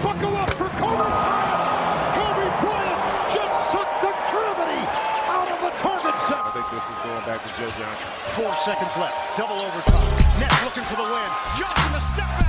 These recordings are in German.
Buckle up for Kobe Bryant. Kobe Bryant just sucked the gravity out of the target set. I think this is going back to Joe Johnson. 4 seconds left. Double overtime. Nets looking for the win. Johnson the step back.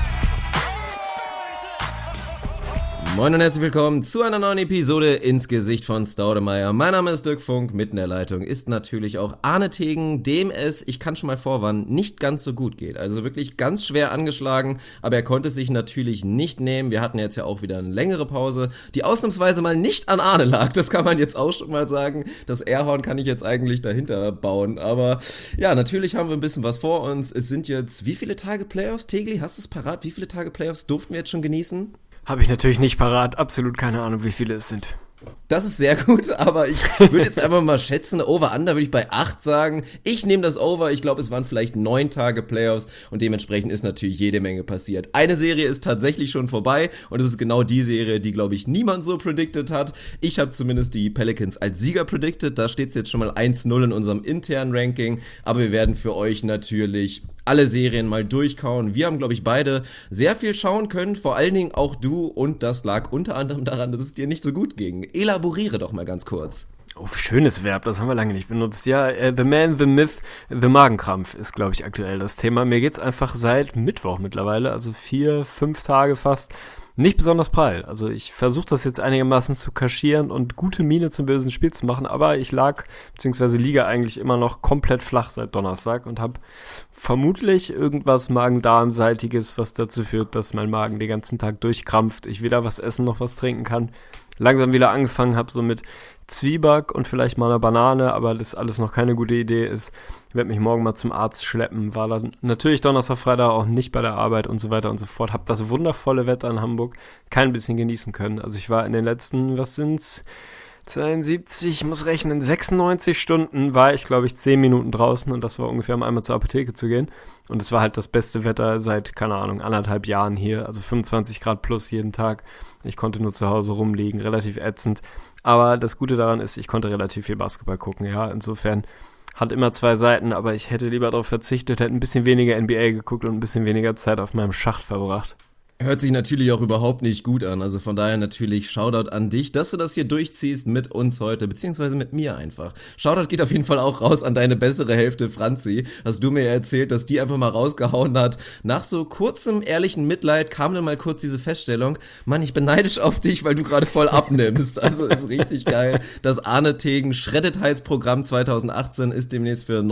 Moin und herzlich willkommen zu einer neuen Episode ins Gesicht von Staudemeyer. Mein Name ist Dirk Funk, mit in der Leitung ist natürlich auch Arne Tegen, dem es, ich kann schon mal vorwarnen, nicht ganz so gut geht. Also wirklich ganz schwer angeschlagen, aber er konnte sich natürlich nicht nehmen. Wir hatten jetzt ja auch wieder eine längere Pause, die ausnahmsweise mal nicht an Arne lag. Das kann man jetzt auch schon mal sagen. Das Airhorn kann ich jetzt eigentlich dahinter bauen. Aber ja, natürlich haben wir ein bisschen was vor uns. Es sind jetzt, wie viele Tage Playoffs? Tegli, hast du es parat? Wie viele Tage Playoffs durften wir jetzt schon genießen? Habe ich natürlich nicht parat, absolut keine Ahnung, wie viele es sind. Das ist sehr gut, aber ich würde jetzt einfach mal schätzen, Over-Under würde ich bei 8 sagen. Ich nehme das Over, ich glaube, es waren vielleicht 9 Tage Playoffs und dementsprechend ist natürlich jede Menge passiert. Eine Serie ist tatsächlich schon vorbei und es ist genau die Serie, die, glaube ich, niemand so predicted hat. Ich habe zumindest die Pelicans als Sieger predicted, da steht es jetzt schon mal 1-0 in unserem internen Ranking, aber wir werden für euch natürlich alle Serien mal durchkauen. Wir haben, glaube ich, beide sehr viel schauen können, vor allen Dingen auch du, und das lag unter anderem daran, dass es dir nicht so gut ging. Elaboriere doch mal ganz kurz. Oh, schönes Verb, das haben wir lange nicht benutzt. Ja, The Man, The Myth, The Magenkrampf ist, glaube ich, aktuell das Thema. Mir geht's einfach seit Mittwoch mittlerweile, also 4-5 Tage fast, nicht besonders prall. Also ich versuche das jetzt einigermaßen zu kaschieren und gute Miene zum bösen Spiel zu machen, aber ich lag, beziehungsweise liege eigentlich immer noch komplett flach seit Donnerstag und habe vermutlich irgendwas Magen-Darm-seitiges, was dazu führt, dass mein Magen den ganzen Tag durchkrampft, ich weder was essen noch was trinken kann. Langsam wieder angefangen habe, so mit Zwieback und vielleicht mal einer Banane, aber das alles noch keine gute Idee ist. Ich werde mich morgen mal zum Arzt schleppen, war dann natürlich Donnerstag, Freitag auch nicht bei der Arbeit und so weiter und so fort. Habe das wundervolle Wetter in Hamburg kein bisschen genießen können. Also ich war in den letzten, 72, ich muss rechnen, 96 Stunden war ich, glaube ich, 10 Minuten draußen und das war ungefähr, um einmal zur Apotheke zu gehen. Und es war halt das beste Wetter seit, keine Ahnung, 1,5 Jahren hier, also 25 Grad plus jeden Tag. Ich konnte nur zu Hause rumliegen, relativ ätzend. Aber das Gute daran ist, ich konnte relativ viel Basketball gucken, ja. Insofern hat immer 2 Seiten, aber ich hätte lieber darauf verzichtet, hätte ein bisschen weniger NBA geguckt und ein bisschen weniger Zeit auf meinem Schacht verbracht. Hört sich natürlich auch überhaupt nicht gut an, also von daher natürlich Shoutout an dich, dass du das hier durchziehst mit uns heute, beziehungsweise mit mir einfach. Shoutout geht auf jeden Fall auch raus an deine bessere Hälfte, Franzi. Hast du mir erzählt, dass die einfach mal rausgehauen hat. Nach so kurzem ehrlichen Mitleid kam dann mal kurz diese Feststellung, Mann, ich bin neidisch auf dich, weil du gerade voll abnimmst. Also ist richtig geil. Das Arne Tegen Shredded-Heiz-Programm 2018 ist demnächst für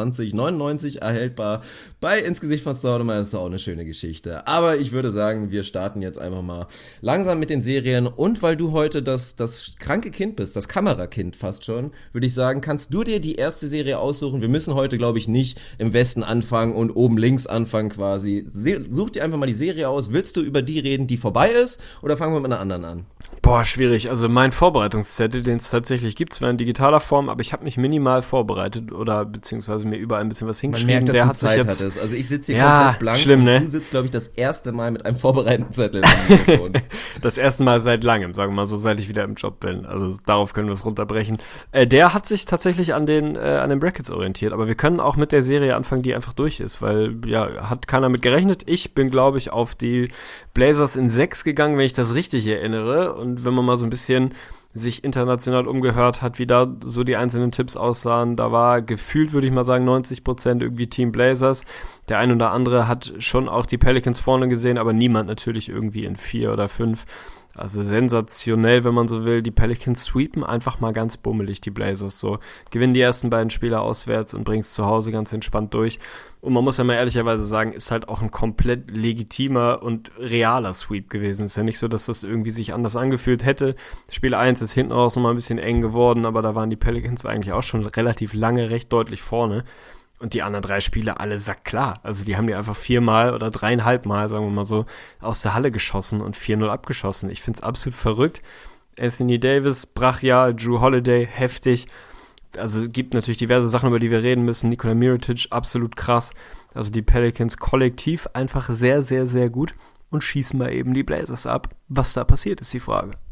29,99 erhältbar bei Ins Gesicht von Staudemeyer. Das ist auch eine schöne Geschichte. Aber ich würde sagen, wir starten jetzt einfach mal langsam mit den Serien, und weil du heute das kranke Kind bist, das Kamerakind fast schon, würde ich sagen, kannst du dir die erste Serie aussuchen. Wir müssen heute, glaube ich, nicht im Westen anfangen und oben links anfangen quasi. Such dir einfach mal die Serie aus. Willst du über die reden, die vorbei ist, oder fangen wir mit einer anderen an? Boah, schwierig. Also mein Vorbereitungszettel, den es tatsächlich gibt, zwar in digitaler Form, aber ich habe mich minimal vorbereitet oder beziehungsweise mir überall ein bisschen was hingeschrieben. Man merkt, dass der du hat Zeit sich jetzt, hattest. Also ich sitze hier ja, komplett blank, schlimm, ne? Du sitzt, glaube ich, das erste Mal mit einem Vorbereitungszettel am Mikrofon. Das erste Mal seit langem, sagen wir mal so, seit ich wieder im Job bin. Also darauf können wir es runterbrechen. Der hat sich tatsächlich an den Brackets orientiert, aber wir können auch mit der Serie anfangen, die einfach durch ist, weil ja, hat keiner mit gerechnet. Ich bin, glaube ich, auf die Blazers in 6 gegangen, wenn ich das richtig erinnere, und wenn man mal so ein bisschen sich international umgehört hat, wie da so die einzelnen Tipps aussahen, da war gefühlt, würde ich mal sagen, 90% irgendwie Team Blazers. Der ein oder andere hat schon auch die Pelicans vorne gesehen, aber niemand natürlich irgendwie in 4 oder 5. Also sensationell, wenn man so will. Die Pelicans sweepen einfach mal ganz bummelig die Blazers. So gewinnen die ersten beiden Spiele auswärts und bringen es zu Hause ganz entspannt durch. Und man muss ja mal ehrlicherweise sagen, ist halt auch ein komplett legitimer und realer Sweep gewesen. Ist ja nicht so, dass das irgendwie sich anders angefühlt hätte. Spiel 1 ist hinten raus nochmal ein bisschen eng geworden, aber da waren die Pelicans eigentlich auch schon relativ lange recht deutlich vorne. Und die anderen 3 Spiele alle sackklar. Also die haben die einfach 4-mal oder 3,5 Mal, sagen wir mal so, aus der Halle geschossen und 4-0 abgeschossen. Ich finde es absolut verrückt. Anthony Davis, brachial, Drew Holiday, heftig. Also gibt natürlich diverse Sachen, über die wir reden müssen. Nikola Mirotic, absolut krass. Also die Pelicans kollektiv einfach sehr, sehr, sehr gut und schießen mal eben die Blazers ab. Was da passiert, ist die Frage.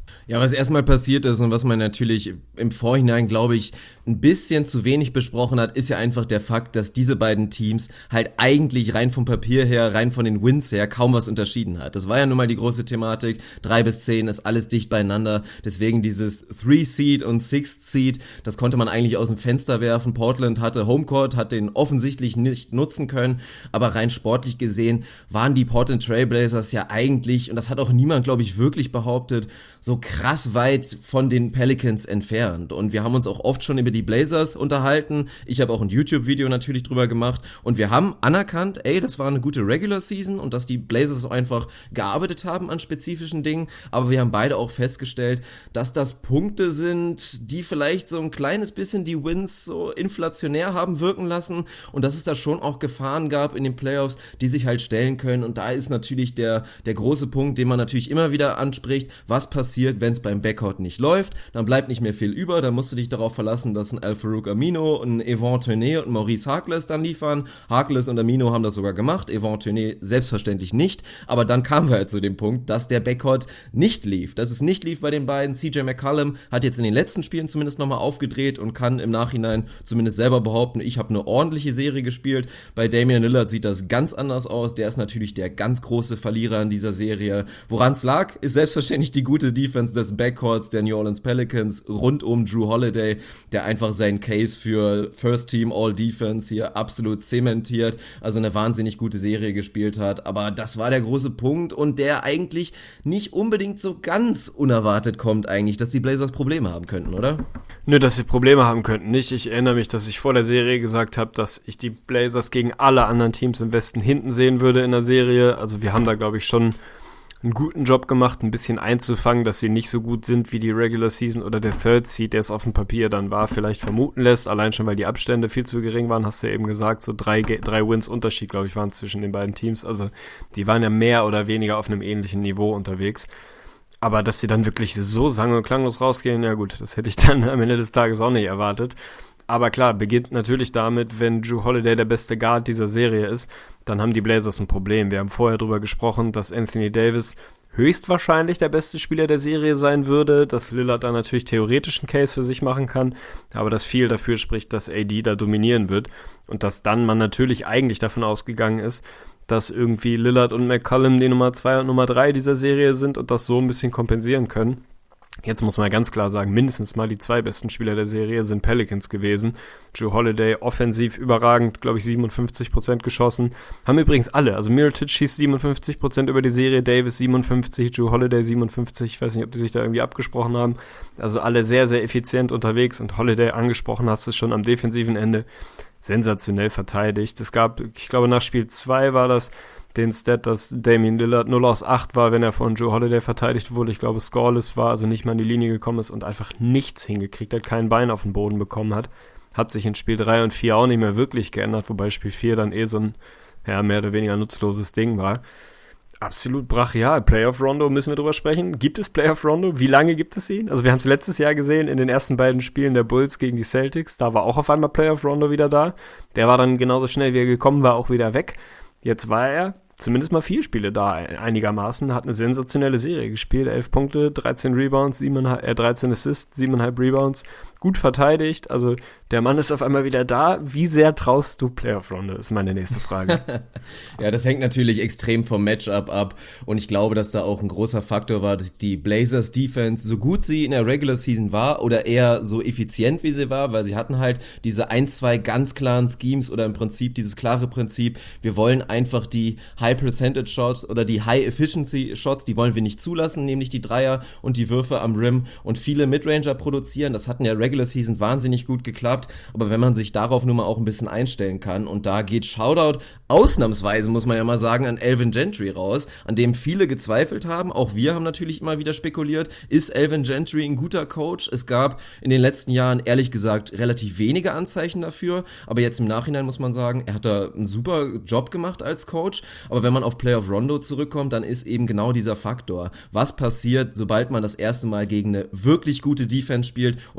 Ja, was erstmal passiert ist und was man natürlich im Vorhinein, glaube ich, ein bisschen zu wenig besprochen hat, ist ja einfach der Fakt, dass diese beiden Teams halt eigentlich rein vom Papier her, rein von den Wins her kaum was unterschieden hat. Das war ja nun mal die große Thematik. 3-10 ist alles dicht beieinander. Deswegen dieses 3-Seed und 6th-Seed, das konnte man eigentlich aus dem Fenster werfen. Portland hatte Homecourt, hat den offensichtlich nicht nutzen können. Aber rein sportlich gesehen waren die Portland Trail Blazers ja eigentlich, und das hat auch niemand, glaube ich, wirklich behauptet, so krass weit von den Pelicans entfernt. Und wir haben uns auch oft schon über die Blazers unterhalten. Ich habe auch ein YouTube-Video natürlich drüber gemacht. Und wir haben anerkannt, das war eine gute Regular Season und dass die Blazers auch einfach gearbeitet haben an spezifischen Dingen. Aber wir haben beide auch festgestellt, dass das Punkte sind, die vielleicht so ein kleines bisschen die Wins so inflationär haben wirken lassen. Und dass es da schon auch Gefahren gab in den Playoffs, die sich halt stellen können. Und da ist natürlich der große Punkt, den man natürlich immer wieder anspricht. Was passiert, wenn es beim Backcourt nicht läuft? Dann bleibt nicht mehr viel über. Dann musst du dich darauf verlassen, dass ein Al-Farouq Amino, ein Evan Turner und Maurice Harkless dann liefern. Harkless und Amino haben das sogar gemacht. Evan Turner selbstverständlich nicht. Aber dann kamen wir halt zu dem Punkt, dass der Backcourt nicht lief. Dass es nicht lief bei den beiden. CJ McCollum hat jetzt in den letzten Spielen zumindest nochmal aufgedreht und kann im Nachhinein zumindest selber behaupten, ich habe eine ordentliche Serie gespielt. Bei Damian Lillard sieht das ganz anders aus. Der ist natürlich der ganz große Verlierer in dieser Serie. Woran es lag, ist selbstverständlich die gute Defense des Backcourts der New Orleans Pelicans rund um Jrue Holiday, der einfach seinen Case für First Team All Defense hier absolut zementiert, also eine wahnsinnig gute Serie gespielt hat, aber das war der große Punkt und der eigentlich nicht unbedingt so ganz unerwartet kommt eigentlich, dass die Blazers Probleme haben könnten, oder? Nö, dass sie Probleme haben könnten nicht. Ich erinnere mich, dass ich vor der Serie gesagt habe, dass ich die Blazers gegen alle anderen Teams im Westen hinten sehen würde in der Serie. Also wir haben da, glaube ich, schon einen guten Job gemacht, ein bisschen einzufangen, dass sie nicht so gut sind wie die Regular Season oder der Third Seed, der es auf dem Papier dann war, vielleicht vermuten lässt. Allein schon, weil die Abstände viel zu gering waren, hast du ja eben gesagt, so drei Wins Unterschied, glaube ich, waren zwischen den beiden Teams. Also die waren ja mehr oder weniger auf einem ähnlichen Niveau unterwegs. Aber dass sie dann wirklich so sang- und klanglos rausgehen, ja gut, das hätte ich dann am Ende des Tages auch nicht erwartet. Aber klar, beginnt natürlich damit, wenn Jrue Holiday der beste Guard dieser Serie ist, dann haben die Blazers ein Problem. Wir haben vorher darüber gesprochen, dass Anthony Davis höchstwahrscheinlich der beste Spieler der Serie sein würde, dass Lillard da natürlich theoretisch einen Case für sich machen kann, aber dass viel dafür spricht, dass AD da dominieren wird und dass dann man natürlich eigentlich davon ausgegangen ist, dass irgendwie Lillard und McCollum die Nummer 2 und Nummer 3 dieser Serie sind und das so ein bisschen kompensieren können. Jetzt muss man ganz klar sagen, mindestens mal die 2 besten Spieler der Serie sind Pelicans gewesen. Jrue Holiday offensiv überragend, glaube ich 57% geschossen. Haben übrigens alle, also Mirotic schießt 57% über die Serie, Davis 57%, Jrue Holiday 57%. Ich weiß nicht, ob die sich da irgendwie abgesprochen haben. Also alle sehr, sehr effizient unterwegs und Holiday, angesprochen hast es schon am defensiven Ende, sensationell verteidigt. Es gab, ich glaube nach Spiel 2 war das, den Stat, dass Damian Lillard 0 aus 8 war, wenn er von Jrue Holiday verteidigt wurde. Ich glaube, scoreless war, also nicht mal an die Linie gekommen ist und einfach nichts hingekriegt hat, kein Bein auf den Boden bekommen hat. Hat sich in Spiel 3 und 4 auch nicht mehr wirklich geändert, wobei Spiel 4 dann so ein, mehr oder weniger nutzloses Ding war. Absolut brachial. Playoff Rondo, müssen wir drüber sprechen. Gibt es Playoff Rondo? Wie lange gibt es ihn? Also wir haben es letztes Jahr gesehen in den ersten beiden Spielen der Bulls gegen die Celtics. Da war auch auf einmal Playoff Rondo wieder da. Der war dann genauso schnell, wie er gekommen war, auch wieder weg. Jetzt war er zumindest mal 4 Spiele da einigermaßen, hat eine sensationelle Serie gespielt, 11 Punkte, 13 Rebounds, 13 Assists, 7,5 Rebounds, gut verteidigt, also der Mann ist auf einmal wieder da. Wie sehr traust du Playoff-Runde, ist meine nächste Frage. Ja, das hängt natürlich extrem vom Matchup ab und ich glaube, dass da auch ein großer Faktor war, dass die Blazers Defense, so gut sie in der Regular Season war oder eher so effizient wie sie war, weil sie hatten halt diese 1-2 ganz klaren Schemes oder im Prinzip dieses klare Prinzip, wir wollen einfach die High-Percentage-Shots oder die High-Efficiency-Shots, die wollen wir nicht zulassen, nämlich die Dreier und die Würfe am Rim und viele Midranger produzieren. Das hat in der Regular Season wahnsinnig gut geklappt, aber wenn man sich darauf nun mal auch ein bisschen einstellen kann und da geht Shoutout ausnahmsweise, muss man ja mal sagen, an Alvin Gentry raus, an dem viele gezweifelt haben. Auch wir haben natürlich immer wieder spekuliert, ist Alvin Gentry ein guter Coach? Es gab in den letzten Jahren, ehrlich gesagt, relativ wenige Anzeichen dafür, aber jetzt im Nachhinein muss man sagen, er hat da einen super Job gemacht als Coach, aber wenn man auf Playoff Rondo zurückkommt, dann ist eben genau dieser Faktor. Was passiert, sobald man das erste Mal gegen eine wirklich gute Defense spielt und vor allen Dingen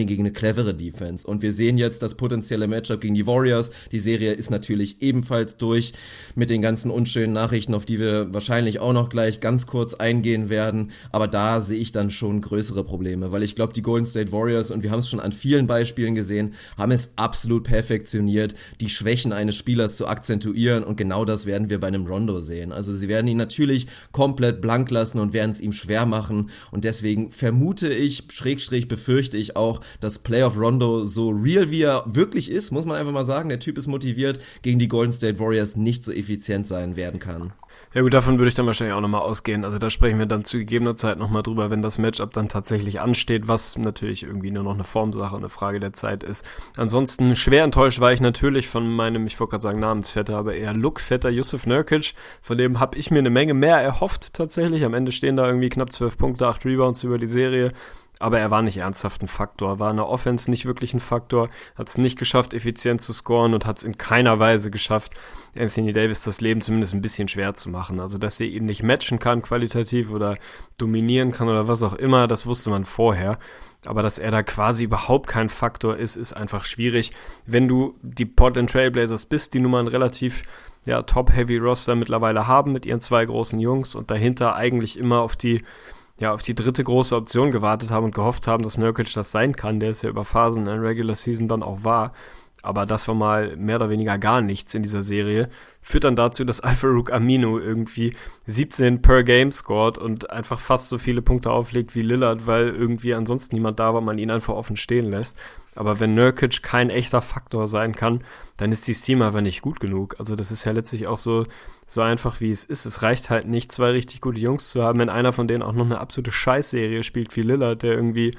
gegen eine clevere Defense. Und wir sehen jetzt das potenzielle Matchup gegen die Warriors. Die Serie ist natürlich ebenfalls durch mit den ganzen unschönen Nachrichten, auf die wir wahrscheinlich auch noch gleich ganz kurz eingehen werden. Aber da sehe ich dann schon größere Probleme, weil ich glaube, die Golden State Warriors, und wir haben es schon an vielen Beispielen gesehen, haben es absolut perfektioniert, die Schwächen eines Spielers zu akzentuieren, und genau das werden wir bei einem Rondo sehen. Also sie werden ihn natürlich komplett blank lassen und werden es ihm schwer machen, und deswegen vermute ich, befürchte ich auch, dass Playoff Rondo, so real wie er wirklich ist, muss man einfach mal sagen, der Typ ist motiviert, gegen die Golden State Warriors nicht so effizient sein werden kann. Ja gut, davon würde ich dann wahrscheinlich auch nochmal ausgehen. Also da sprechen wir dann zu gegebener Zeit nochmal drüber, wenn das Matchup dann tatsächlich ansteht, was natürlich irgendwie nur noch eine Formsache, eine Frage der Zeit ist. Ansonsten schwer enttäuscht war ich natürlich von meinem, ich wollte gerade sagen Namensvetter, aber eher Lookvetter Jusuf Nurkic. Von dem habe ich mir eine Menge mehr erhofft tatsächlich. Am Ende stehen da irgendwie knapp 12 Punkte, 8 Rebounds über die Serie. Aber er war nicht ernsthaft ein Faktor, war in der Offense nicht wirklich ein Faktor, hat es nicht geschafft, effizient zu scoren und hat es in keiner Weise geschafft, Anthony Davis das Leben zumindest ein bisschen schwer zu machen. Also, dass er ihn nicht matchen kann qualitativ oder dominieren kann oder was auch immer, das wusste man vorher. Aber dass er da quasi überhaupt kein Faktor ist, ist einfach schwierig. Wenn du die Portland Trail Blazers bist, die nun mal ein relativ Top-Heavy-Roster mittlerweile haben mit ihren 2 großen Jungs und dahinter eigentlich immer auf die dritte große Option gewartet haben und gehofft haben, dass Nurkic das sein kann, der es ja über Phasen in der Regular Season dann auch war. Aber das war mal mehr oder weniger gar nichts in dieser Serie. Führt dann dazu, dass Al-Farouq Aminu irgendwie 17 per Game scored und einfach fast so viele Punkte auflegt wie Lillard, weil irgendwie ansonsten niemand da war, man ihn einfach offen stehen lässt. Aber wenn Nurkic kein echter Faktor sein kann, dann ist dieses Team aber nicht gut genug. Also das ist ja letztlich auch so einfach, wie es ist. Es reicht halt nicht, 2 richtig gute Jungs zu haben, wenn einer von denen auch noch eine absolute Scheißserie spielt wie Lillard, der irgendwie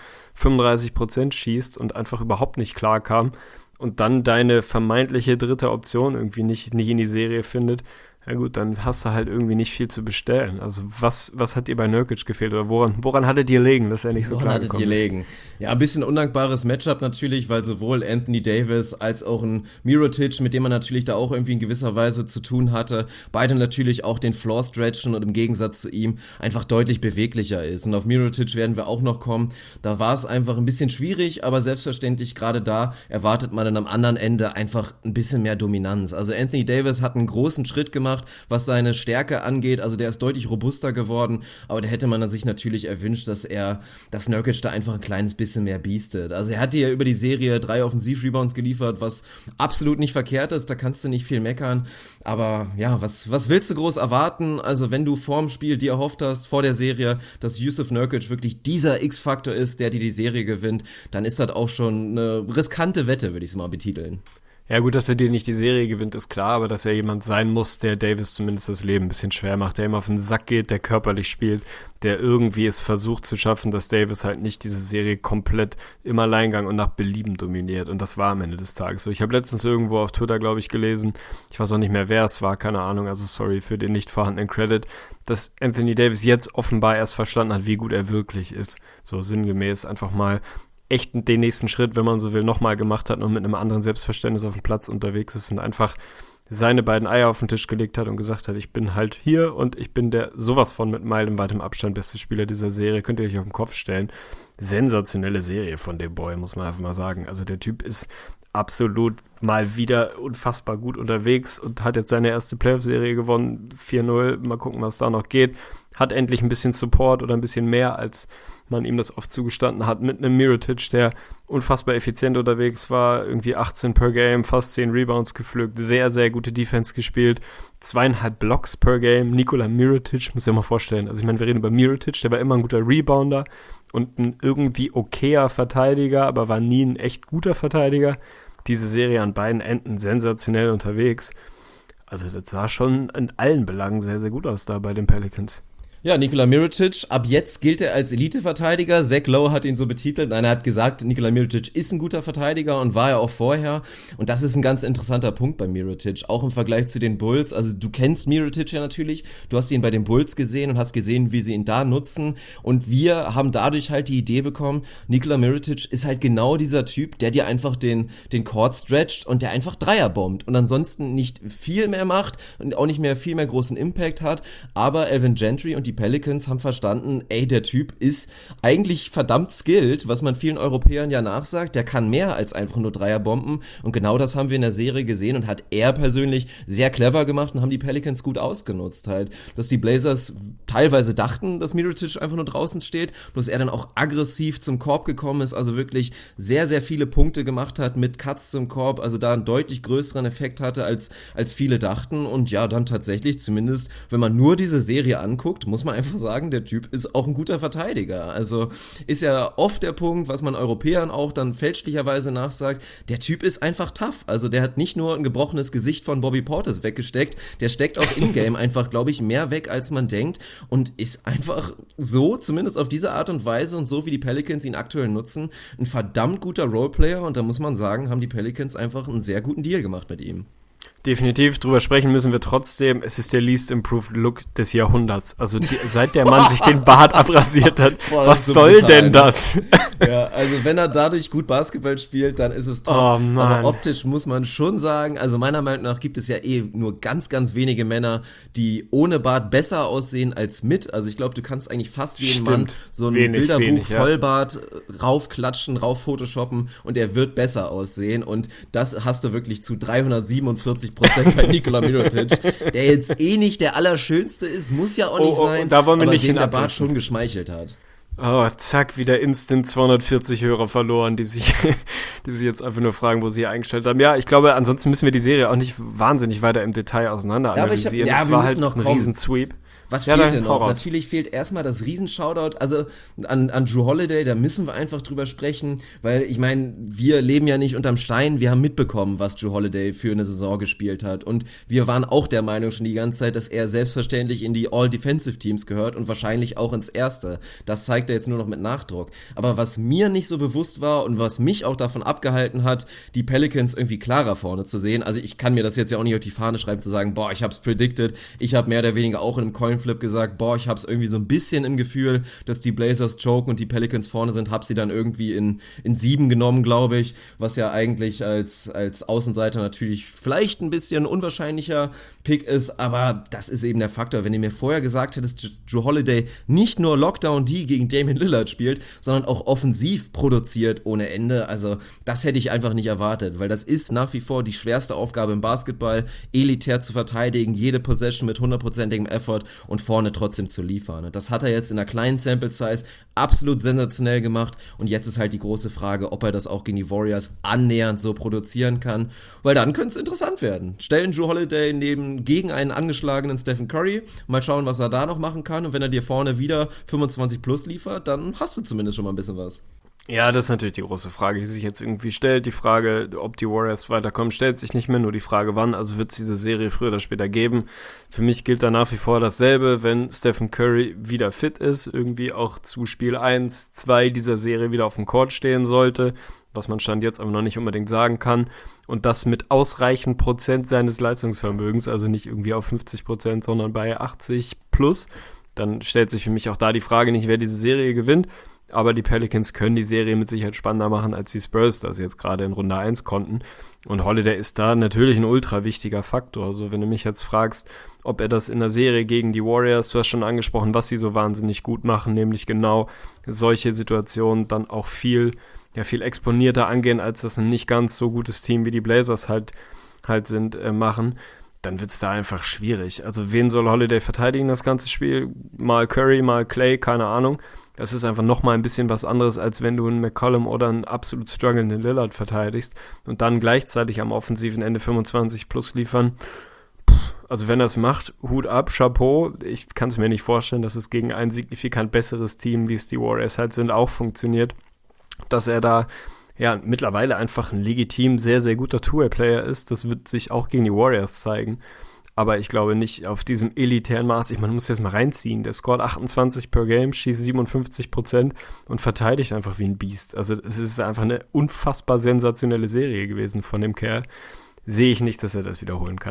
35% schießt und einfach überhaupt nicht klar kam und dann deine vermeintliche dritte Option irgendwie nicht in die Serie findet. Ja gut, dann hast du halt irgendwie nicht viel zu bestellen. Also was hat dir bei Nurkic gefehlt oder woran hattet ihr gelegen, dass er nicht so klar gekommen ist? Ja, ein bisschen undankbares Matchup natürlich, weil sowohl Anthony Davis als auch ein Mirotic, mit dem man natürlich da auch irgendwie in gewisser Weise zu tun hatte, beide natürlich auch den Floor stretchen und im Gegensatz zu ihm einfach deutlich beweglicher ist. Und auf Mirotic werden wir auch noch kommen. Da war es einfach ein bisschen schwierig, aber selbstverständlich gerade da erwartet man dann am anderen Ende einfach ein bisschen mehr Dominanz. Also Anthony Davis hat einen großen Schritt gemacht, was seine Stärke angeht, also der ist deutlich robuster geworden, aber da hätte man dann sich natürlich erwünscht, dass Nurkic da einfach ein kleines bisschen mehr biestet. Also er hat dir über die Serie 3 Offensiv-Rebounds geliefert, was absolut nicht verkehrt ist, da kannst du nicht viel meckern, aber ja, was willst du groß erwarten? Also wenn du vorm Spiel dir erhofft hast, vor der Serie, dass Jusuf Nurkic wirklich dieser X-Faktor ist, der dir die Serie gewinnt, dann ist das auch schon eine riskante Wette, würde ich es mal betiteln. Ja gut, dass er dir nicht die Serie gewinnt, ist klar, aber dass er jemand sein muss, der Davis zumindest das Leben ein bisschen schwer macht, der ihm auf den Sack geht, der körperlich spielt, der irgendwie es versucht zu schaffen, dass Davis halt nicht diese Serie komplett im Alleingang und nach Belieben dominiert, und das war am Ende des Tages so. Ich habe letztens irgendwo auf Twitter, glaube ich, gelesen, ich weiß auch nicht mehr, wer es war, keine Ahnung, also sorry für den nicht vorhandenen Credit, dass Anthony Davis jetzt offenbar erst verstanden hat, wie gut er wirklich ist, so sinngemäß einfach mal echt den nächsten Schritt, wenn man so will, nochmal gemacht hat und mit einem anderen Selbstverständnis auf dem Platz unterwegs ist und einfach seine beiden Eier auf den Tisch gelegt hat und gesagt hat, ich bin halt hier und ich bin der sowas von mit meilenweitem Abstand beste Spieler dieser Serie, könnt ihr euch auf den Kopf stellen. Sensationelle Serie von dem Boy, muss man einfach mal sagen. Also der Typ ist absolut mal wieder unfassbar gut unterwegs und hat jetzt seine erste Playoff-Serie gewonnen, 4-0, mal gucken, was da noch geht. Hat endlich ein bisschen Support oder ein bisschen mehr, als man ihm das oft zugestanden hat, mit einem Mirotic, der unfassbar effizient unterwegs war, irgendwie 18 per Game, fast 10 Rebounds gepflückt, sehr, sehr gute Defense gespielt, 2,5 Blocks per Game. Nikola Mirotic, muss ich mir mal vorstellen, also ich meine, wir reden über Mirotic, der war immer ein guter Rebounder und ein irgendwie okayer Verteidiger, aber war nie ein echt guter Verteidiger. Diese Serie an beiden Enden sensationell unterwegs. Also das sah schon in allen Belangen sehr, sehr gut aus da bei den Pelicans. Ja, Nikola Mirotic, ab jetzt gilt er als Elite-Verteidiger. Zach Lowe hat ihn so betitelt. Nein, er hat gesagt, Nikola Mirotic ist ein guter Verteidiger und war er auch vorher. Und das ist ein ganz interessanter Punkt bei Mirotic, auch im Vergleich zu den Bulls. Also du kennst Mirotic ja natürlich, du hast ihn bei den Bulls gesehen und hast gesehen, wie sie ihn da nutzen. Und wir haben dadurch halt die Idee bekommen, Nikola Mirotic ist halt genau dieser Typ, der dir einfach den Court stretcht und der einfach Dreier bombt und ansonsten nicht viel mehr macht und auch nicht mehr viel mehr großen Impact hat. Aber Alvin Gentry und die die Pelicans haben verstanden, ey, der Typ ist eigentlich verdammt skilled, was man vielen Europäern ja nachsagt, der kann mehr als einfach nur Dreierbomben und genau das haben wir in der Serie gesehen und hat er persönlich sehr clever gemacht und haben die Pelicans gut ausgenutzt halt, dass die Blazers teilweise dachten, dass Mirotic einfach nur draußen steht, bloß er dann auch aggressiv zum Korb gekommen ist, also wirklich sehr, sehr viele Punkte gemacht hat mit Cuts zum Korb, also da einen deutlich größeren Effekt hatte, als viele dachten und ja, dann tatsächlich, zumindest wenn man nur diese Serie anguckt, muss man einfach sagen, der Typ ist auch ein guter Verteidiger, also ist ja oft der Punkt, was man Europäern auch dann fälschlicherweise nachsagt, der Typ ist einfach tough, also der hat nicht nur ein gebrochenes Gesicht von Bobby Portis weggesteckt, der steckt auch in-game einfach, glaube ich, mehr weg, als man denkt und ist einfach so, zumindest auf diese Art und Weise und so wie die Pelicans ihn aktuell nutzen, ein verdammt guter Roleplayer und da muss man sagen, haben die Pelicans einfach einen sehr guten Deal gemacht mit ihm. Definitiv, drüber sprechen müssen wir trotzdem. Es ist der least improved Look des Jahrhunderts. Also seit der Mann sich den Bart abrasiert hat, Boah, was so soll brutal, denn das? Ja, also wenn er dadurch gut Basketball spielt, dann ist es top. Oh, Mann. Aber optisch muss man schon sagen, also meiner Meinung nach gibt es ja nur ganz, ganz wenige Männer, die ohne Bart besser aussehen als mit. Also ich glaube, du kannst eigentlich fast jeden Mann so ein Bilderbuch Vollbart raufklatschen, raufphotoshoppen und er wird besser aussehen. Und das hast du wirklich zu 347% bei Nikola Mirotic, der jetzt nicht der Allerschönste ist, muss ja auch nicht sein, da wollen wir aber nicht dem der hinabwischen. Bart schon geschmeichelt hat. Oh, zack, wieder instant 240 Hörer verloren, die sich jetzt einfach nur fragen, wo sie eingestellt haben. Ja, ich glaube, ansonsten müssen wir die Serie auch nicht wahnsinnig weiter im Detail auseinander analysieren. Ja, das wir war müssen halt noch ein kommen. Riesensweep. Was Ja, fehlt dann denn hau noch? raus. Natürlich fehlt erstmal das Riesen-Shoutout, also an Drew Holiday, da müssen wir einfach drüber sprechen, weil ich meine, wir leben ja nicht unterm Stein, wir haben mitbekommen, was Drew Holiday für eine Saison gespielt hat und wir waren auch der Meinung schon die ganze Zeit, dass er selbstverständlich in die All-Defensive-Teams gehört und wahrscheinlich auch ins Erste. Das zeigt er jetzt nur noch mit Nachdruck. Aber was mir nicht so bewusst war und was mich auch davon abgehalten hat, die Pelicans irgendwie klarer vorne zu sehen, also ich kann mir das jetzt ja auch nicht auf die Fahne schreiben, zu sagen, boah, ich hab's predicted, ich habe mehr oder weniger auch in einem Coinflip gesagt, boah, ich hab's irgendwie so ein bisschen im Gefühl, dass die Blazers choken und die Pelicans vorne sind, hab sie dann irgendwie in 7 genommen, glaube ich, was ja eigentlich als Außenseiter natürlich vielleicht ein bisschen unwahrscheinlicher Pick ist, aber das ist eben der Faktor. Wenn ihr mir vorher gesagt hättest, Drew Holiday nicht nur Lockdown D gegen Damian Lillard spielt, sondern auch offensiv produziert ohne Ende, also das hätte ich einfach nicht erwartet, weil das ist nach wie vor die schwerste Aufgabe im Basketball, elitär zu verteidigen, jede Possession mit 100%igem Effort und vorne trotzdem zu liefern. Das hat er jetzt in einer kleinen Sample Size absolut sensationell gemacht und jetzt ist halt die große Frage, ob er das auch gegen die Warriors annähernd so produzieren kann, weil dann könnte es interessant werden. Stellen Drew Holiday gegen einen angeschlagenen Stephen Curry, mal schauen, was er da noch machen kann und wenn er dir vorne wieder 25 plus liefert, dann hast du zumindest schon mal ein bisschen was. Ja, das ist natürlich die große Frage, die sich jetzt irgendwie stellt. Die Frage, ob die Warriors weiterkommen, stellt sich nicht mehr, nur die Frage, wann. Also wird es diese Serie früher oder später geben. Für mich gilt da nach wie vor dasselbe, wenn Stephen Curry wieder fit ist, irgendwie auch zu Spiel 1, 2 dieser Serie wieder auf dem Court stehen sollte, was man Stand jetzt aber noch nicht unbedingt sagen kann. Und das mit ausreichend Prozent seines Leistungsvermögens, also nicht irgendwie auf 50%, sondern bei 80 plus. Dann stellt sich für mich auch da die Frage nicht, wer diese Serie gewinnt. Aber die Pelicans können die Serie mit Sicherheit spannender machen, als die Spurs das jetzt gerade in Runde 1 konnten. Und Holiday ist da natürlich ein ultra wichtiger Faktor. Also wenn du mich jetzt fragst, ob er das in der Serie gegen die Warriors, du hast schon angesprochen, was sie so wahnsinnig gut machen, nämlich genau solche Situationen dann auch viel exponierter angehen, als das ein nicht ganz so gutes Team wie die Blazers halt sind, machen. Dann wird es da einfach schwierig. Also wen soll Holiday verteidigen das ganze Spiel? Mal Curry, mal Clay, keine Ahnung. Das ist einfach nochmal ein bisschen was anderes, als wenn du einen McCollum oder einen absolut strugglenden Lillard verteidigst und dann gleichzeitig am offensiven Ende 25 plus liefern. Also wenn er es macht, Hut ab, Chapeau. Ich kann es mir nicht vorstellen, dass es gegen ein signifikant besseres Team, wie es die Warriors halt sind, auch funktioniert. Dass er da mittlerweile einfach ein legitim sehr, sehr guter Two-Way-Player ist. Das wird sich auch gegen die Warriors zeigen. Aber ich glaube nicht auf diesem elitären Maß. Man muss jetzt mal reinziehen. Der scoret 28 per Game, schießt 57% und verteidigt einfach wie ein Biest. Also es ist einfach eine unfassbar sensationelle Serie gewesen von dem Kerl. Sehe ich nicht, dass er das wiederholen kann, nee.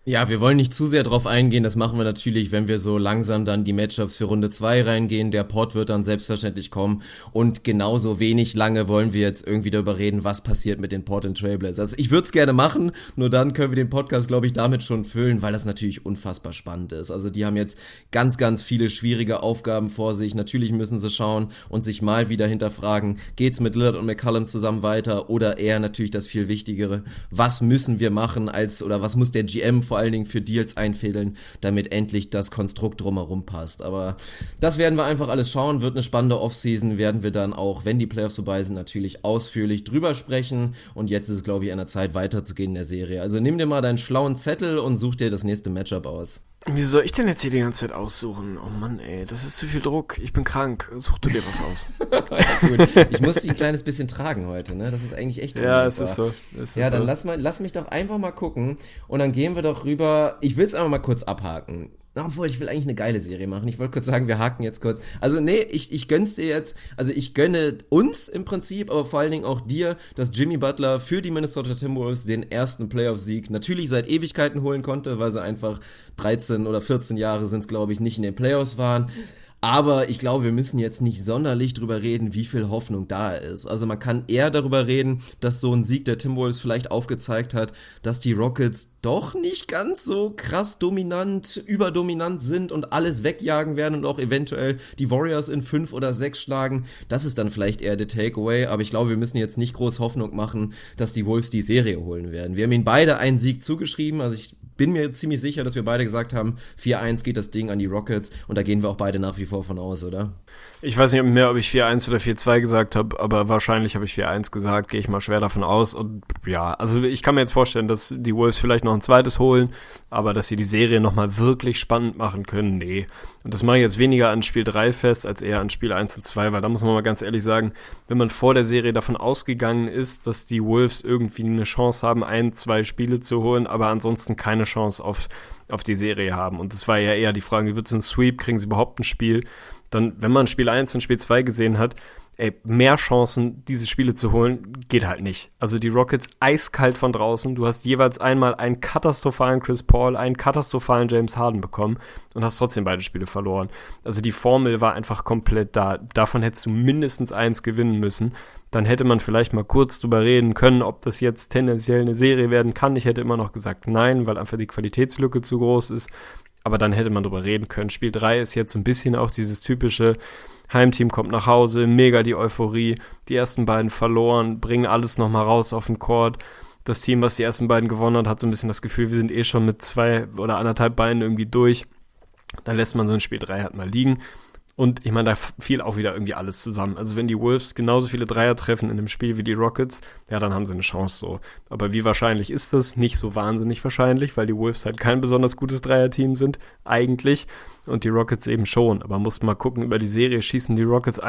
Ja, wir wollen nicht zu sehr drauf eingehen, das machen wir natürlich, wenn wir so langsam dann die Matchups für Runde 2 reingehen, der Pod wird dann selbstverständlich kommen und genauso wenig lange wollen wir jetzt irgendwie darüber reden, was passiert mit den Portland Trail Blazers. Also ich würde es gerne machen, nur dann können wir den Podcast, glaube ich, damit schon füllen, weil das natürlich unfassbar spannend ist. Also die haben jetzt ganz, ganz viele schwierige Aufgaben vor sich, natürlich müssen sie schauen und sich mal wieder hinterfragen, geht's mit Lillard und McCollum zusammen weiter oder eher natürlich das viel Wichtigere, was müssen wir machen oder was muss der GM vor allen Dingen für Deals einfädeln, damit endlich das Konstrukt drumherum passt. Aber das werden wir einfach alles schauen, wird eine spannende Offseason, werden wir dann auch, wenn die Playoffs vorbei sind, natürlich ausführlich drüber sprechen und jetzt ist es, glaube ich, an der Zeit weiterzugehen in der Serie. Also nimm dir mal deinen schlauen Zettel und such dir das nächste Matchup aus. Wie soll ich denn jetzt hier die ganze Zeit aussuchen? Oh Mann, ey, das ist zu viel Druck. Ich bin krank. Such du dir was aus. Ja, gut. Ich muss dich ein kleines bisschen tragen heute, ne? Das ist eigentlich echt ja, es ist so. Ja, dann lass mich doch einfach mal gucken und dann gehen wir doch rüber. Ich will es einfach mal kurz abhaken. Obwohl, ich will eigentlich eine geile Serie machen. Ich wollte kurz sagen, wir haken jetzt kurz. Also nee, ich gönn's dir jetzt. Also ich gönne uns im Prinzip, aber vor allen Dingen auch dir, dass Jimmy Butler für die Minnesota Timberwolves den ersten Playoff-Sieg natürlich seit Ewigkeiten holen konnte, weil sie einfach 13 oder 14 Jahre sind es, glaube ich, nicht in den Playoffs waren. Aber ich glaube, wir müssen jetzt nicht sonderlich drüber reden, wie viel Hoffnung da ist. Also man kann eher darüber reden, dass so ein Sieg der Timberwolves vielleicht aufgezeigt hat, dass die Rockets doch nicht ganz so krass dominant, überdominant sind und alles wegjagen werden und auch eventuell die Warriors in 5 oder 6 schlagen. Das ist dann vielleicht eher der Takeaway, aber ich glaube, wir müssen jetzt nicht groß Hoffnung machen, dass die Wolves die Serie holen werden. Wir haben ihnen beide einen Sieg zugeschrieben, also ich bin mir ziemlich sicher, dass wir beide gesagt haben, 4-1 geht das Ding an die Rockets und da gehen wir auch beide nach wie vor von aus, oder? Ich weiß nicht mehr, ob ich 4-1 oder 4-2 gesagt habe, aber wahrscheinlich habe ich 4-1 gesagt, gehe ich mal schwer davon aus. Und ja, also ich kann mir jetzt vorstellen, dass die Wolves vielleicht noch ein zweites holen, aber dass sie die Serie nochmal wirklich spannend machen können, nee. Und das mache ich jetzt weniger an Spiel 3 fest, als eher an Spiel 1 und 2, weil da muss man mal ganz ehrlich sagen, wenn man vor der Serie davon ausgegangen ist, dass die Wolves irgendwie eine Chance haben, 1-2 Spiele zu holen, aber ansonsten keine Chance auf die Serie haben. Und das war ja eher die Frage, wie wird es ein Sweep, kriegen sie überhaupt ein Spiel? Dann, wenn man Spiel 1 und Spiel 2 gesehen hat, mehr Chancen, diese Spiele zu holen, geht halt nicht. Also die Rockets eiskalt von draußen. Du hast jeweils einmal einen katastrophalen Chris Paul, einen katastrophalen James Harden bekommen und hast trotzdem beide Spiele verloren. Also die Formel war einfach komplett da. Davon hättest du mindestens 1 gewinnen müssen. Dann hätte man vielleicht mal kurz drüber reden können, ob das jetzt tendenziell eine Serie werden kann. Ich hätte immer noch gesagt nein, weil einfach die Qualitätslücke zu groß ist. Aber dann hätte man drüber reden können. Spiel 3 ist jetzt ein bisschen auch dieses typische Heimteam kommt nach Hause, mega die Euphorie, die ersten beiden verloren, bringen alles nochmal raus auf den Court. Das Team, was die ersten beiden gewonnen hat, hat so ein bisschen das Gefühl, wir sind eh schon mit 2 oder 1,5 Beinen irgendwie durch. Dann lässt man so ein Spiel 3 halt mal liegen. Und ich meine, da fiel auch wieder irgendwie alles zusammen. Also wenn die Wolves genauso viele Dreier treffen in einem Spiel wie die Rockets, ja, dann haben sie eine Chance so. Aber wie wahrscheinlich ist das? Nicht so wahnsinnig wahrscheinlich, weil die Wolves halt kein besonders gutes Dreierteam sind, eigentlich. Und die Rockets eben schon. Aber muss mal gucken, über die Serie schießen die Rockets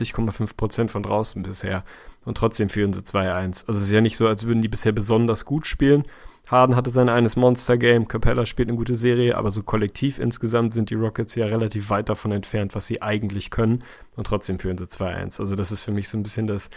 31,5% von draußen bisher. Und trotzdem führen sie 2-1. Also es ist ja nicht so, als würden die bisher besonders gut spielen. Harden hatte sein eines Monster-Game, Capella spielt eine gute Serie, aber so kollektiv insgesamt sind die Rockets ja relativ weit davon entfernt, was sie eigentlich können. Und trotzdem führen sie 2-1. Also das ist für mich so ein bisschen das,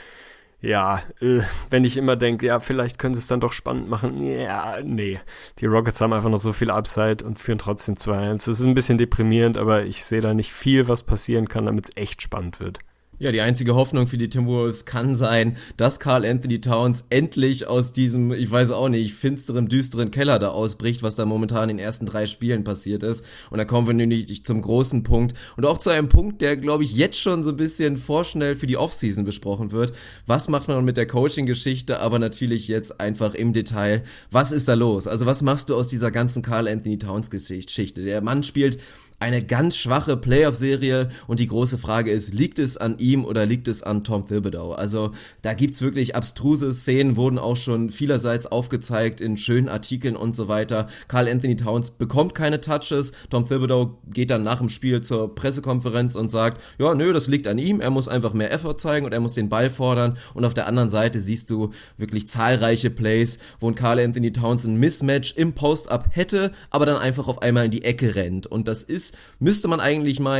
ja, wenn ich immer denke, ja, vielleicht können sie es dann doch spannend machen. Ja, nee. Die Rockets haben einfach noch so viel Upside und führen trotzdem 2-1. Das ist ein bisschen deprimierend, aber ich sehe da nicht viel, was passieren kann, damit es echt spannend wird. Ja, die einzige Hoffnung für die Timberwolves kann sein, dass Karl Anthony Towns endlich aus diesem, ich weiß auch nicht, finsteren, düsteren Keller da ausbricht, was da momentan in den ersten 3 Spielen passiert ist. Und da kommen wir nämlich zum großen Punkt und auch zu einem Punkt, der, glaube ich, jetzt schon so ein bisschen vorschnell für die Offseason besprochen wird. Was macht man mit der Coaching-Geschichte, aber natürlich jetzt einfach im Detail. Was ist da los? Also was machst du aus dieser ganzen Karl Anthony Towns-Geschichte? Der Mann spielt eine ganz schwache Playoff-Serie und die große Frage ist, liegt es an ihm oder liegt es an Tom Thibodeau? Also da gibt's wirklich abstruse Szenen, wurden auch schon vielerseits aufgezeigt in schönen Artikeln und so weiter. Karl Anthony Towns bekommt keine Touches, Tom Thibodeau geht dann nach dem Spiel zur Pressekonferenz und sagt, ja nö, das liegt an ihm, er muss einfach mehr Effort zeigen und er muss den Ball fordern und auf der anderen Seite siehst du wirklich zahlreiche Plays, wo ein Karl Anthony Towns ein Mismatch im Post-Up hätte, aber dann einfach auf einmal in die Ecke rennt und das ist, müsste man eigentlich meinen,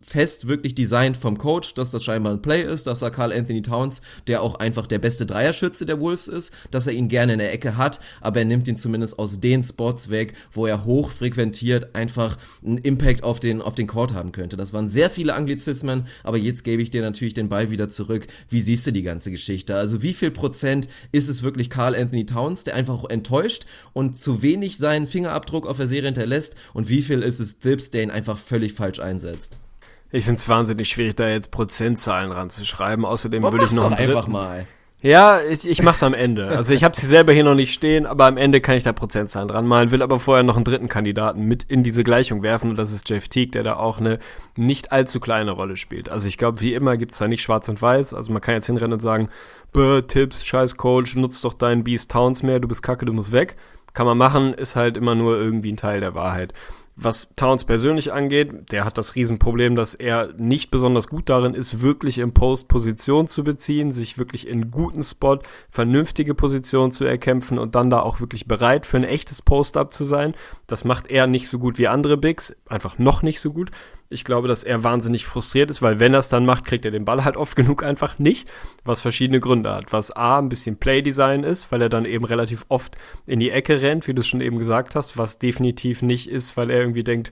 fest wirklich designt vom Coach, dass das scheinbar ein Play ist, dass er Karl Anthony Towns, der auch einfach der beste Dreierschütze der Wolves ist, dass er ihn gerne in der Ecke hat, aber er nimmt ihn zumindest aus den Spots weg, wo er hochfrequentiert einfach einen Impact auf den Court haben könnte. Das waren sehr viele Anglizismen, aber jetzt gebe ich dir natürlich den Ball wieder zurück. Wie siehst du die ganze Geschichte? Also wie viel Prozent ist es wirklich Karl Anthony Towns, der einfach enttäuscht und zu wenig seinen Fingerabdruck auf der Serie hinterlässt, und wie viel ist es Thibs, der ihn einfach völlig falsch einsetzt? Ich finde es wahnsinnig schwierig, da jetzt Prozentzahlen ranzuschreiben. Außerdem würde ich noch doch einfach mal. Ja, ich mach's am Ende. Also ich habe sie selber hier noch nicht stehen, aber am Ende kann ich da Prozentzahlen dran malen, will aber vorher noch einen dritten Kandidaten mit in diese Gleichung werfen, und das ist Jeff Teague, der da auch eine nicht allzu kleine Rolle spielt. Also ich glaube, wie immer gibt's da nicht schwarz und weiß. Also man kann jetzt hinrennen und sagen, Thibs, scheiß Coach, nutzt doch deinen Beast Towns mehr, du bist kacke, du musst weg. Kann man machen, ist halt immer nur irgendwie ein Teil der Wahrheit. Was Towns persönlich angeht, der hat das Riesenproblem, dass er nicht besonders gut darin ist, wirklich im Post Position zu beziehen, sich wirklich in guten Spot vernünftige Positionen zu erkämpfen und dann da auch wirklich bereit für ein echtes Post-Up zu sein. Das macht er nicht so gut wie andere Bigs, einfach noch nicht so gut. Ich glaube, dass er wahnsinnig frustriert ist, weil wenn er es dann macht, kriegt er den Ball halt oft genug einfach nicht, was verschiedene Gründe hat. Was A, ein bisschen Playdesign ist, weil er dann eben relativ oft in die Ecke rennt, wie du es schon eben gesagt hast, was definitiv nicht ist, weil er irgendwie denkt,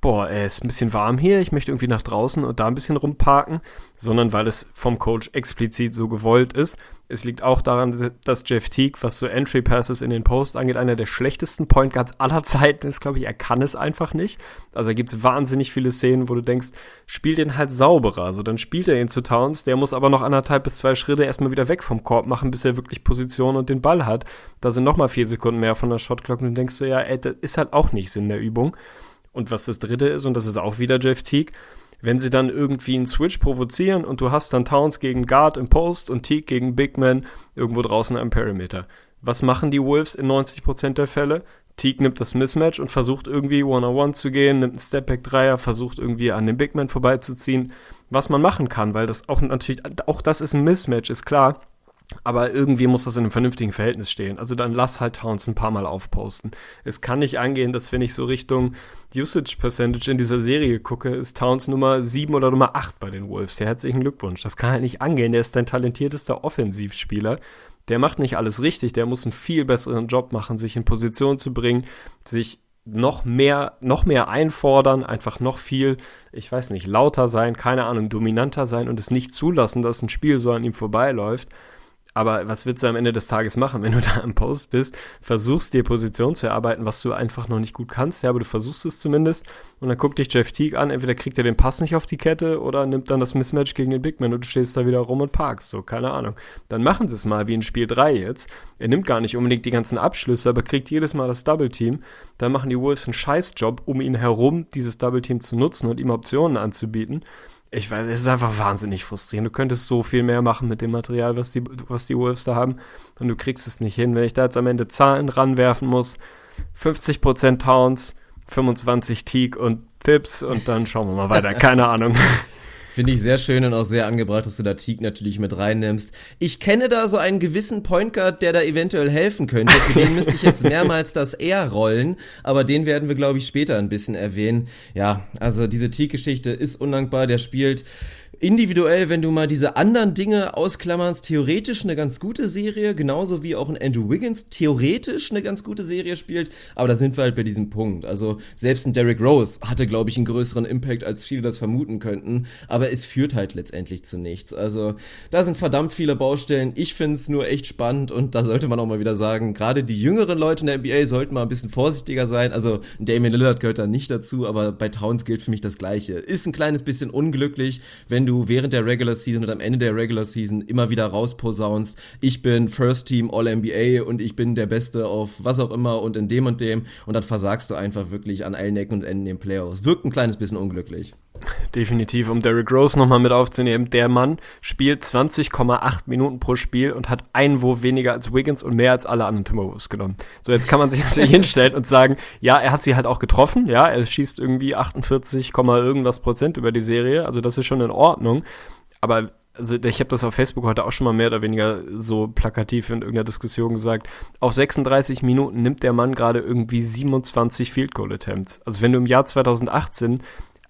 es ist ein bisschen warm hier, ich möchte irgendwie nach draußen und da ein bisschen rumparken, sondern weil es vom Coach explizit so gewollt ist. Es liegt auch daran, dass Jeff Teague, was so Entry Passes in den Post angeht, einer der schlechtesten Point Guards aller Zeiten ist, glaube ich. Er kann es einfach nicht. Also da gibt es wahnsinnig viele Szenen, wo du denkst, spiel den halt sauberer. Also dann spielt er ihn zu Towns, der muss aber noch 1,5 bis 2 Schritte erstmal wieder weg vom Korb machen, bis er wirklich Position und den Ball hat. Da sind nochmal 4 Sekunden mehr von der Shotclock und du denkst so, das ist halt auch nicht Sinn der Übung. Und was das dritte ist, und das ist auch wieder Jeff Teague, wenn sie dann irgendwie einen Switch provozieren und du hast dann Towns gegen Guard im Post und Teague gegen Big Man irgendwo draußen am Perimeter. Was machen die Wolves in 90% der Fälle? Teague nimmt das Mismatch und versucht irgendwie One-on-One zu gehen, nimmt einen Stepback-Dreier, versucht irgendwie an den Big Man vorbeizuziehen, was man machen kann, weil das auch natürlich, auch das ist ein Mismatch, ist klar. Aber irgendwie muss das in einem vernünftigen Verhältnis stehen. Also dann lass halt Towns ein paar Mal aufposten. Es kann nicht angehen, dass wenn ich so Richtung Usage Percentage in dieser Serie gucke, ist Towns Nummer 7 oder Nummer 8 bei den Wolves. Ja, herzlichen Glückwunsch. Das kann halt nicht angehen. Der ist dein talentiertester Offensivspieler. Der macht nicht alles richtig. Der muss einen viel besseren Job machen, sich in Position zu bringen, sich noch mehr einfordern, einfach noch viel, ich weiß nicht, lauter sein, keine Ahnung, dominanter sein und es nicht zulassen, dass ein Spiel so an ihm vorbeiläuft. Aber was willst du am Ende des Tages machen, wenn du da im Post bist, versuchst dir Position zu erarbeiten, was du einfach noch nicht gut kannst, ja, aber du versuchst es zumindest und dann guckt dich Jeff Teague an, entweder kriegt er den Pass nicht auf die Kette oder nimmt dann das Mismatch gegen den Big Man und du stehst da wieder rum und parkst, so, keine Ahnung. Dann machen sie es mal wie in Spiel 3 jetzt. Er nimmt gar nicht unbedingt die ganzen Abschlüsse, aber kriegt jedes Mal das Double Team. Dann machen die Wolves einen Scheißjob, um ihn herum dieses Double Team zu nutzen und ihm Optionen anzubieten. Ich weiß, es ist einfach wahnsinnig frustrierend. Du könntest so viel mehr machen mit dem Material, was die Wolves da haben. Und du kriegst es nicht hin. Wenn ich da jetzt am Ende Zahlen ranwerfen muss, 50% Towns, 25 Teague und Thibs und dann schauen wir mal weiter. Keine Ahnung. Finde ich sehr schön und auch sehr angebracht, dass du da Teague natürlich mit reinnimmst. Ich kenne da so einen gewissen Point Guard, der da eventuell helfen könnte. Für den müsste ich jetzt mehrmals das R rollen, aber den werden wir, glaube ich, später ein bisschen erwähnen. Ja, also diese Teague-Geschichte ist undankbar. Der spielt individuell, wenn du mal diese anderen Dinge ausklammerst, theoretisch eine ganz gute Serie, genauso wie auch ein Andrew Wiggins theoretisch eine ganz gute Serie spielt, aber da sind wir halt bei diesem Punkt. Also selbst ein Derrick Rose hatte, glaube ich, einen größeren Impact, als viele das vermuten könnten, aber es führt halt letztendlich zu nichts. Also da sind verdammt viele Baustellen. Ich finde es nur echt spannend und da sollte man auch mal wieder sagen, gerade die jüngeren Leute in der NBA sollten mal ein bisschen vorsichtiger sein. Also Damian Lillard gehört da nicht dazu, aber bei Towns gilt für mich das Gleiche. Ist ein kleines bisschen unglücklich, wenn du während der Regular Season und am Ende der Regular Season immer wieder rausposaunst, ich bin First Team All-NBA und ich bin der Beste auf was auch immer und in dem und dann versagst du einfach wirklich an allen Ecken und Enden in den Playoffs. Wirkt ein kleines bisschen unglücklich. Definitiv, um Derrick Rose nochmal mit aufzunehmen, der Mann spielt 20,8 Minuten pro Spiel und hat einen Wurf weniger als Wiggins und mehr als alle anderen Timberwolves genommen. So, jetzt kann man sich natürlich hinstellen und sagen, ja, er hat sie halt auch getroffen, ja, er schießt irgendwie 48, irgendwas Prozent über die Serie, also das ist schon in Ordnung, aber also ich habe das auf Facebook heute auch schon mal mehr oder weniger so plakativ in irgendeiner Diskussion gesagt, auf 36 Minuten nimmt der Mann gerade irgendwie 27 Field Goal Attempts. Also wenn du im Jahr 2018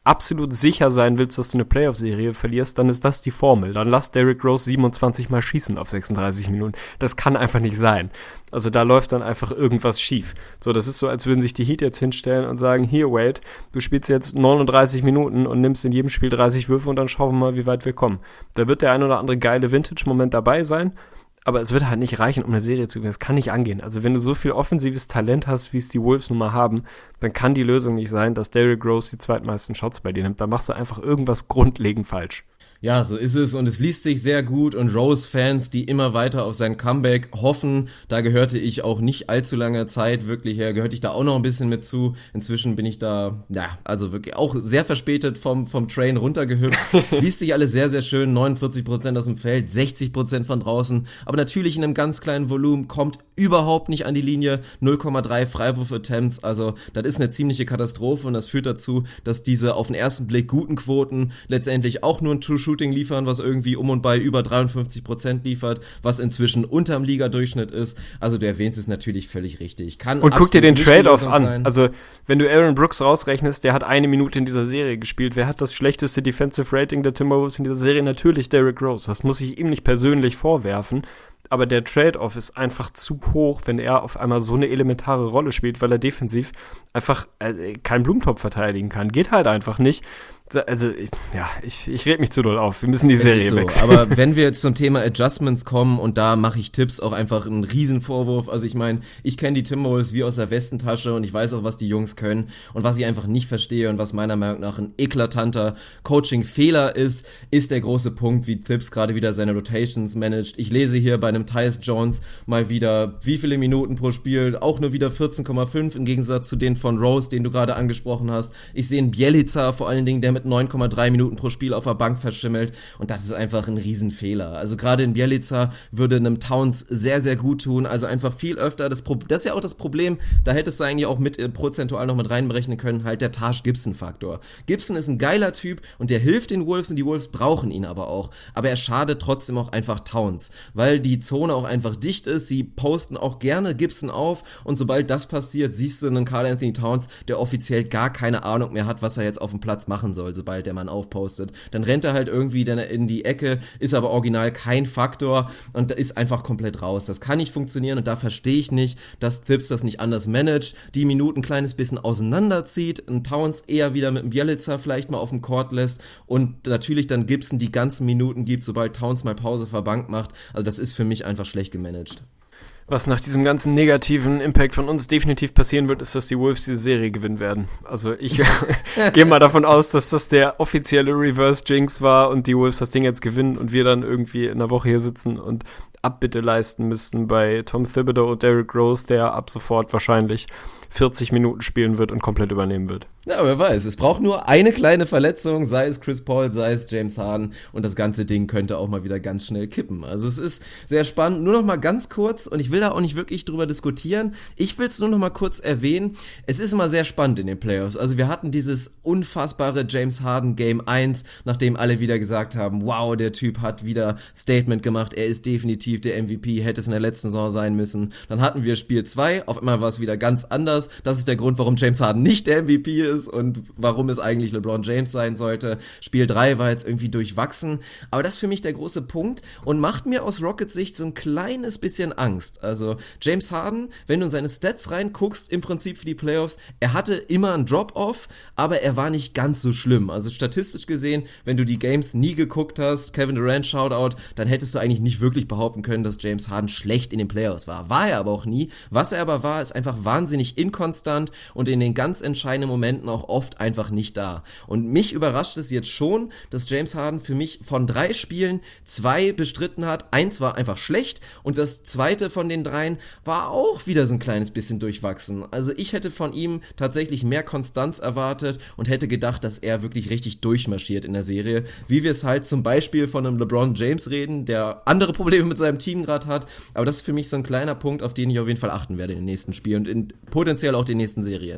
absolut sicher sein willst, dass du eine Playoff-Serie verlierst, dann ist das die Formel. Dann lass Derrick Rose 27 Mal schießen auf 36 Minuten. Das kann einfach nicht sein. Also da läuft dann einfach irgendwas schief. So, das ist so, als würden sich die Heat jetzt hinstellen und sagen, hier Wade, du spielst jetzt 39 Minuten und nimmst in jedem Spiel 30 Würfe und dann schauen wir mal, wie weit wir kommen. Da wird der ein oder andere geile Vintage-Moment dabei sein, aber es wird halt nicht reichen, um eine Serie zu gewinnen. Das kann nicht angehen. Also wenn du so viel offensives Talent hast, wie es die Wolves nun mal haben, dann kann die Lösung nicht sein, dass Derrick Rose die zweitmeisten Shots bei dir nimmt. Da machst du einfach irgendwas grundlegend falsch. Ja, so ist es und es liest sich sehr gut und Rose-Fans, die immer weiter auf sein Comeback hoffen, da gehörte ich auch nicht allzu langer Zeit wirklich her, gehörte ich da auch noch ein bisschen mit zu. Inzwischen bin ich da, ja, also wirklich auch sehr verspätet vom Train runtergehüpft. Liest sich alles sehr, sehr schön, 49% aus dem Feld, 60% von draußen, aber natürlich in einem ganz kleinen Volumen, kommt überhaupt nicht an die Linie, 0,3 Freiwurf-Attempts, also das ist eine ziemliche Katastrophe und das führt dazu, dass diese auf den ersten Blick guten Quoten letztendlich auch nur ein True-Shooting liefern, was irgendwie um und bei über 53% liefert, was inzwischen unterm Liga-Durchschnitt ist. Also du erwähnst es natürlich völlig richtig. Und guck dir den Trade-Off an. Sein. Also wenn du Aaron Brooks rausrechnest, der hat 1 Minute in dieser Serie gespielt. Wer hat das schlechteste Defensive Rating der Timberwolves in dieser Serie? Natürlich Derrick Rose. Das muss ich ihm nicht persönlich vorwerfen. Aber der Trade-Off ist einfach zu hoch, wenn er auf einmal so eine elementare Rolle spielt, weil er defensiv einfach keinen Blumentopf verteidigen kann. Geht halt einfach nicht. Also, ja, ich reg mich zu doll auf. Wir müssen die Serie wechseln. Aber wenn wir jetzt zum Thema Adjustments kommen, und da mache ich Tipps auch einfach einen Riesenvorwurf. Also ich meine, ich kenne die Timberwolves wie aus der Westentasche und ich weiß auch, was die Jungs können und was ich einfach nicht verstehe und was meiner Meinung nach ein eklatanter Coaching-Fehler ist der große Punkt, wie Thibs gerade wieder seine Rotations managt. Ich lese hier bei einem Tyus Jones mal wieder, wie viele Minuten pro Spiel, auch nur wieder 14,5 im Gegensatz zu den von Rose, den du gerade angesprochen hast. Ich sehe einen Bjelica vor allen Dingen, der mit 9,3 Minuten pro Spiel auf der Bank verschimmelt und das ist einfach ein Riesenfehler. Also gerade in Bjelica würde einem Towns sehr, sehr gut tun, also einfach viel öfter, das ist ja auch das Problem, da hättest du eigentlich auch mit prozentual noch mit reinberechnen können, halt der Taj-Gibson-Faktor. Gibson ist ein geiler Typ und der hilft den Wolves und die Wolves brauchen ihn aber auch, aber er schadet trotzdem auch einfach Towns, weil die Zone auch einfach dicht ist, sie posten auch gerne Gibson auf und sobald das passiert, siehst du einen Karl-Anthony Towns, der offiziell gar keine Ahnung mehr hat, was er jetzt auf dem Platz machen soll, sobald der Mann aufpostet. Dann rennt er halt irgendwie in die Ecke, ist aber original kein Faktor und ist einfach komplett raus. Das kann nicht funktionieren und da verstehe ich nicht, dass Thibs das nicht anders managt, die Minuten ein kleines bisschen auseinanderzieht, einen Towns eher wieder mit einem Bjelica vielleicht mal auf dem Court lässt und natürlich dann Gibson die ganzen Minuten gibt, sobald Towns mal Pause vor Bank macht. Also das ist für mich einfach schlecht gemanagt. Was nach diesem ganzen negativen Impact von uns definitiv passieren wird, ist, dass die Wolves diese Serie gewinnen werden. Also ich gehe mal davon aus, dass das der offizielle Reverse Jinx war und die Wolves das Ding jetzt gewinnen und wir dann irgendwie in einer Woche hier sitzen und Abbitte leisten müssten bei Tom Thibodeau und Derrick Rose, der ab sofort wahrscheinlich 40 Minuten spielen wird und komplett übernehmen wird. Ja, wer weiß. Es braucht nur eine kleine Verletzung, sei es Chris Paul, sei es James Harden und das ganze Ding könnte auch mal wieder ganz schnell kippen. Also es ist sehr spannend. Nur noch mal ganz kurz und ich will da auch nicht wirklich drüber diskutieren. Ich will es nur noch mal kurz erwähnen. Es ist immer sehr spannend in den Playoffs. Also wir hatten dieses unfassbare James Harden Game 1, nachdem alle wieder gesagt haben, wow, der Typ hat wieder Statement gemacht, er ist definitiv der MVP, hätte es in der letzten Saison sein müssen. Dann hatten wir Spiel 2, auf einmal war es wieder ganz anders. Das ist der Grund, warum James Harden nicht der MVP ist und warum es eigentlich LeBron James sein sollte. Spiel 3 war jetzt irgendwie durchwachsen, aber das ist für mich der große Punkt und macht mir aus Rockets Sicht so ein kleines bisschen Angst. Also James Harden, wenn du in seine Stats reinguckst, im Prinzip für die Playoffs, er hatte immer einen Drop-Off, aber er war nicht ganz so schlimm. Also statistisch gesehen, wenn du die Games nie geguckt hast, Kevin Durant Shoutout, dann hättest du eigentlich nicht wirklich behaupten können, dass James Harden schlecht in den Playoffs war. War er aber auch nie. Was er aber war, ist einfach wahnsinnig inkonstant und in den ganz entscheidenden Momenten auch oft einfach nicht da. Und mich überrascht es jetzt schon, dass James Harden für mich von 3 Spielen 2 bestritten hat. 1 war einfach schlecht und das zweite von den 3 war auch wieder so ein kleines bisschen durchwachsen. Also ich hätte von ihm tatsächlich mehr Konstanz erwartet und hätte gedacht, dass er wirklich richtig durchmarschiert in der Serie, wie wir es halt zum Beispiel von einem LeBron James reden, der andere Probleme mit seinem Team gerade hat, aber das ist für mich so ein kleiner Punkt, auf den ich auf jeden Fall achten werde in den nächsten Spielen und in potenziell auch den nächsten Serien.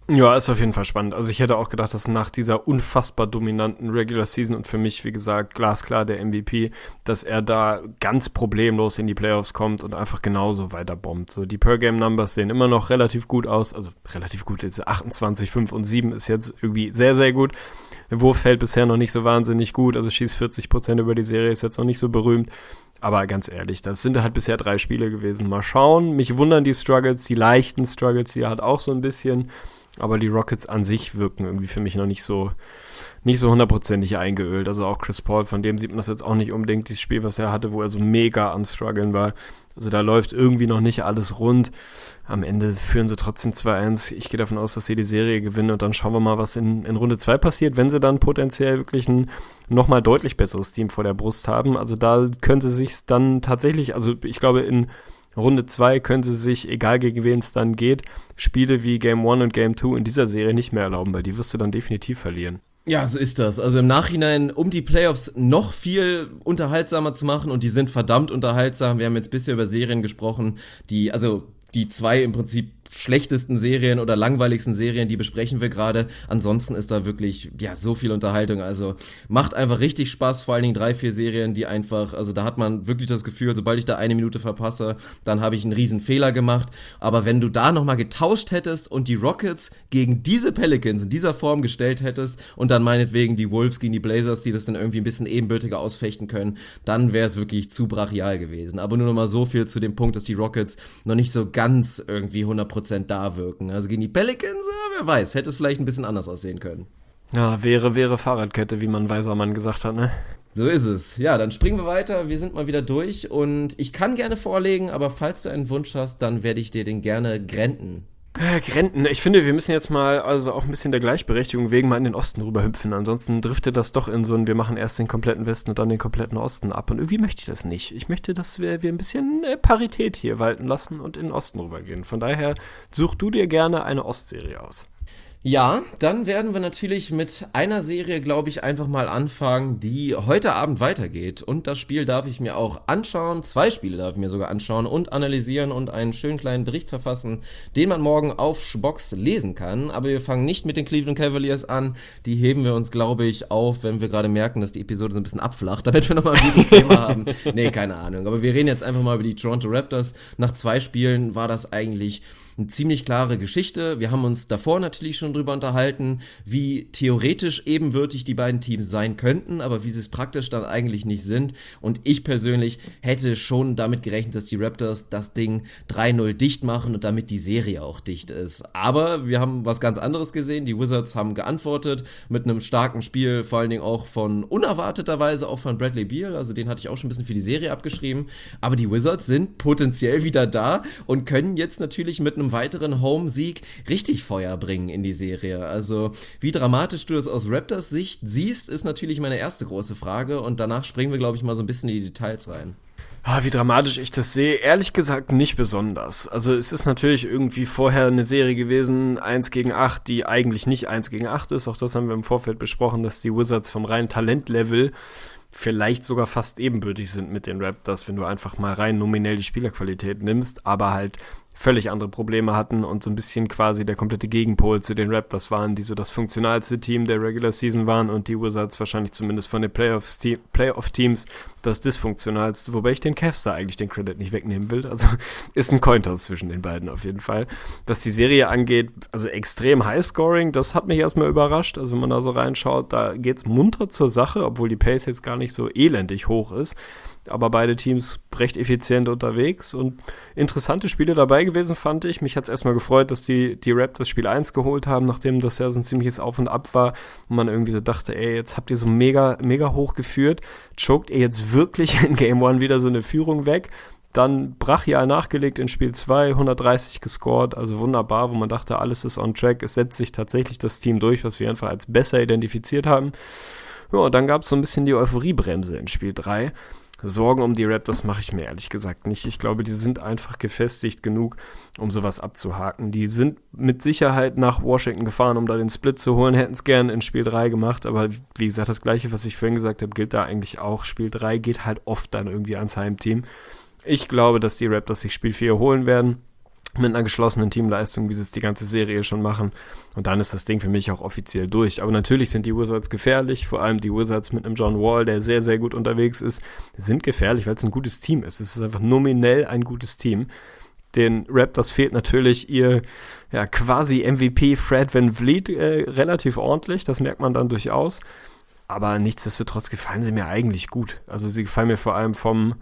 Ja, ist auf jeden Fall spannend. Also ich hätte auch gedacht, dass nach dieser unfassbar dominanten Regular Season und für mich, wie gesagt, glasklar der MVP, dass er da ganz problemlos in die Playoffs kommt und einfach genauso weiter bombt. So, die Per-Game-Numbers sehen immer noch relativ gut aus, also relativ gut, jetzt 28, 5 und 7 ist jetzt irgendwie sehr, sehr gut. Der Wurf fällt bisher noch nicht so wahnsinnig gut, also schießt 40% über die Serie, ist jetzt noch nicht so berühmt. Aber ganz ehrlich, das sind halt bisher 3 Spiele gewesen. Mal schauen, mich wundern die Struggles, die leichten Struggles, die er hat auch so ein bisschen. Aber die Rockets an sich wirken irgendwie für mich noch nicht so hundertprozentig eingeölt. Also auch Chris Paul, von dem sieht man das jetzt auch nicht unbedingt, dieses Spiel, was er hatte, wo er so mega am Struggeln war. Also da läuft irgendwie noch nicht alles rund. Am Ende führen sie trotzdem 2-1. Ich gehe davon aus, dass sie die Serie gewinnen und dann schauen wir mal, was in Runde 2 passiert, wenn sie dann potenziell wirklich ein nochmal deutlich besseres Team vor der Brust haben. Also da können sie sich dann tatsächlich, also ich glaube in Runde 2 können sie sich, egal gegen wen es dann geht, Spiele wie Game 1 und Game 2 in dieser Serie nicht mehr erlauben, weil die wirst du dann definitiv verlieren. Ja, so ist das. Also im Nachhinein, um die Playoffs noch viel unterhaltsamer zu machen, und die sind verdammt unterhaltsam. Wir haben jetzt bisher über Serien gesprochen, die 2 im Prinzip schlechtesten Serien oder langweiligsten Serien, die besprechen wir gerade. Ansonsten ist da wirklich, ja, so viel Unterhaltung. Also macht einfach richtig Spaß, vor allen Dingen 3, 4 Serien, die einfach, also da hat man wirklich das Gefühl, sobald ich da eine Minute verpasse, dann habe ich einen riesen Fehler gemacht. Aber wenn du da nochmal getauscht hättest und die Rockets gegen diese Pelicans in dieser Form gestellt hättest und dann meinetwegen die Wolves gegen die Blazers, die das dann irgendwie ein bisschen ebenbürtiger ausfechten können, dann wäre es wirklich zu brachial gewesen. Aber nur nochmal so viel zu dem Punkt, dass die Rockets noch nicht so ganz irgendwie 100% da wirken. Also gegen die Pelicans, wer weiß, hätte es vielleicht ein bisschen anders aussehen können. Ja, wäre Fahrradkette, wie man weiser Mann gesagt hat, ne? So ist es. Ja, dann springen wir weiter. Wir sind mal wieder durch und ich kann gerne vorlegen, aber falls du einen Wunsch hast, dann werde ich dir den gerne grenten. Grenten. Ich finde, wir müssen jetzt mal also auch ein bisschen der Gleichberechtigung wegen mal in den Osten rüberhüpfen. Ansonsten driftet das doch in so ein, wir machen erst den kompletten Westen und dann den kompletten Osten ab. Und irgendwie möchte ich das nicht. Ich möchte, dass wir ein bisschen Parität hier walten lassen und in den Osten rübergehen. Von daher such du dir gerne eine Ostserie aus. Ja, dann werden wir natürlich mit einer Serie, glaube ich, einfach mal anfangen, die heute Abend weitergeht. Und das Spiel darf ich mir auch anschauen. 2 Spiele darf ich mir sogar anschauen und analysieren und einen schönen kleinen Bericht verfassen, den man morgen auf Schbox lesen kann. Aber wir fangen nicht mit den Cleveland Cavaliers an. Die heben wir uns, glaube ich, auf, wenn wir gerade merken, dass die Episode so ein bisschen abflacht, damit wir nochmal ein gutes Thema haben. Nee, keine Ahnung. Aber wir reden jetzt einfach mal über die Toronto Raptors. Nach 2 Spielen war das eigentlich eine ziemlich klare Geschichte. Wir haben uns davor natürlich schon drüber unterhalten, wie theoretisch ebenbürtig die beiden Teams sein könnten, aber wie sie es praktisch dann eigentlich nicht sind. Und ich persönlich hätte schon damit gerechnet, dass die Raptors das Ding 3-0 dicht machen und damit die Serie auch dicht ist. Aber wir haben was ganz anderes gesehen. Die Wizards haben geantwortet mit einem starken Spiel, vor allen Dingen auch von unerwarteterweise auch von Bradley Beal. Also den hatte ich auch schon ein bisschen für die Serie abgeschrieben. Aber die Wizards sind potenziell wieder da und können jetzt natürlich mit einem weiteren Home-Sieg richtig Feuer bringen in die Serie. Also wie dramatisch du das aus Raptors Sicht siehst, ist natürlich meine erste große Frage und danach springen wir, glaube ich, mal so ein bisschen in die Details rein. Wie dramatisch ich das sehe, ehrlich gesagt nicht besonders. Also es ist natürlich irgendwie vorher eine Serie gewesen, 1-8, die eigentlich nicht 1-8 ist. Auch das haben wir im Vorfeld besprochen, dass die Wizards vom reinen Talentlevel vielleicht sogar fast ebenbürtig sind mit den Raptors, wenn du einfach mal rein nominell die Spielerqualität nimmst, aber halt völlig andere Probleme hatten und so ein bisschen quasi der komplette Gegenpol zu den Raptors waren, die so das funktionalste Team der Regular Season waren und die Wizards wahrscheinlich zumindest von den Playoff-Teams das dysfunktionalste, wobei ich den Cavs da eigentlich den Credit nicht wegnehmen will. Also ist ein Cointoss zwischen den beiden auf jeden Fall. Was die Serie angeht, also extrem Highscoring, das hat mich erstmal überrascht. Also wenn man da so reinschaut, da geht's munter zur Sache, obwohl die Pace jetzt gar nicht so elendig hoch ist. Aber beide Teams recht effizient unterwegs und interessante Spiele dabei gewesen, fand ich. Mich hat es erstmal gefreut, dass die Raptors Spiel 1 geholt haben, nachdem das ja so ein ziemliches Auf und Ab war und man irgendwie so dachte, ey, jetzt habt ihr so mega, mega hoch geführt, choked ihr jetzt wirklich in Game 1 wieder so eine Führung weg, dann brachial nachgelegt in Spiel 2, 130 gescored, also wunderbar, wo man dachte, alles ist on track, es setzt sich tatsächlich das Team durch, was wir einfach als besser identifiziert haben. Ja, und dann gab es so ein bisschen die Euphoriebremse in Spiel 3. Sorgen um die Raptors mache ich mir ehrlich gesagt nicht. Ich glaube, die sind einfach gefestigt genug, um sowas abzuhaken. Die sind mit Sicherheit nach Washington gefahren, um da den Split zu holen, hätten es gern in Spiel 3 gemacht, aber wie gesagt, das Gleiche, was ich vorhin gesagt habe, gilt da eigentlich auch. Spiel 3 geht halt oft dann irgendwie ans Heimteam. Ich glaube, dass die Raptors sich Spiel 4 holen werden. mit einer geschlossenen Teamleistung, wie sie es die ganze Serie schon machen. Und dann ist das Ding für mich auch offiziell durch. Aber natürlich sind die Wizards gefährlich, vor allem die Wizards mit einem John Wall, der sehr, sehr gut unterwegs ist, sind gefährlich, weil es ein gutes Team ist. Es ist einfach nominell ein gutes Team. Den Raptors fehlt natürlich ihr quasi MVP Fred VanVleet relativ ordentlich, das merkt man dann durchaus. Aber nichtsdestotrotz gefallen sie mir eigentlich gut. Also sie gefallen mir vor allem vom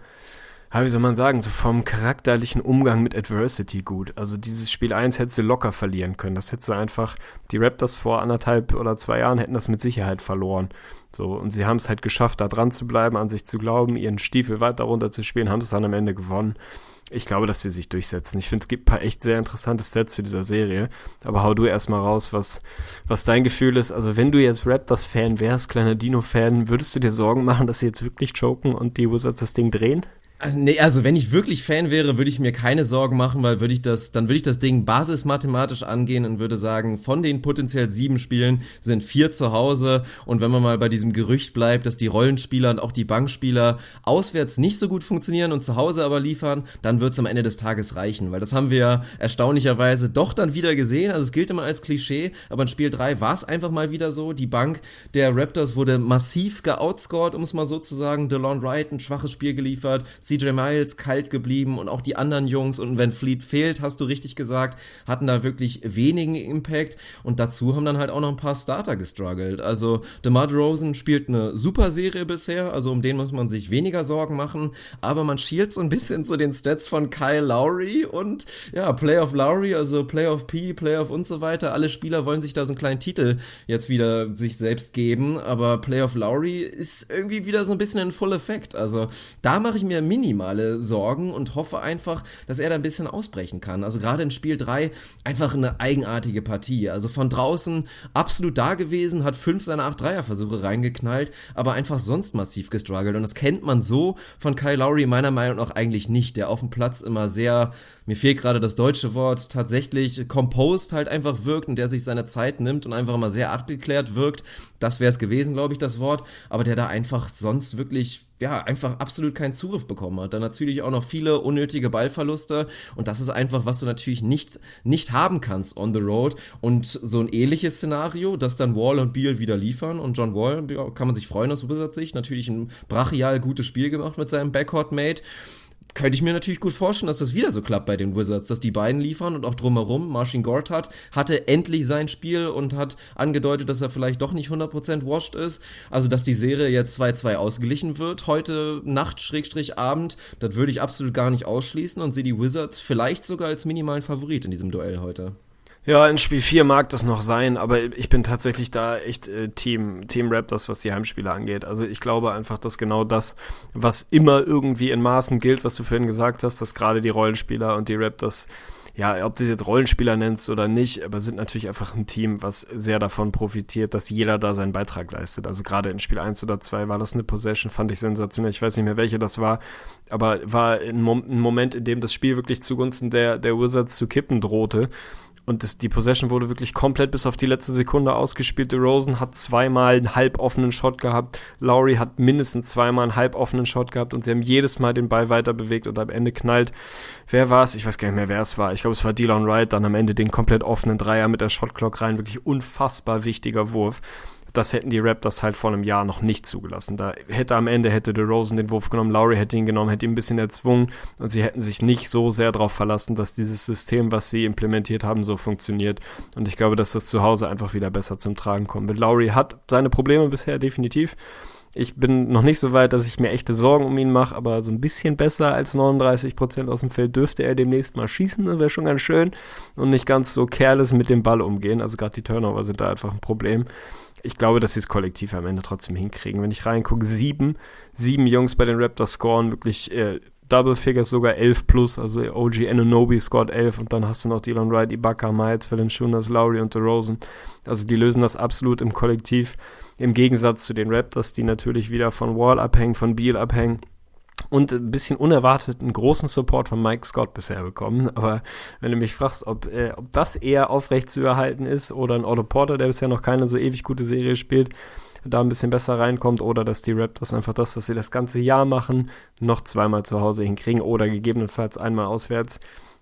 charakterlichen Umgang mit Adversity gut. Also dieses Spiel 1 hätte sie locker verlieren können. Das hätte sie einfach, die Raptors vor 1,5 oder 2 Jahren hätten das mit Sicherheit verloren. So, und sie haben es halt geschafft, da dran zu bleiben, an sich zu glauben, ihren Stiefel weiter runter zu spielen, haben es dann am Ende gewonnen. Ich glaube, dass sie sich durchsetzen. Ich finde, es gibt ein paar echt sehr interessante Stats für diese Serie. Aber hau du erstmal raus, was dein Gefühl ist. Also wenn du jetzt Raptors-Fan wärst, kleiner Dino-Fan, würdest du dir Sorgen machen, dass sie jetzt wirklich choken und die Wizards das Ding drehen? Also wenn ich wirklich Fan wäre, würde ich mir keine Sorgen machen, weil würde ich das Ding basismathematisch angehen und würde sagen, von den potenziell 7 Spielen sind 4 zu Hause, und wenn man mal bei diesem Gerücht bleibt, dass die Rollenspieler und auch die Bankspieler auswärts nicht so gut funktionieren und zu Hause aber liefern, dann wird es am Ende des Tages reichen, weil das haben wir ja erstaunlicherweise doch dann wieder gesehen. Also es gilt immer als Klischee, aber in Spiel 3 war es einfach mal wieder so. Die Bank der Raptors wurde massiv geoutscored, um es mal so zu sagen. DeLon Wright ein schwaches Spiel geliefert, CJ Miles kalt geblieben, und auch die anderen Jungs, und wenn VanVleet fehlt, hast du richtig gesagt, hatten da wirklich wenigen Impact, und dazu haben dann halt auch noch ein paar Starter gestruggelt. Also DeMar DeRozan spielt eine super Serie bisher, also um den muss man sich weniger Sorgen machen, aber man schielt so ein bisschen zu den Stats von Kyle Lowry und Playoff Lowry, also Playoff P, Playoff und so weiter. Alle Spieler wollen sich da so einen kleinen Titel jetzt wieder sich selbst geben, aber Playoff Lowry ist irgendwie wieder so ein bisschen in Full Effect. Also da mache ich mir minimale Sorgen und hoffe einfach, dass er da ein bisschen ausbrechen kann. Also gerade in Spiel 3 einfach eine eigenartige Partie. Also von draußen absolut da gewesen, hat 5 seiner 8 Dreierversuche reingeknallt, aber einfach sonst massiv gestruggelt. Und das kennt man so von Kyle Lowry meiner Meinung nach eigentlich nicht. Der auf dem Platz immer sehr, mir fehlt gerade das deutsche Wort, tatsächlich composed halt einfach wirkt und der sich seine Zeit nimmt und einfach immer sehr abgeklärt wirkt. Das wäre es gewesen, glaube ich, das Wort. Aber der da einfach sonst wirklich einfach absolut keinen Zugriff bekommen hat. Dann natürlich auch noch viele unnötige Ballverluste, und das ist einfach, was du natürlich nicht haben kannst on the road, und so ein ähnliches Szenario, dass dann Wall und Beal wieder liefern, und John Wall, kann man sich freuen aus Wizards-Sicht, natürlich ein brachial gutes Spiel gemacht mit seinem Backcourt-Mate. Könnte ich mir natürlich gut vorstellen, dass das wieder so klappt bei den Wizards, dass die beiden liefern, und auch drumherum. Marcin Gortat hatte endlich sein Spiel und hat angedeutet, dass er vielleicht doch nicht 100% washed ist. Also, dass die Serie jetzt 2-2 ausgeglichen wird, heute Nacht, Abend, das würde ich absolut gar nicht ausschließen und sehe die Wizards vielleicht sogar als minimalen Favorit in diesem Duell heute. Ja, in Spiel 4 mag das noch sein, aber ich bin tatsächlich da echt Team Raptors, was die Heimspiele angeht. Also ich glaube einfach, dass genau das, was immer irgendwie in Maßen gilt, was du vorhin gesagt hast, dass gerade die Rollenspieler und die Raptors, ob du sie jetzt Rollenspieler nennst oder nicht, aber sind natürlich einfach ein Team, was sehr davon profitiert, dass jeder da seinen Beitrag leistet. Also gerade in Spiel 1 oder 2 war das eine Possession, fand ich sensationell. Ich weiß nicht mehr, welche das war, aber war ein Moment, in dem das Spiel wirklich zugunsten der Wizards zu kippen drohte. Und die Possession wurde wirklich komplett bis auf die letzte Sekunde ausgespielt. DeRozan hat 2-mal einen halboffenen Shot gehabt. Lowry hat mindestens 2-mal einen halboffenen Shot gehabt. Und sie haben jedes Mal den Ball weiter bewegt und am Ende knallt. Wer war es? Ich weiß gar nicht mehr, wer es war. Ich glaube, es war DeLon Wright. Dann am Ende den komplett offenen Dreier mit der Shotclock rein. Wirklich unfassbar wichtiger Wurf. Das hätten die Raptors halt vor einem Jahr noch nicht zugelassen. Da hätte DeRozan den Wurf genommen, Lowry hätte ihn genommen, hätte ihn ein bisschen erzwungen, und sie hätten sich nicht so sehr darauf verlassen, dass dieses System, was sie implementiert haben, so funktioniert. Und ich glaube, dass das zu Hause einfach wieder besser zum Tragen kommt. Weil Lowry hat seine Probleme bisher definitiv. Ich bin noch nicht so weit, dass ich mir echte Sorgen um ihn mache, aber so ein bisschen besser als 39% aus dem Feld dürfte er demnächst mal schießen. Das wäre schon ganz schön, und nicht ganz so careless mit dem Ball umgehen. Also gerade die Turnover sind da einfach ein Problem. Ich glaube, dass sie es kollektiv am Ende trotzdem hinkriegen. Wenn ich reingucke, sieben Jungs bei den Raptors scoren wirklich Double Figures, sogar 11 plus. Also OG Anunoby scored 11, und dann hast du noch DeLon Wright, Ibaka, Miles, Valanciunas, Lowry und DeRozan. Also die lösen das absolut im Kollektiv. Im Gegensatz zu den Raptors, die natürlich wieder von Wall abhängen, von Beal abhängen. Und ein bisschen unerwartet einen großen Support von Mike Scott bisher bekommen. Aber wenn du mich fragst, ob das eher aufrecht zu erhalten ist, oder ein Otto Porter, der bisher noch keine so ewig gute Serie spielt, da ein bisschen besser reinkommt, oder dass die Raptors einfach das, was sie das ganze Jahr machen, noch 2-mal zu Hause hinkriegen oder gegebenenfalls einmal auswärts.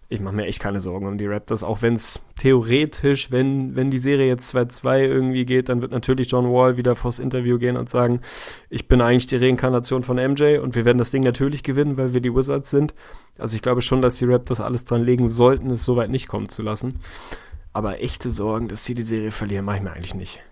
ich mache mir echt keine Sorgen um die Raptors, auch wenn es theoretisch, wenn die Serie jetzt 2-2 irgendwie geht, dann wird natürlich John Wall wieder vors Interview gehen und sagen, ich bin eigentlich die Reinkarnation von MJ und wir werden das Ding natürlich gewinnen, weil wir die Wizards sind. Also ich glaube schon, dass die Raptors alles dran legen sollten, es so weit nicht kommen zu lassen. Aber echte Sorgen, dass sie die Serie verlieren, mache ich mir eigentlich nicht.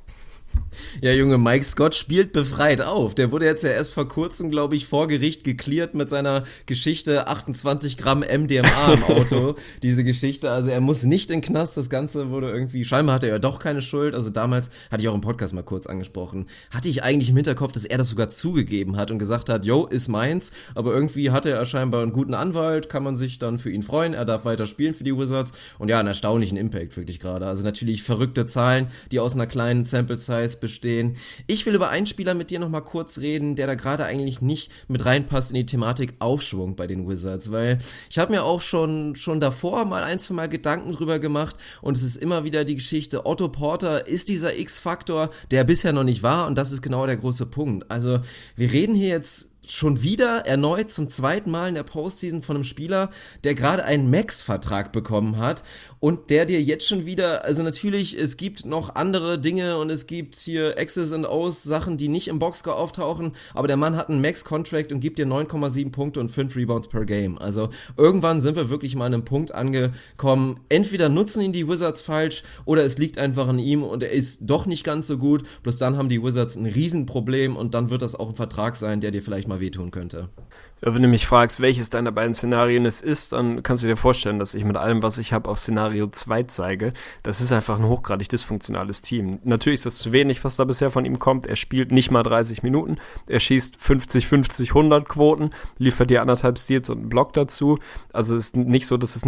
Ja, Junge, Mike Scott spielt befreit auf. Der wurde jetzt ja erst vor kurzem, glaube ich, vor Gericht geklärt mit seiner Geschichte 28 Gramm MDMA im Auto. Diese Geschichte, also er muss nicht in den Knast. Das Ganze wurde irgendwie, scheinbar hatte er ja doch keine Schuld. Also damals, hatte ich auch im Podcast mal kurz angesprochen, hatte ich eigentlich im Hinterkopf, dass er das sogar zugegeben hat und gesagt hat, yo, ist meins. Aber irgendwie hatte er scheinbar einen guten Anwalt, kann man sich dann für ihn freuen. Er darf weiter spielen für die Wizards. Und ja, einen erstaunlichen Impact wirklich gerade. Also natürlich verrückte Zahlen, die aus einer kleinen Sample-Size bestehen. Ich will über einen Spieler mit dir nochmal kurz reden, der da gerade eigentlich nicht mit reinpasst in die Thematik Aufschwung bei den Wizards, weil ich habe mir auch schon davor mal 1-2 Mal Gedanken drüber gemacht und es ist immer wieder die Geschichte, Otto Porter ist dieser X-Faktor, der bisher noch nicht war und das ist genau der große Punkt. Also wir reden hier jetzt schon wieder erneut zum zweiten Mal in der Postseason von einem Spieler, der gerade einen Max-Vertrag bekommen hat und der dir jetzt schon wieder, also natürlich, es gibt noch andere Dinge und es gibt hier X's and O's, Sachen, die nicht im Boxscore auftauchen, aber der Mann hat einen Max-Contract und gibt dir 9,7 Punkte und 5 Rebounds per Game. Also irgendwann sind wir wirklich mal an einem Punkt angekommen, entweder nutzen ihn die Wizards falsch oder es liegt einfach an ihm und er ist doch nicht ganz so gut, bloß dann haben die Wizards ein Riesenproblem und dann wird das auch ein Vertrag sein, der dir vielleicht mal wehtun könnte. Ja, wenn du mich fragst, welches deiner beiden Szenarien es ist, dann kannst du dir vorstellen, dass ich mit allem, was ich habe, auf Szenario 2 zeige. Das ist einfach ein hochgradig dysfunktionales Team. Natürlich ist das zu wenig, was da bisher von ihm kommt. Er spielt nicht mal 30 Minuten. Er schießt 50, 100 Quoten, liefert dir 1,5 Steals und einen Block dazu. Also es ist nicht so, dass es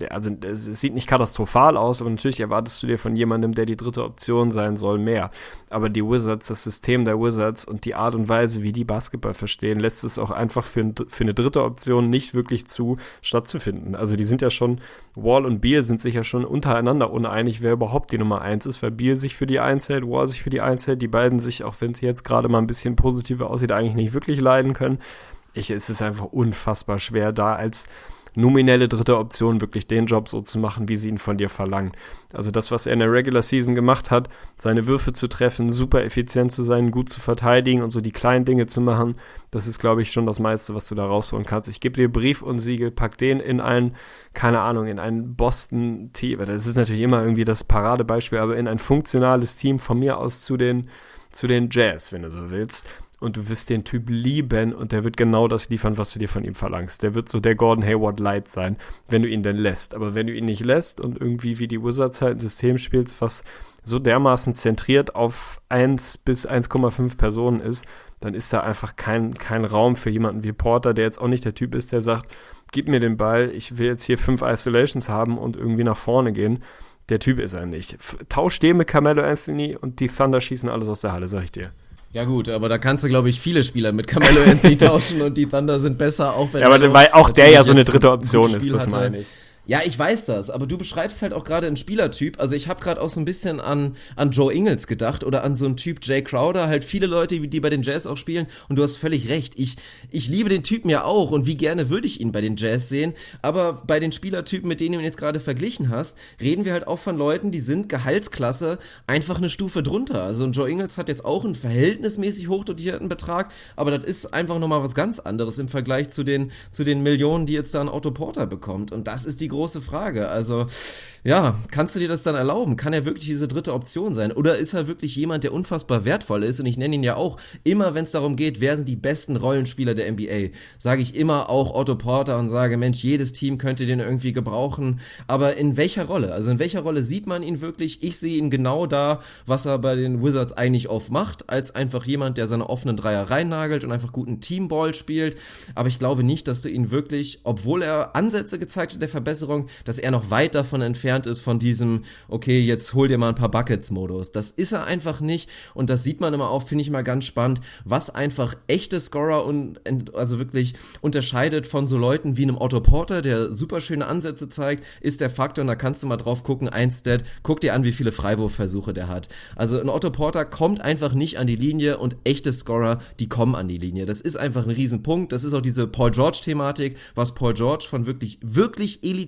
sieht nicht katastrophal aus, aber natürlich erwartest du dir von jemandem, der die dritte Option sein soll, mehr. Aber die Wizards, das System der Wizards und die Art und Weise, wie die Basketball verstehen, lässt es auch einfach für eine dritte Option nicht wirklich stattzufinden. Also die sind ja schon, Wall und Beal sind sich ja schon untereinander uneinig, wer überhaupt die Nummer 1 ist, weil Beal sich für die 1 hält, Wall sich für die 1 hält, die beiden sich, auch wenn es jetzt gerade mal ein bisschen positiver aussieht, eigentlich nicht wirklich leiden können. Es ist einfach unfassbar schwer, da als nominelle dritte Option wirklich den Job so zu machen, wie sie ihn von dir verlangen. Also das, was er in der Regular Season gemacht hat, seine Würfe zu treffen, super effizient zu sein, gut zu verteidigen und so die kleinen Dinge zu machen, das ist, glaube ich, schon das meiste, was du da rausholen kannst. Ich gebe dir Brief und Siegel, pack den in ein Boston-Team, das ist natürlich immer irgendwie das Paradebeispiel, aber in ein funktionales Team, von mir aus zu den Jazz, wenn du so willst. Und du wirst den Typ lieben und der wird genau das liefern, was du dir von ihm verlangst. Der wird so der Gordon Hayward Light sein, wenn du ihn denn lässt. Aber wenn du ihn nicht lässt und irgendwie wie die Wizards halt ein System spielst, was so dermaßen zentriert auf 1 bis 1,5 Personen ist, dann ist da einfach kein Raum für jemanden wie Porter, der jetzt auch nicht der Typ ist, der sagt, gib mir den Ball, ich will jetzt hier 5 Isolations haben und irgendwie nach vorne gehen. Der Typ ist er nicht. Tausch den mit Carmelo Anthony und die Thunder schießen alles aus der Halle, sag ich dir. Ja gut, aber da kannst du, glaube ich, viele Spieler mit Carmelo Anthony tauschen und die Thunder sind besser, auch wenn... Ja, aber weil auch der ja so eine dritte Option ist, das meine ich. Ja, ich weiß das, aber du beschreibst halt auch gerade einen Spielertyp, also ich habe gerade auch so ein bisschen an Joe Ingles gedacht oder an so einen Typ Jay Crowder, halt viele Leute, die bei den Jazz auch spielen und du hast völlig recht, ich liebe den Typen ja auch und wie gerne würde ich ihn bei den Jazz sehen, aber bei den Spielertypen, mit denen du ihn jetzt gerade verglichen hast, reden wir halt auch von Leuten, die sind Gehaltsklasse einfach eine Stufe drunter, also ein Joe Ingles hat jetzt auch einen verhältnismäßig hochdotierten Betrag, aber das ist einfach nochmal was ganz anderes im Vergleich zu den Millionen, die jetzt da ein Otto Porter bekommt und das ist die große Frage. Also, ja, kannst du dir das dann erlauben? Kann er wirklich diese dritte Option sein? Oder ist er wirklich jemand, der unfassbar wertvoll ist? Und ich nenne ihn ja auch immer, wenn es darum geht, wer sind die besten Rollenspieler der NBA, sage ich immer auch Otto Porter und sage, Mensch, jedes Team könnte den irgendwie gebrauchen. Aber in welcher Rolle? Also in welcher Rolle sieht man ihn wirklich? Ich sehe ihn genau da, was er bei den Wizards eigentlich oft macht, als einfach jemand, der seine offenen Dreier reinnagelt und einfach guten Teamball spielt. Aber ich glaube nicht, dass du ihn wirklich, obwohl er Ansätze gezeigt hat der Verbesserung, dass er noch weit davon entfernt ist von diesem, okay, jetzt hol dir mal ein paar Buckets-Modus. Das ist er einfach nicht und das sieht man immer auch, finde ich mal ganz spannend, was einfach echte Scorer und also wirklich unterscheidet von so Leuten wie einem Otto Porter, der super schöne Ansätze zeigt, ist der Faktor und da kannst du mal drauf gucken, ein Stat, guck dir an, wie viele Freiwurfversuche der hat. Also ein Otto Porter kommt einfach nicht an die Linie und echte Scorer, die kommen an die Linie. Das ist einfach ein Riesenpunkt. Das ist auch diese Paul George-Thematik, was Paul George von wirklich, wirklich elitär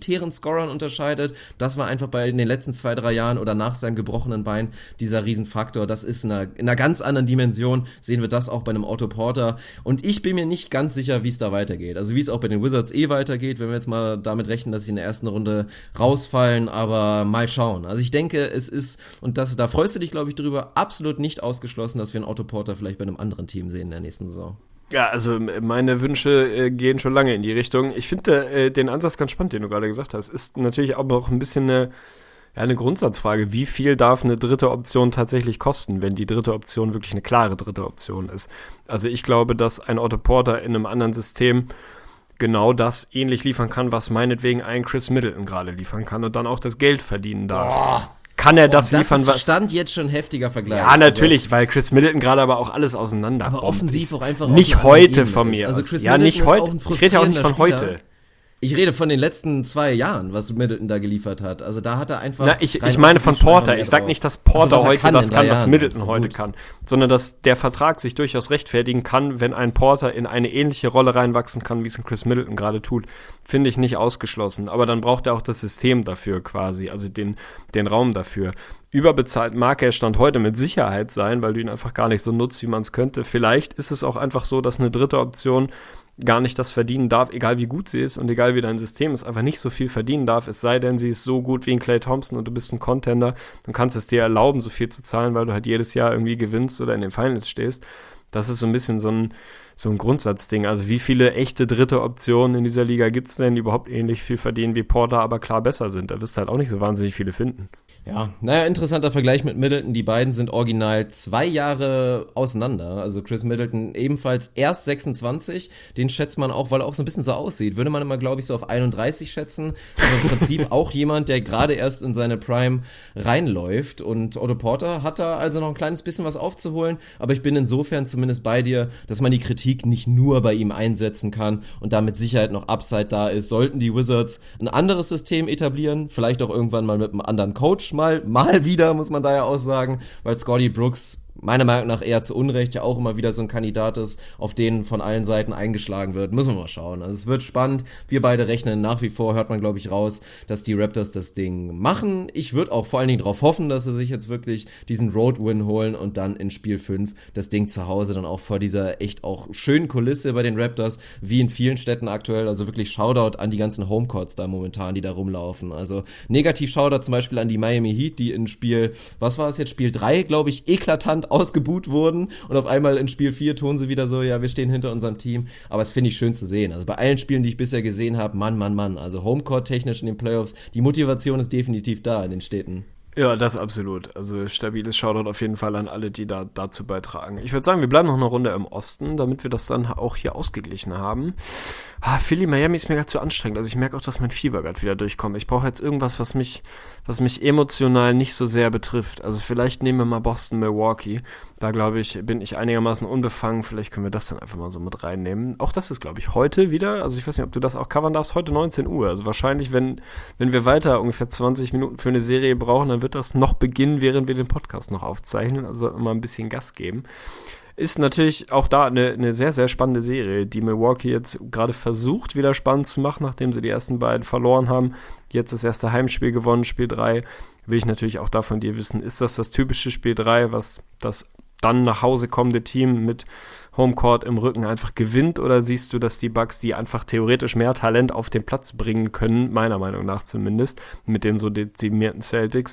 elitären Scorern unterscheidet. Das war einfach in den letzten 2-3 Jahren oder nach seinem gebrochenen Bein dieser Riesenfaktor. Das ist in einer ganz anderen Dimension. Sehen wir das auch bei einem Otto Porter. Und ich bin mir nicht ganz sicher, wie es da weitergeht. Also wie es auch bei den Wizards weitergeht, wenn wir jetzt mal damit rechnen, dass sie in der ersten Runde rausfallen, aber mal schauen. Also ich denke, es ist, und da freust du dich, glaube ich, drüber, absolut nicht ausgeschlossen, dass wir einen Otto Porter vielleicht bei einem anderen Team sehen in der nächsten Saison. Ja, also meine Wünsche gehen schon lange in die Richtung. Ich finde den Ansatz ganz spannend, den du gerade gesagt hast. Ist natürlich auch noch ein bisschen eine Grundsatzfrage. Wie viel darf eine dritte Option tatsächlich kosten, wenn die dritte Option wirklich eine klare dritte Option ist? Also ich glaube, dass ein Otto Porter in einem anderen System genau das ähnlich liefern kann, was meinetwegen ein Chris Middleton gerade liefern kann und dann auch das Geld verdienen darf. Kann er das liefern, was... Das stand jetzt schon ein heftiger Vergleich. Ja, natürlich, also, weil Chris Middleton gerade aber auch alles auseinander aber offensiv auch einfach nicht heute von mir. Also Chris ja, nicht heute. Ich rede ja auch nicht von Spieler. Heute. Ich rede von den letzten 2 Jahren, was Middleton da geliefert hat. Also da hat er einfach... Na, ich meine von Porter. Ich sag nicht, dass Porter heute das kann, was Middleton heute kann. Sondern dass der Vertrag sich durchaus rechtfertigen kann, wenn ein Porter in eine ähnliche Rolle reinwachsen kann, wie es ein Chris Middleton gerade tut. Finde ich nicht ausgeschlossen. Aber dann braucht er auch das System dafür quasi, also den Raum dafür. Überbezahlt mag er Stand heute mit Sicherheit sein, weil du ihn einfach gar nicht so nutzt, wie man es könnte. Vielleicht ist es auch einfach so, dass eine dritte Option gar nicht das verdienen darf, egal wie gut sie ist und egal wie dein System ist, einfach nicht so viel verdienen darf, es sei denn, sie ist so gut wie ein Klay Thompson und du bist ein Contender, dann kannst es dir erlauben, so viel zu zahlen, weil du halt jedes Jahr irgendwie gewinnst oder in den Finals stehst. Das ist so ein bisschen so ein Grundsatzding. Also wie viele echte dritte Optionen in dieser Liga gibt es denn, die überhaupt ähnlich viel verdienen wie Porter, aber klar besser sind? Da wirst du halt auch nicht so wahnsinnig viele finden. Ja, naja, interessanter Vergleich mit Middleton. Die beiden sind original 2 Jahre auseinander. Also Chris Middleton ebenfalls erst 26. Den schätzt man auch, weil er auch so ein bisschen so aussieht. Würde man immer, glaube ich, so auf 31 schätzen. Aber im Prinzip auch jemand, der gerade erst in seine Prime reinläuft. Und Otto Porter hat da also noch ein kleines bisschen was aufzuholen. Aber ich bin insofern zumindest bei dir, dass man die Kritik nicht nur bei ihm einsetzen kann und da mit Sicherheit noch Upside da ist. Sollten die Wizards ein anderes System etablieren, vielleicht auch irgendwann mal mit einem anderen Coach mal wieder, muss man da ja auch sagen, weil Scotty Brooks meiner Meinung nach eher zu Unrecht ja auch immer wieder so ein Kandidat ist, auf den von allen Seiten eingeschlagen wird. Müssen wir mal schauen. Also es wird spannend. Wir beide rechnen nach wie vor, hört man glaube ich raus, dass die Raptors das Ding machen. Ich würde auch vor allen Dingen darauf hoffen, dass sie sich jetzt wirklich diesen Road-Win holen und dann in Spiel 5 das Ding zu Hause dann auch vor dieser echt auch schönen Kulisse bei den Raptors, wie in vielen Städten aktuell. Also wirklich Shoutout an die ganzen Homecourts da momentan, die da rumlaufen. Also negativ Shoutout zum Beispiel an die Miami Heat, die in Spiel 3, glaube ich, eklatant ausgebuht wurden und auf einmal in Spiel 4 tun sie wieder so, ja, wir stehen hinter unserem Team, aber es finde ich schön zu sehen. Also bei allen Spielen, die ich bisher gesehen habe, Mann, also Homecourt-technisch in den Playoffs, die Motivation ist definitiv da in den Städten. Ja, das absolut. Also stabiles Shoutout auf jeden Fall an alle, die dazu beitragen. Ich würde sagen, wir bleiben noch eine Runde im Osten, damit wir das dann auch hier ausgeglichen haben. Philly, Miami ist mir gerade zu anstrengend. Also ich merke auch, dass mein Fieber gerade wieder durchkommt. Ich brauche jetzt irgendwas, was mich emotional nicht so sehr betrifft. Also vielleicht nehmen wir mal Boston, Milwaukee. Da, glaube ich, bin ich einigermaßen unbefangen. Vielleicht können wir das dann einfach mal so mit reinnehmen. Auch das ist, glaube ich, heute wieder. Also ich weiß nicht, ob du das auch covern darfst. Heute 19 Uhr. Also wahrscheinlich, wenn wir weiter ungefähr 20 Minuten für eine Serie brauchen, dann wird das noch beginnen, während wir den Podcast noch aufzeichnen. Also immer ein bisschen Gas geben. Ist natürlich auch da eine sehr, sehr spannende Serie, die Milwaukee jetzt gerade versucht, wieder spannend zu machen, nachdem sie die ersten beiden verloren haben. Jetzt das erste Heimspiel gewonnen, Spiel 3. Will ich natürlich auch da von dir wissen, ist das typische Spiel 3, was das dann nach Hause kommende Team mit Homecourt im Rücken einfach gewinnt, oder siehst du, dass die Bucks, die einfach theoretisch mehr Talent auf den Platz bringen können, meiner Meinung nach zumindest, mit den so dezimierten Celtics,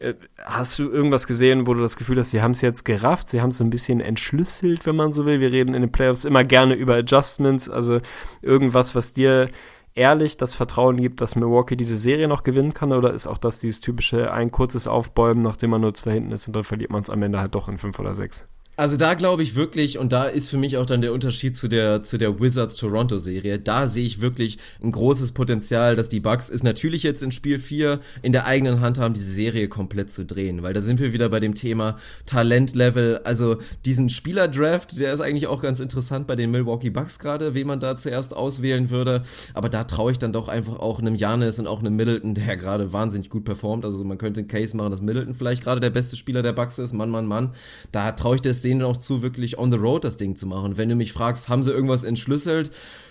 hast du irgendwas gesehen, wo du das Gefühl hast, sie haben es jetzt gerafft, sie haben es so ein bisschen entschlüsselt, wenn man so will? Wir reden in den Playoffs immer gerne über Adjustments, also irgendwas, was dir ehrlich das Vertrauen gibt, dass Milwaukee diese Serie noch gewinnen kann, oder ist auch das dieses typische ein kurzes Aufbäumen, nachdem man nur 2 hinten ist und dann verliert man es am Ende halt doch in 5 oder 6? Also da glaube ich wirklich, und da ist für mich auch dann der Unterschied zu der Wizards-Toronto-Serie, da sehe ich wirklich ein großes Potenzial, dass die Bucks es natürlich jetzt in Spiel 4 in der eigenen Hand haben, diese Serie komplett zu drehen, weil da sind wir wieder bei dem Thema Talentlevel, also diesen Spielerdraft, der ist eigentlich auch ganz interessant bei den Milwaukee Bucks gerade, wen man da zuerst auswählen würde, aber da traue ich dann doch einfach auch einem Giannis und auch einem Middleton, der gerade wahnsinnig gut performt, also man könnte einen Case machen, dass Middleton vielleicht gerade der beste Spieler der Bucks ist, Mann, da traue ich das denen auch zu, wirklich on the road das Ding zu machen. Wenn du mich fragst, haben sie irgendwas entschlüsselt?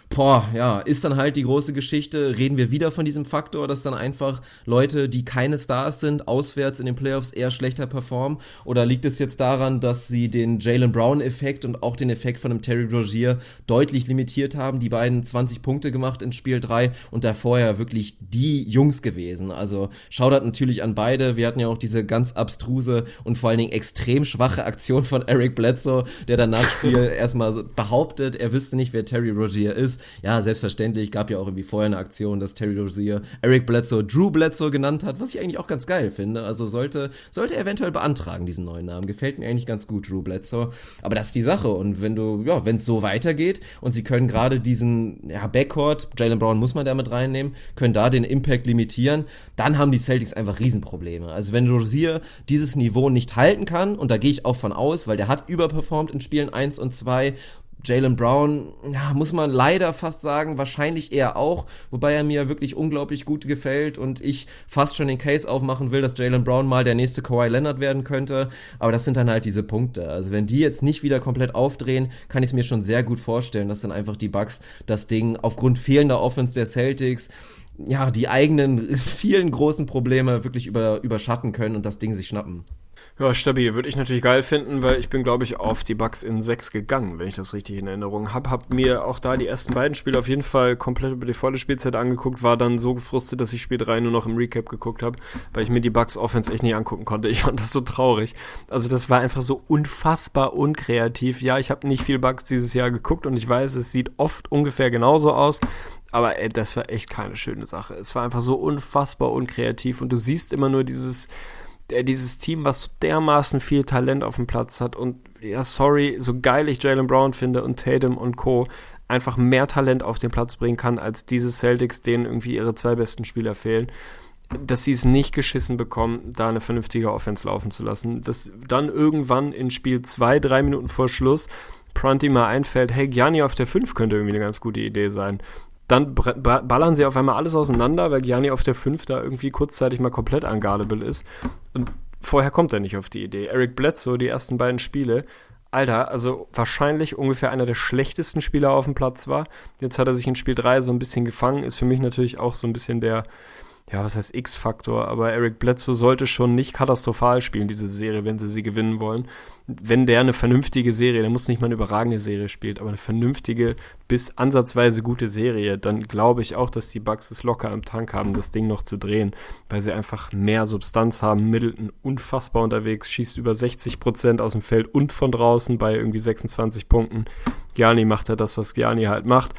ist dann halt die große Geschichte, reden wir wieder von diesem Faktor, dass dann einfach Leute, die keine Stars sind, auswärts in den Playoffs eher schlechter performen? Oder liegt es jetzt daran, dass sie den Jaylen Brown-Effekt und auch den Effekt von einem Terry Rozier deutlich limitiert haben? Die beiden 20 Punkte gemacht in Spiel 3 und davor ja wirklich die Jungs gewesen. Also Shoutout natürlich an beide. Wir hatten ja auch diese ganz abstruse und vor allen Dingen extrem schwache Aktion von Eric Bledsoe, der dann nach Spiel erstmal behauptet, er wüsste nicht, wer Terry Rozier ist. Ja, selbstverständlich, gab ja auch irgendwie vorher eine Aktion, dass Terry Rozier Eric Bledsoe Drew Bledsoe genannt hat, was ich eigentlich auch ganz geil finde. Also sollte er eventuell beantragen, diesen neuen Namen. Gefällt mir eigentlich ganz gut, Drew Bledsoe. Aber das ist die Sache. Und wenn es so weitergeht und sie können gerade diesen Backcourt, Jaylen Brown muss man damit reinnehmen, können da den Impact limitieren, dann haben die Celtics einfach Riesenprobleme. Also wenn Rozier dieses Niveau nicht halten kann, und da gehe ich auch von aus, weil der hat überperformt in Spielen 1 und 2, Jaylen Brown, muss man leider fast sagen, wahrscheinlich eher auch, wobei er mir wirklich unglaublich gut gefällt und ich fast schon den Case aufmachen will, dass Jaylen Brown mal der nächste Kawhi Leonard werden könnte, aber das sind dann halt diese Punkte. Also wenn die jetzt nicht wieder komplett aufdrehen, kann ich es mir schon sehr gut vorstellen, dass dann einfach die Bucks das Ding aufgrund fehlender Offense der Celtics, die eigenen vielen großen Probleme wirklich überschatten können und das Ding sich schnappen. Ja, stabil. Würde ich natürlich geil finden, weil ich bin, glaube ich, auf die Bucks in 6 gegangen, wenn ich das richtig in Erinnerung habe. Hab mir auch da die ersten beiden Spiele auf jeden Fall komplett über die volle Spielzeit angeguckt, war dann so gefrustet, dass ich Spiel 3 nur noch im Recap geguckt habe, weil ich mir die Bucks Offense echt nicht angucken konnte. Ich fand das so traurig. Also das war einfach so unfassbar unkreativ. Ja, ich habe nicht viel Bucks dieses Jahr geguckt und ich weiß, es sieht oft ungefähr genauso aus. Aber das war echt keine schöne Sache. Es war einfach so unfassbar unkreativ und du siehst immer nur dieses Team, was so dermaßen viel Talent auf dem Platz hat und ja, sorry, so geil ich Jaylen Brown finde und Tatum und Co. einfach mehr Talent auf den Platz bringen kann, als diese Celtics, denen irgendwie ihre 2 besten Spieler fehlen, dass sie es nicht geschissen bekommen, da eine vernünftige Offense laufen zu lassen, dass dann irgendwann in Spiel 2, 3 Minuten vor Schluss Prunty mal einfällt, hey, Gianni auf der 5 könnte irgendwie eine ganz gute Idee sein. Dann ballern sie auf einmal alles auseinander, weil Gianni auf der 5 da irgendwie kurzzeitig mal komplett unguardable ist. Und vorher kommt er nicht auf die Idee. Eric Bledsoe, die ersten beiden Spiele, Alter, also wahrscheinlich ungefähr einer der schlechtesten Spieler auf dem Platz war. Jetzt hat er sich in Spiel 3 so ein bisschen gefangen, ist für mich natürlich auch so ein bisschen der, was heißt X-Faktor, aber Eric Bledsoe sollte schon nicht katastrophal spielen, diese Serie, wenn sie gewinnen wollen. Wenn der eine vernünftige Serie, der muss nicht mal eine überragende Serie spielt, aber eine vernünftige bis ansatzweise gute Serie, dann glaube ich auch, dass die Bucks es locker im Tank haben, das Ding noch zu drehen, weil sie einfach mehr Substanz haben. Middleton unfassbar unterwegs, schießt über 60% aus dem Feld und von draußen bei irgendwie 26 Punkten. Gianni macht ja das, was Gianni halt macht.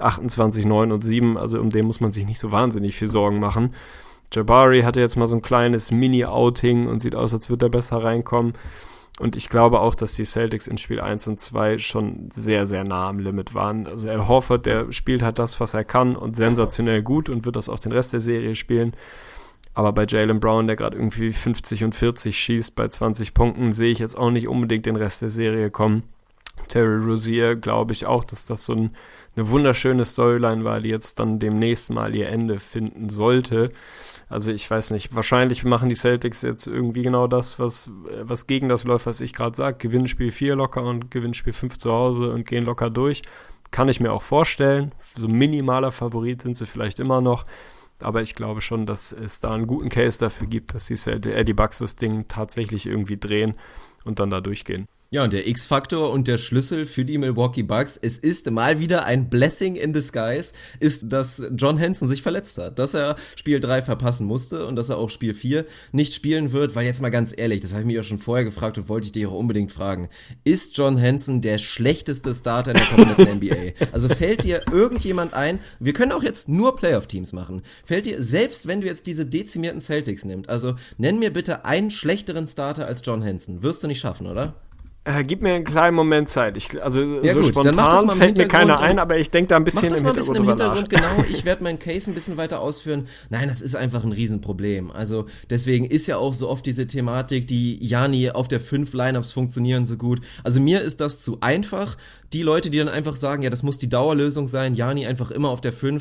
28, 9 und 7, also um den muss man sich nicht so wahnsinnig viel Sorgen machen. Jabari hatte jetzt mal so ein kleines Mini-Outing und sieht aus, als würde er besser reinkommen. Und ich glaube auch, dass die Celtics in Spiel 1 und 2 schon sehr, sehr nah am Limit waren. Also Al Horford, der spielt halt das, was er kann und sensationell gut und wird das auch den Rest der Serie spielen. Aber bei Jaylen Brown, der gerade irgendwie 50 und 40 schießt bei 20 Punkten, sehe ich jetzt auch nicht unbedingt den Rest der Serie kommen. Terry Rozier glaube ich auch, dass das so eine wunderschöne Storyline war, die jetzt dann demnächst mal ihr Ende finden sollte. Also ich weiß nicht, wahrscheinlich machen die Celtics jetzt irgendwie genau das, was gegen das läuft, was ich gerade sage. Gewinnen Spiel 4 locker und gewinnen Spiel 5 zu Hause und gehen locker durch. Kann ich mir auch vorstellen. So minimaler Favorit sind sie vielleicht immer noch. Aber ich glaube schon, dass es da einen guten Case dafür gibt, dass die Bucks das Ding tatsächlich irgendwie drehen und dann da durchgehen. Ja, und der X-Faktor und der Schlüssel für die Milwaukee Bucks, es ist mal wieder ein Blessing in disguise, ist, dass John Henson sich verletzt hat, dass er Spiel 3 verpassen musste und dass er auch Spiel 4 nicht spielen wird, weil jetzt mal ganz ehrlich, das habe ich mich auch schon vorher gefragt und wollte ich dir auch unbedingt fragen, ist John Henson der schlechteste Starter in der kompletten NBA? Also fällt dir irgendjemand ein, wir können auch jetzt nur Playoff-Teams machen, fällt dir, selbst wenn du jetzt diese dezimierten Celtics nimmst, also nenn mir bitte einen schlechteren Starter als John Henson, wirst du nicht schaffen, oder? Gib mir einen kleinen Moment Zeit. Ja, so gut, spontan fällt mir keiner ein, aber ich denke da ein bisschen im Hintergrund nach. Genau, ich werde meinen Case ein bisschen weiter ausführen. Nein, das ist einfach ein Riesenproblem. Also deswegen ist ja auch so oft diese Thematik, die Gianni auf der 5 Lineups funktionieren so gut. Also mir ist das zu einfach. Die Leute, die dann einfach sagen, ja, das muss die Dauerlösung sein, Gianni einfach immer auf der 5.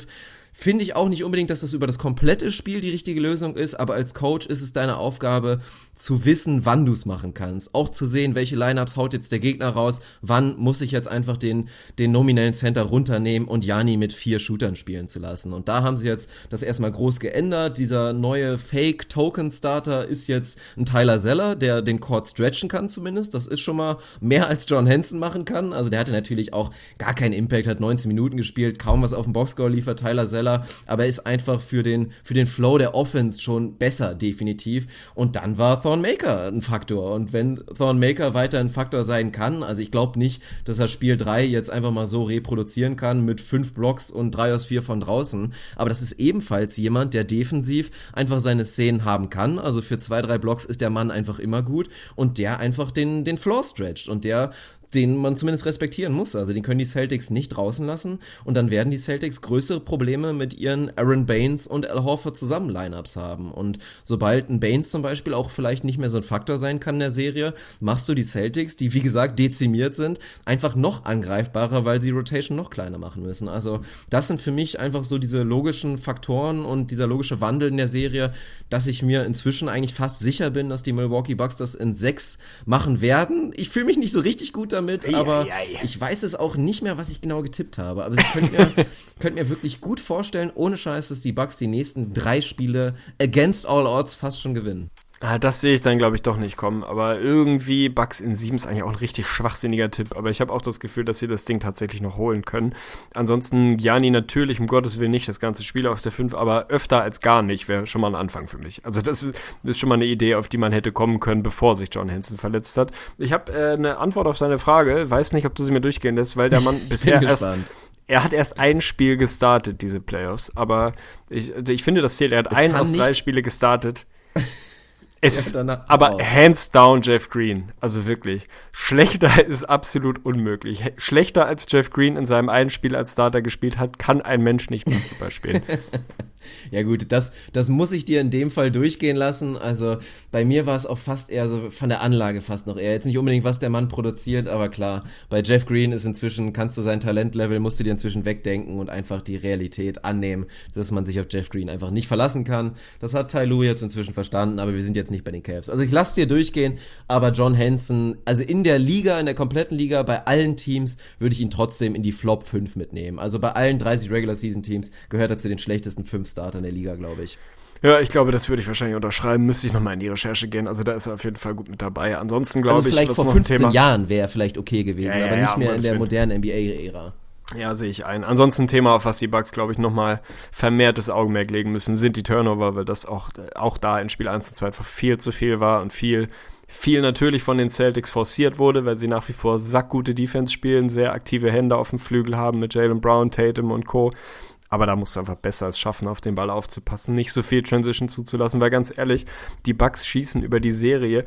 finde ich auch nicht unbedingt, dass das über das komplette Spiel die richtige Lösung ist, aber als Coach ist es deine Aufgabe, zu wissen, wann du es machen kannst. Auch zu sehen, welche Lineups haut jetzt der Gegner raus, wann muss ich jetzt einfach den nominellen Center runternehmen und Gianni mit 4 Shootern spielen zu lassen. Und da haben sie jetzt das erstmal groß geändert. Dieser neue Fake-Token-Starter ist jetzt ein Tyler Zeller, der den Court stretchen kann zumindest. Das ist schon mal mehr als John Henson machen kann. Also der hatte natürlich auch gar keinen Impact, hat 19 Minuten gespielt, kaum was auf dem Boxscore liefert, Tyler Zeller, aber er ist einfach für den Flow der Offense schon besser, definitiv. Und dann war Thon Maker ein Faktor. Und wenn Thon Maker weiter ein Faktor sein kann, also ich glaube nicht, dass er Spiel 3 jetzt einfach mal so reproduzieren kann mit 5 Blocks und 3 aus 4 von draußen, aber das ist ebenfalls jemand, der defensiv einfach seine Szenen haben kann. Also für 2, 3 Blocks ist der Mann einfach immer gut und der einfach den Floor stretcht und den man zumindest respektieren muss. Also den können die Celtics nicht draußen lassen und dann werden die Celtics größere Probleme mit ihren Aaron Baines und Al Horford zusammen Lineups haben. Und sobald ein Baines zum Beispiel auch vielleicht nicht mehr so ein Faktor sein kann in der Serie, machst du die Celtics, die wie gesagt dezimiert sind, einfach noch angreifbarer, weil sie Rotation noch kleiner machen müssen. Also das sind für mich einfach so diese logischen Faktoren und dieser logische Wandel in der Serie, dass ich mir inzwischen eigentlich fast sicher bin, dass die Milwaukee Bucks das in 6 machen werden. Ich fühle mich nicht so richtig gut damit, aber ich weiß es auch nicht mehr, was ich genau getippt habe. Aber ich könnte mir wirklich gut vorstellen, ohne Scheiß, dass die Bucks die nächsten 3 Spiele against all odds fast schon gewinnen. Das sehe ich dann, glaube ich, doch nicht kommen. Aber irgendwie Bucks in 7 ist eigentlich auch ein richtig schwachsinniger Tipp. Aber ich habe auch das Gefühl, dass sie das Ding tatsächlich noch holen können. Ansonsten Gianni natürlich, um Gottes Willen nicht das ganze Spiel auf der 5, aber öfter als gar nicht wäre schon mal ein Anfang für mich. Also das ist schon mal eine Idee, auf die man hätte kommen können, bevor sich John Henson verletzt hat. Ich habe eine Antwort auf seine Frage. Weiß nicht, ob du sie mir durchgehen lässt, weil der Mann bisher er hat erst ein Spiel gestartet, diese Playoffs. Aber ich finde, das zählt. Er hat 1 aus 3 Spiele gestartet. Es ist aber hands down Jeff Green, also wirklich. Schlechter ist absolut unmöglich. Schlechter als Jeff Green in seinem einen Spiel als Starter gespielt hat, kann ein Mensch nicht Basketball spielen. Ja gut, das muss ich dir in dem Fall durchgehen lassen. Also bei mir war es auch fast eher so von der Anlage fast noch eher. Jetzt nicht unbedingt, was der Mann produziert, aber klar, bei Jeff Green ist inzwischen, kannst du sein Talentlevel, musst du dir inzwischen wegdenken und einfach die Realität annehmen, dass man sich auf Jeff Green einfach nicht verlassen kann. Das hat Ty Lue jetzt inzwischen verstanden, aber wir sind jetzt nicht bei den Cavs. Also ich lasse dir durchgehen, aber John Henson, also in der Liga, in der kompletten Liga, bei allen Teams würde ich ihn trotzdem in die Flop 5 mitnehmen. Also bei allen 30 Regular-Season-Teams gehört er zu den schlechtesten 5 Startern der Liga, glaube ich. Ja, ich glaube, das würde ich wahrscheinlich unterschreiben. Müsste ich nochmal in die Recherche gehen. Also da ist er auf jeden Fall gut mit dabei. Ansonsten glaube ich, vielleicht vor 15 Jahren wäre vielleicht okay gewesen, aber nicht mehr in der modernen NBA-Ära. Ja, sehe ich ein. Ansonsten ein Thema, auf was die Bucks, glaube ich, nochmal vermehrtes Augenmerk legen müssen, sind die Turnover, weil das auch da in Spiel 1 und 2 einfach viel zu viel war und viel natürlich von den Celtics forciert wurde, weil sie nach wie vor sackgute Defense spielen, sehr aktive Hände auf dem Flügel haben mit Jaylen Brown, Tatum und Co., aber da musst du einfach besser es schaffen, auf den Ball aufzupassen, nicht so viel Transition zuzulassen, weil ganz ehrlich, die Bucks schießen über die Serie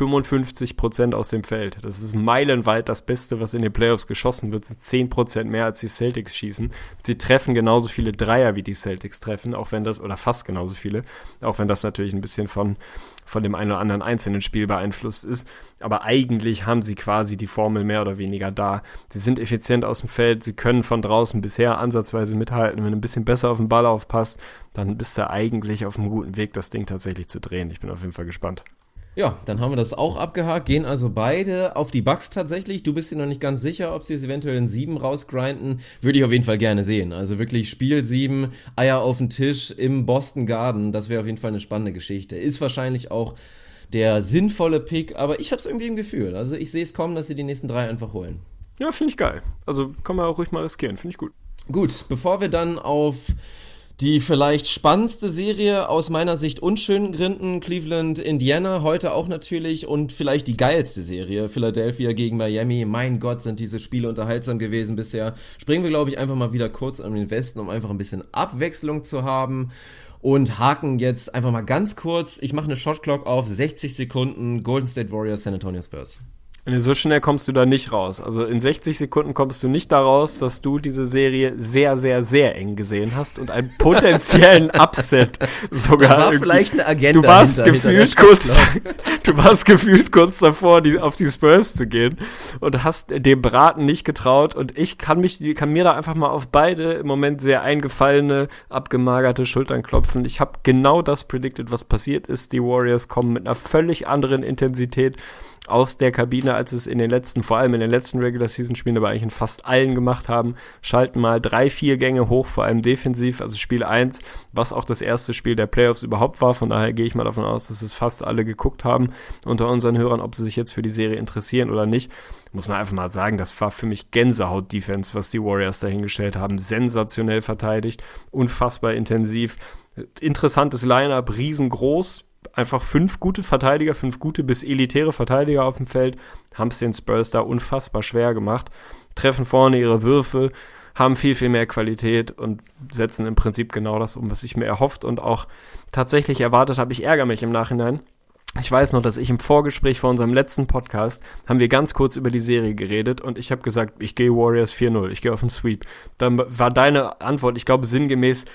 55% aus dem Feld. Das ist meilenweit das Beste, was in den Playoffs geschossen wird, sind 10% mehr als die Celtics schießen. Sie treffen genauso viele Dreier, wie die Celtics treffen, auch wenn das, oder fast genauso viele, auch wenn das natürlich ein bisschen von dem einen oder anderen einzelnen Spiel beeinflusst ist. Aber eigentlich haben sie quasi die Formel mehr oder weniger da. Sie sind effizient aus dem Feld, sie können von draußen bisher ansatzweise mithalten. Wenn du ein bisschen besser auf den Ball aufpasst, dann bist du eigentlich auf einem guten Weg, das Ding tatsächlich zu drehen. Ich bin auf jeden Fall gespannt. Ja, dann haben wir das auch abgehakt, gehen also beide auf die Bucks tatsächlich. Du bist dir noch nicht ganz sicher, ob sie es eventuell in 7 rausgrinden. Würde ich auf jeden Fall gerne sehen. Also wirklich Spiel 7, Eier auf den Tisch im Boston Garden. Das wäre auf jeden Fall eine spannende Geschichte. Ist wahrscheinlich auch der sinnvolle Pick, aber ich habe es irgendwie im Gefühl. Also ich sehe es kommen, dass sie die nächsten 3 einfach holen. Ja, finde ich geil. Also kann man auch ruhig mal riskieren, finde ich gut. Gut, bevor wir dann auf die vielleicht spannendste Serie aus meiner Sicht unschönen Gründen, Cleveland, Indiana, heute auch natürlich, und vielleicht die geilste Serie, Philadelphia gegen Miami. Mein Gott, sind diese Spiele unterhaltsam gewesen bisher. Springen wir, glaube ich, einfach mal wieder kurz an den Westen, um einfach ein bisschen Abwechslung zu haben. Und haken jetzt einfach mal ganz kurz, ich mache eine Shotclock auf 60 Sekunden, Golden State Warriors, San Antonio Spurs. Nee, so schnell kommst du da nicht raus. Also in 60 Sekunden kommst du nicht da raus, dass du diese Serie sehr, sehr, sehr eng gesehen hast und einen potenziellen Upset sogar. Da war vielleicht eine Agenda. Du warst gefühlt kurz davor, auf die Spurs zu gehen und hast dem Braten nicht getraut. Und ich kann mir da einfach mal auf beide im Moment sehr eingefallene, abgemagerte Schultern klopfen. Ich habe genau das predicted, was passiert ist. Die Warriors kommen mit einer völlig anderen Intensität aus der Kabine, als es vor allem in den letzten Regular-Season-Spielen, aber eigentlich in fast allen gemacht haben, schalten mal 3-4 Gänge hoch, vor allem defensiv, also Spiel 1, was auch das erste Spiel der Playoffs überhaupt war, von daher gehe ich mal davon aus, dass es fast alle geguckt haben unter unseren Hörern, ob sie sich jetzt für die Serie interessieren oder nicht. Muss man einfach mal sagen, das war für mich Gänsehaut-Defense, was die Warriors dahingestellt haben, sensationell verteidigt, unfassbar intensiv, interessantes Line-Up, riesengroß, einfach 5 gute Verteidiger, 5 gute bis elitäre Verteidiger auf dem Feld, haben es den Spurs da unfassbar schwer gemacht, treffen vorne ihre Würfe, haben viel, viel mehr Qualität und setzen im Prinzip genau das um, was ich mir erhofft und auch tatsächlich erwartet habe. Ich ärgere mich im Nachhinein. Ich weiß noch, dass ich im Vorgespräch vor unserem letzten Podcast, haben wir ganz kurz über die Serie geredet und ich habe gesagt, ich gehe Warriors 4-0, ich gehe auf den Sweep. Dann war deine Antwort, ich glaube sinngemäß,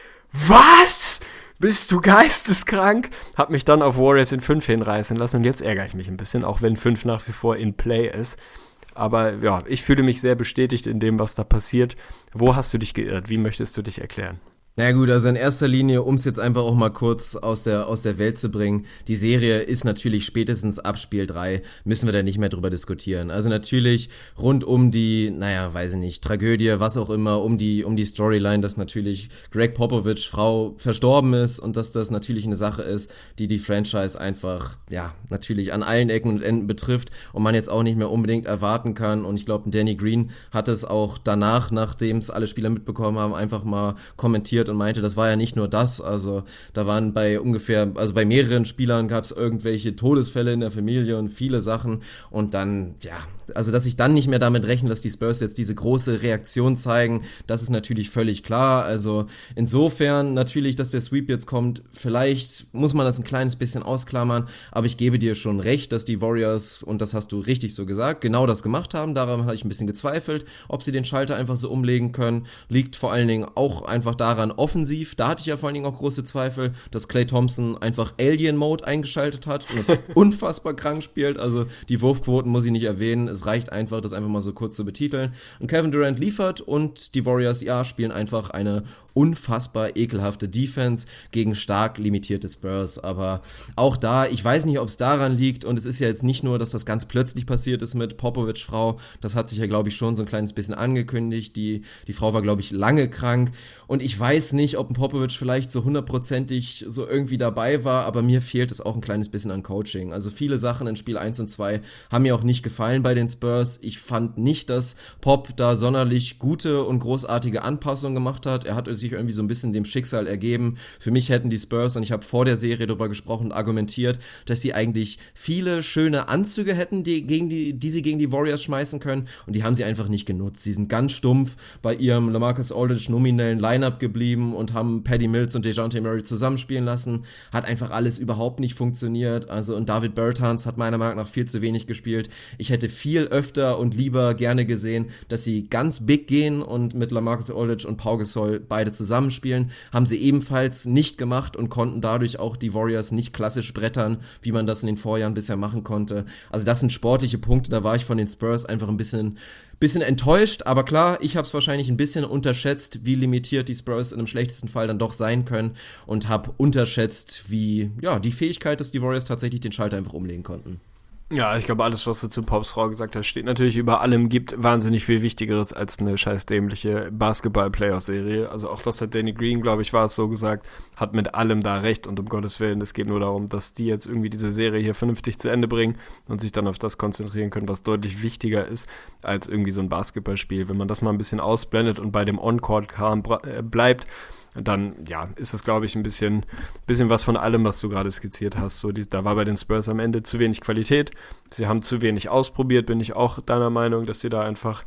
was? Bist du geisteskrank? Hab mich dann auf Warriors in 5 hinreißen lassen und jetzt ärgere ich mich ein bisschen, auch wenn 5 nach wie vor in Play ist. Aber ja, ich fühle mich sehr bestätigt in dem, was da passiert. Wo hast du dich geirrt? Wie möchtest du dich erklären? Na gut, also in erster Linie, um es jetzt einfach auch mal kurz aus der Welt zu bringen, die Serie ist natürlich spätestens ab Spiel 3, müssen wir da nicht mehr drüber diskutieren. Also natürlich rund um die, weiß ich nicht, Tragödie, was auch immer, um die Storyline, dass natürlich Greg Popovich Frau verstorben ist und dass das natürlich eine Sache ist, die Franchise einfach, natürlich an allen Ecken und Enden betrifft und man jetzt auch nicht mehr unbedingt erwarten kann. Und ich glaube, Danny Green hat es auch danach, nachdem es alle Spieler mitbekommen haben, einfach mal kommentiert und meinte, das war ja nicht nur das, also da waren bei mehreren Spielern gab es irgendwelche Todesfälle in der Familie und viele Sachen und dann, also dass ich dann nicht mehr damit rechne, dass die Spurs jetzt diese große Reaktion zeigen, das ist natürlich völlig klar, also insofern natürlich, dass der Sweep jetzt kommt, vielleicht muss man das ein kleines bisschen ausklammern, aber ich gebe dir schon recht, dass die Warriors, und das hast du richtig so gesagt, genau das gemacht haben, daran habe ich ein bisschen gezweifelt, ob sie den Schalter einfach so umlegen können, liegt vor allen Dingen auch einfach daran, offensiv, da hatte ich ja vor allen Dingen auch große Zweifel, dass Klay Thompson einfach Alien-Mode eingeschaltet hat und unfassbar krank spielt, also die Wurfquoten muss ich nicht erwähnen, es reicht einfach, das einfach mal so kurz zu betiteln. Und Kevin Durant liefert und die Warriors, spielen einfach eine unfassbar ekelhafte Defense gegen stark limitierte Spurs, aber auch da, ich weiß nicht, ob es daran liegt und es ist ja jetzt nicht nur, dass das ganz plötzlich passiert ist mit Popovich Frau, das hat sich ja, glaube ich, schon so ein kleines bisschen angekündigt, die Frau war, glaube ich, lange krank und ich weiß nicht, ob ein Popovich vielleicht so 100%ig so irgendwie dabei war, aber mir fehlt es auch ein kleines bisschen an Coaching. Also viele Sachen in Spiel 1 und 2 haben mir auch nicht gefallen bei den Spurs. Ich fand nicht, dass Pop da sonderlich gute und großartige Anpassungen gemacht hat. Er hat sich irgendwie so ein bisschen dem Schicksal ergeben. Für mich hätten die Spurs, und ich habe vor der Serie darüber gesprochen und argumentiert, dass sie eigentlich viele schöne Anzüge hätten, die sie gegen die Warriors schmeißen können und die haben sie einfach nicht genutzt. Sie sind ganz stumpf bei ihrem LaMarcus Aldridge nominellen Lineup geblieben und haben Patty Mills und DeJounte Murray zusammenspielen lassen. Hat einfach alles überhaupt nicht funktioniert. Also und David Bertans hat meiner Meinung nach viel zu wenig gespielt. Ich hätte viel öfter und lieber gerne gesehen, dass sie ganz big gehen und mit LaMarcus Aldridge und Pau Gasol beide zusammenspielen. Haben sie ebenfalls nicht gemacht und konnten dadurch auch die Warriors nicht klassisch brettern, wie man das in den Vorjahren bisher machen konnte. Also das sind sportliche Punkte, da war ich von den Spurs einfach ein bisschen enttäuscht, aber klar, ich habe es wahrscheinlich ein bisschen unterschätzt, wie limitiert die Spurs in einem schlechtesten Fall dann doch sein können und habe unterschätzt, wie die Fähigkeit, dass die Warriors tatsächlich den Schalter einfach umlegen konnten. Ja, ich glaube, alles, was du zu Pops Frau gesagt hast, steht natürlich über allem, gibt wahnsinnig viel Wichtigeres als eine scheiß dämliche Basketball-Playoff-Serie. Also auch das hat Danny Green, glaube ich, war es so gesagt, hat mit allem da recht und um Gottes Willen, es geht nur darum, dass die jetzt irgendwie diese Serie hier vernünftig zu Ende bringen und sich dann auf das konzentrieren können, was deutlich wichtiger ist als irgendwie so ein Basketballspiel. Wenn man das mal ein bisschen ausblendet und bei dem On-Court-Kram bleibt, dann, ist das, glaube ich, ein bisschen was von allem, was du gerade skizziert hast. So, da war bei den Spurs am Ende zu wenig Qualität. Sie haben zu wenig ausprobiert, bin ich auch deiner Meinung, dass sie da einfach,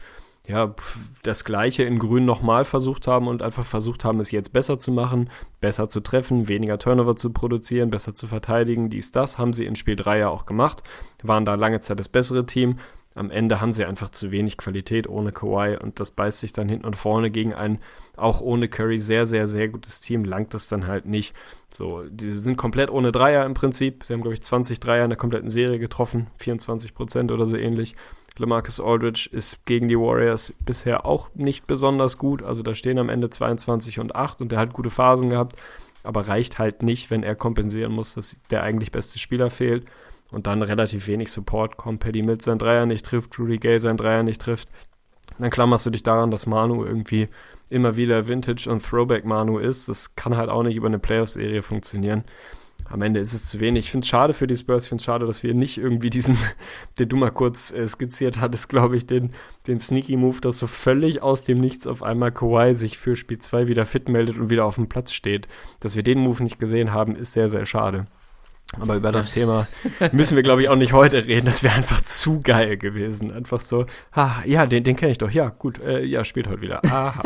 das Gleiche in Grün nochmal versucht haben und einfach versucht haben, es jetzt besser zu machen, besser zu treffen, weniger Turnover zu produzieren, besser zu verteidigen. Das haben sie in Spiel 3 ja auch gemacht, waren da lange Zeit das bessere Team, am Ende haben sie einfach zu wenig Qualität ohne Kawhi und das beißt sich dann hinten und vorne gegen ein auch ohne Curry sehr, sehr, sehr gutes Team, langt das dann halt nicht. So, die sind komplett ohne Dreier im Prinzip. Sie haben, glaube ich, 20 Dreier in der kompletten Serie getroffen, 24% oder so ähnlich. LaMarcus Aldridge ist gegen die Warriors bisher auch nicht besonders gut. Also da stehen am Ende 22-8 und der hat gute Phasen gehabt, aber reicht halt nicht, wenn er kompensieren muss, dass der eigentlich beste Spieler fehlt. Und dann relativ wenig Support kommt, Paddy Mills sein Dreier nicht trifft, Rudy Gay sein Dreier nicht trifft. Dann klammerst du dich daran, dass Manu irgendwie immer wieder Vintage- und Throwback-Manu ist. Das kann halt auch nicht über eine Playoff-Serie funktionieren. Am Ende ist es zu wenig. Ich finde es schade für die Spurs. Ich finde es schade, dass wir nicht irgendwie diesen, den du mal kurz skizziert hattest, glaube ich, den Sneaky-Move, dass so völlig aus dem Nichts auf einmal Kawhi sich für Spiel 2 wieder fit meldet und wieder auf dem Platz steht. Dass wir den Move nicht gesehen haben, ist sehr, sehr schade. Aber über das Thema müssen wir, glaube ich, auch nicht heute reden. Das wäre einfach zu geil gewesen. Einfach so, ja, den kenne ich doch. Ja, gut, ja, spielt heute wieder. Aha.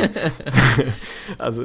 Also,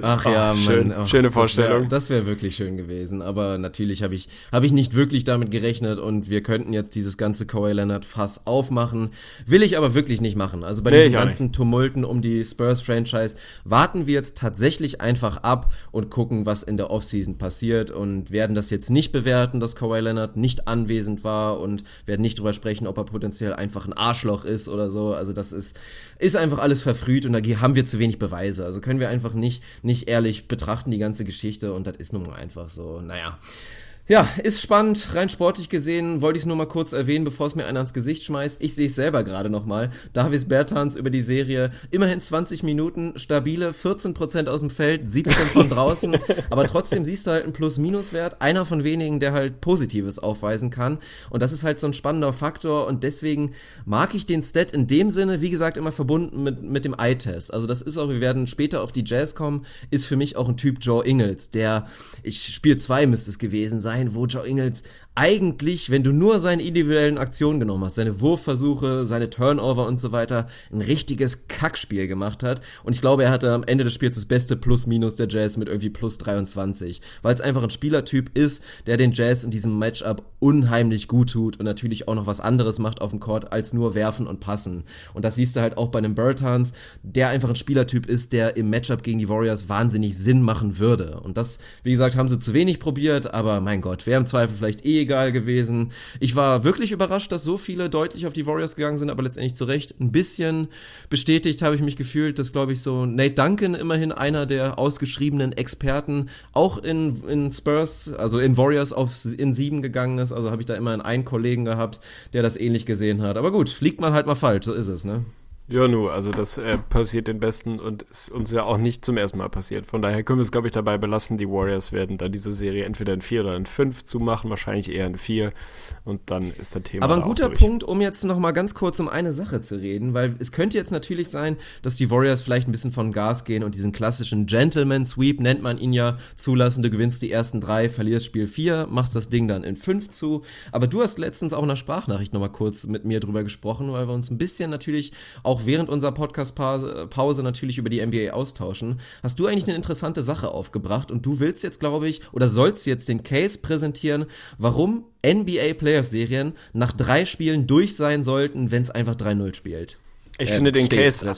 schöne Vorstellung. Das wär wirklich schön gewesen. Aber natürlich habe ich nicht wirklich damit gerechnet und wir könnten jetzt dieses ganze Kawhi Leonard-Fass aufmachen. Will ich aber wirklich nicht machen. Also bei diesen ganzen Tumulten um die Spurs-Franchise warten wir jetzt tatsächlich einfach ab und gucken, was in der Offseason passiert und werden das jetzt nicht bewerten, dass Kawhi Leonard nicht anwesend war und werden nicht drüber sprechen, ob er potenziell einfach ein Arschloch ist oder so. Also das ist einfach alles verfrüht und da haben wir zu wenig Beweise. Also können wir einfach nicht ehrlich betrachten, die ganze Geschichte und das ist nun mal einfach so, naja. Ja, ist spannend, rein sportlich gesehen, wollte ich es nur mal kurz erwähnen, bevor es mir einer ins Gesicht schmeißt. Ich sehe es selber gerade nochmal. Davis Bertans über die Serie, immerhin 20 Minuten, stabile 14% aus dem Feld, 17 von draußen, aber trotzdem siehst du halt einen Plus-Minus-Wert, einer von wenigen, der halt Positives aufweisen kann und das ist halt so ein spannender Faktor und deswegen mag ich den Stat in dem Sinne, wie gesagt, immer verbunden mit dem Eye-Test. Also das ist auch, wir werden später auf die Jazz kommen, ist für mich auch ein Typ Joe Ingles, der, Spiel 2 müsste es gewesen sein, wo Joe Ingles eigentlich, wenn du nur seine individuellen Aktionen genommen hast, seine Wurfversuche, seine Turnover und so weiter, ein richtiges Kackspiel gemacht hat. Und ich glaube, er hatte am Ende des Spiels das beste Plus-Minus der Jazz mit irgendwie plus 23, weil es einfach ein Spielertyp ist, der den Jazz in diesem Matchup unheimlich gut tut und natürlich auch noch was anderes macht auf dem Court, als nur werfen und passen. Und das siehst du halt auch bei einem Bertans, der einfach ein Spielertyp ist, der im Matchup gegen die Warriors wahnsinnig Sinn machen würde. Und das, wie gesagt, haben sie zu wenig probiert, aber mein Gott, wäre im Zweifel vielleicht egal gewesen. Ich war wirklich überrascht, dass so viele deutlich auf die Warriors gegangen sind, aber letztendlich zu Recht. Ein bisschen bestätigt habe ich mich gefühlt, dass, glaube ich, so Nate Duncan immerhin einer der ausgeschriebenen Experten auch in Spurs, also in Warriors in 7 gegangen ist. Also habe ich da immerhin einen Kollegen gehabt, der das ähnlich gesehen hat. Aber gut, liegt man halt mal falsch, so ist es, ne? Ja, also das passiert den Besten und ist uns ja auch nicht zum ersten Mal passiert. Von daher können wir es, glaube ich, dabei belassen. Die Warriors werden dann diese Serie entweder in 4 oder in 5 zumachen, wahrscheinlich eher in 4 und dann ist das Thema. Aber ein guter Punkt, um jetzt noch mal ganz kurz um eine Sache zu reden, weil es könnte jetzt natürlich sein, dass die Warriors vielleicht ein bisschen von Gas gehen und diesen klassischen Gentleman-Sweep, nennt man ihn ja, zulassen. Du gewinnst die ersten 3, verlierst Spiel 4, machst das Ding dann in 5 zu. Aber du hast letztens auch in einer Sprachnachricht noch mal kurz mit mir drüber gesprochen, weil wir uns ein bisschen natürlich auch während unserer Podcast-Pause natürlich über die NBA austauschen, hast du eigentlich eine interessante Sache aufgebracht und du willst jetzt, glaube ich, oder sollst jetzt den Case präsentieren, warum NBA-Playoff-Serien nach 3 Spielen durch sein sollten, wenn es einfach 3-0 spielt. Ich finde den Case,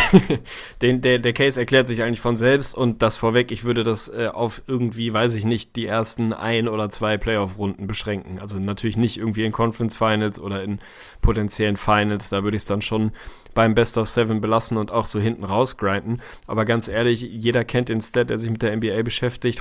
der Case erklärt sich eigentlich von selbst und das vorweg, ich würde das auf irgendwie, weiß ich nicht, die ersten 1 oder 2 Playoff-Runden beschränken. Also natürlich nicht irgendwie in Conference Finals oder in potenziellen Finals, da würde ich es dann schon beim Best of 7 belassen und auch so hinten rausgrinden. Aber ganz ehrlich, jeder kennt den Stat, der sich mit der NBA beschäftigt.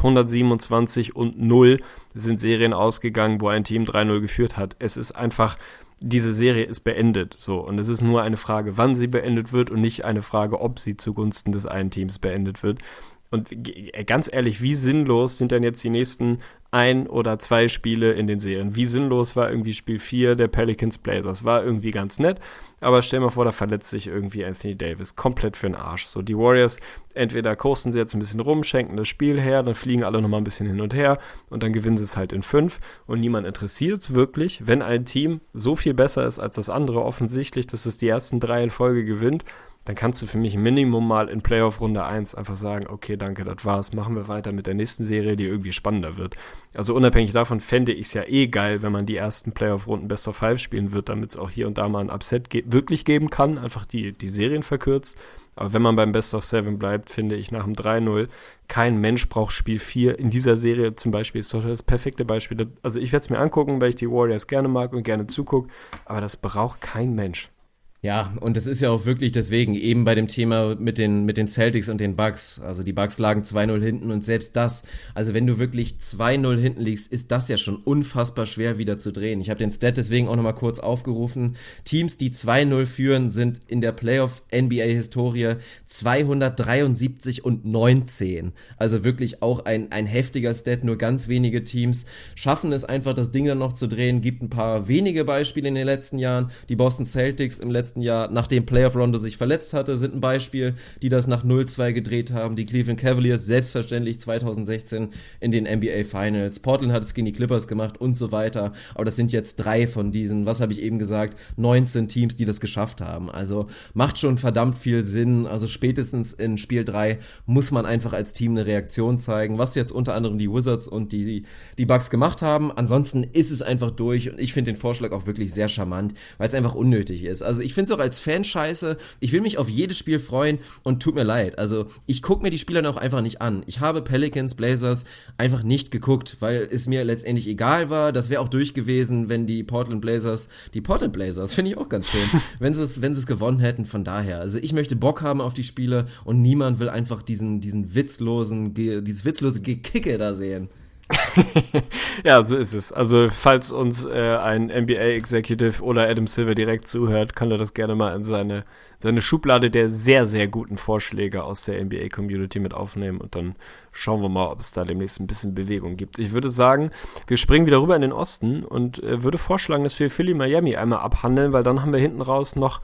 127-0 sind Serien ausgegangen, wo ein Team 3-0 geführt hat. Es ist einfach, diese Serie ist beendet. So. Und es ist nur eine Frage, wann sie beendet wird und nicht eine Frage, ob sie zugunsten des einen Teams beendet wird. Und ganz ehrlich, wie sinnlos sind denn jetzt die nächsten 1 oder 2 Spiele in den Serien? Wie sinnlos war irgendwie Spiel 4 der Pelicans Blazers? War irgendwie ganz nett, aber stell mal vor, da verletzt sich irgendwie Anthony Davis. Komplett für den Arsch. So, die Warriors, entweder coasten sie jetzt ein bisschen rum, schenken das Spiel her, dann fliegen alle nochmal ein bisschen hin und her und dann gewinnen sie es halt in 5 und niemand interessiert es wirklich, wenn ein Team so viel besser ist als das andere offensichtlich, dass es die ersten 3 in Folge gewinnt, dann kannst du für mich Minimum mal in Playoff Runde 1 einfach sagen, okay, danke, das war's, machen wir weiter mit der nächsten Serie, die irgendwie spannender wird. Also unabhängig davon fände ich es ja geil, wenn man die ersten Playoff-Runden Best of 5 spielen wird, damit es auch hier und da mal ein Upset wirklich geben kann, einfach die Serien verkürzt. Aber wenn man beim Best of 7 bleibt, finde ich nach dem 3-0, kein Mensch braucht Spiel 4. In dieser Serie zum Beispiel ist doch das perfekte Beispiel. Also ich werde es mir angucken, weil ich die Warriors gerne mag und gerne zugucke, aber das braucht kein Mensch. Ja, und das ist ja auch wirklich deswegen, eben bei dem Thema mit den Celtics und den Bucks. Also die Bucks lagen 2-0 hinten und selbst das, also wenn du wirklich 2-0 hinten liegst, ist das ja schon unfassbar schwer wieder zu drehen. Ich habe den Stat deswegen auch nochmal kurz aufgerufen. Teams, die 2-0 führen, sind in der Playoff-NBA-Historie 273-19. Also wirklich auch ein heftiger Stat. Nur ganz wenige Teams schaffen es einfach, das Ding dann noch zu drehen. Gibt ein paar wenige Beispiele in den letzten Jahren. Die Boston Celtics im letzten Jahr, nachdem Playoff Rondo sich verletzt hatte, sind ein Beispiel, die das nach 0-2 gedreht haben. Die Cleveland Cavaliers selbstverständlich 2016 in den NBA Finals. Portland hat es gegen die Clippers gemacht und so weiter. Aber das sind jetzt 3 von diesen, was habe ich eben gesagt, 19 Teams, die das geschafft haben. Also macht schon verdammt viel Sinn. Also spätestens in Spiel 3 muss man einfach als Team eine Reaktion zeigen, was jetzt unter anderem die Wizards und die Bucks gemacht haben. Ansonsten ist es einfach durch und ich finde den Vorschlag auch wirklich sehr charmant, weil es einfach unnötig ist. Also ich finde es auch als Fan scheiße. Ich will mich auf jedes Spiel freuen und tut mir leid. Also ich gucke mir die Spieler noch einfach nicht an. Ich habe Pelicans, Blazers einfach nicht geguckt, weil es mir letztendlich egal war. Das wäre auch durch gewesen, wenn die Portland Blazers, finde ich auch ganz schön, wenn sie es gewonnen hätten. Von daher, also ich möchte Bock haben auf die Spiele und niemand will einfach dieses witzlose Gekicke da sehen. Ja, so ist es. Also falls uns ein NBA-Executive oder Adam Silver direkt zuhört, kann er das gerne mal in seine Schublade der sehr, sehr guten Vorschläge aus der NBA-Community mit aufnehmen und dann schauen wir mal, ob es da demnächst ein bisschen Bewegung gibt. Ich würde sagen, wir springen wieder rüber in den Osten und würde vorschlagen, dass wir Philly Miami einmal abhandeln, weil dann haben wir hinten raus noch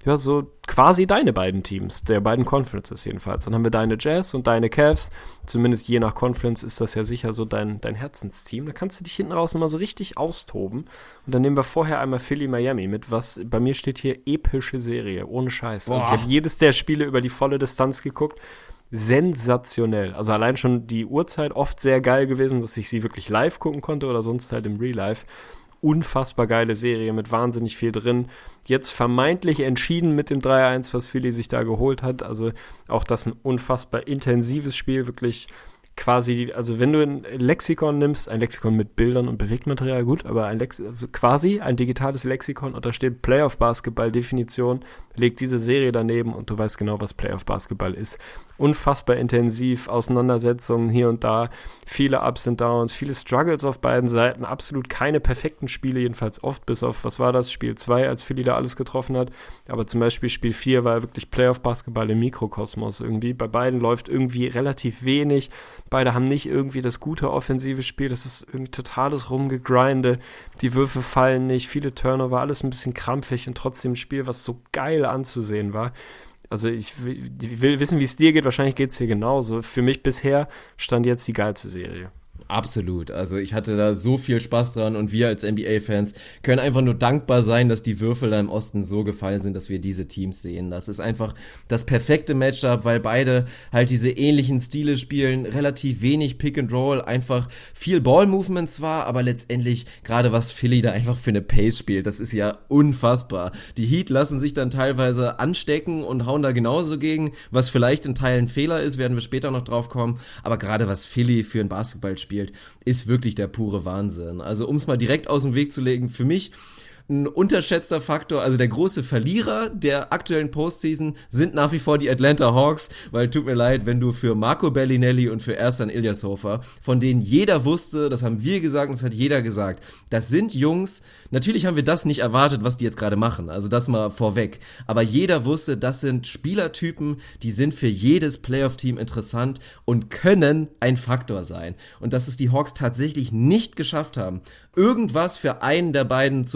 so quasi deine beiden Teams, der beiden Conferences jedenfalls. Dann haben wir deine Jazz und deine Cavs. Zumindest je nach Conference ist das ja sicher so dein Herzensteam. Da kannst du dich hinten raus nochmal so richtig austoben. Und dann nehmen wir vorher einmal Philly Miami mit, was bei mir steht hier epische Serie, ohne Scheiß. Also ich habe jedes der Spiele über die volle Distanz geguckt. Sensationell. Also allein schon die Uhrzeit oft sehr geil gewesen, dass ich sie wirklich live gucken konnte oder sonst halt im Real Life. Unfassbar geile Serie mit wahnsinnig viel drin. Jetzt vermeintlich entschieden mit dem 3-1, was Philly sich da geholt hat. Also auch das ein unfassbar intensives Spiel, wirklich quasi, also wenn du ein Lexikon nimmst, ein Lexikon mit Bildern und Bewegtmaterial, gut, aber also quasi ein digitales Lexikon und da steht Playoff-Basketball-Definition, leg diese Serie daneben und du weißt genau, was Playoff-Basketball ist. Unfassbar intensiv, Auseinandersetzungen hier und da, viele Ups und Downs, viele Struggles auf beiden Seiten, absolut keine perfekten Spiele, jedenfalls oft, bis auf, was war das, Spiel 2, als Philly da alles getroffen hat, aber zum Beispiel Spiel 4 war wirklich Playoff-Basketball im Mikrokosmos irgendwie, bei beiden läuft irgendwie relativ wenig, beide haben nicht irgendwie das gute offensive Spiel, das ist irgendwie totales Rumgegrinde, die Würfe fallen nicht, viele Turnover, alles ein bisschen krampfig und trotzdem ein Spiel, was so geil anzusehen war. Also ich will wissen, wie es dir geht, wahrscheinlich geht es dir genauso. Für mich bisher stand jetzt die geilste Serie. Absolut, also ich hatte da so viel Spaß dran und wir als NBA-Fans können einfach nur dankbar sein, dass die Würfel da im Osten so gefallen sind, dass wir diese Teams sehen. Das ist einfach das perfekte Matchup, weil beide halt diese ähnlichen Stile spielen, relativ wenig Pick and Roll, einfach viel Ball-Movement zwar, aber letztendlich gerade was Philly da einfach für eine Pace spielt, das ist ja unfassbar. Die Heat lassen sich dann teilweise anstecken und hauen da genauso gegen, was vielleicht in Teilen Fehler ist, werden wir später noch drauf kommen, aber gerade was Philly für ein Basketballspiel ist wirklich der pure Wahnsinn. Also um es mal direkt aus dem Weg zu legen, für mich ein unterschätzter Faktor, also der große Verlierer der aktuellen Postseason sind nach wie vor die Atlanta Hawks, weil tut mir leid, wenn du für Marco Bellinelli und für Ersan Ilyasova, von denen jeder wusste, das haben wir gesagt und das hat jeder gesagt, das sind Jungs, natürlich haben wir das nicht erwartet, was die jetzt gerade machen, also das mal vorweg, aber jeder wusste, das sind Spielertypen, die sind für jedes Playoff-Team interessant und können ein Faktor sein. Und dass es die Hawks tatsächlich nicht geschafft haben, irgendwas für einen der beiden zu bekommen,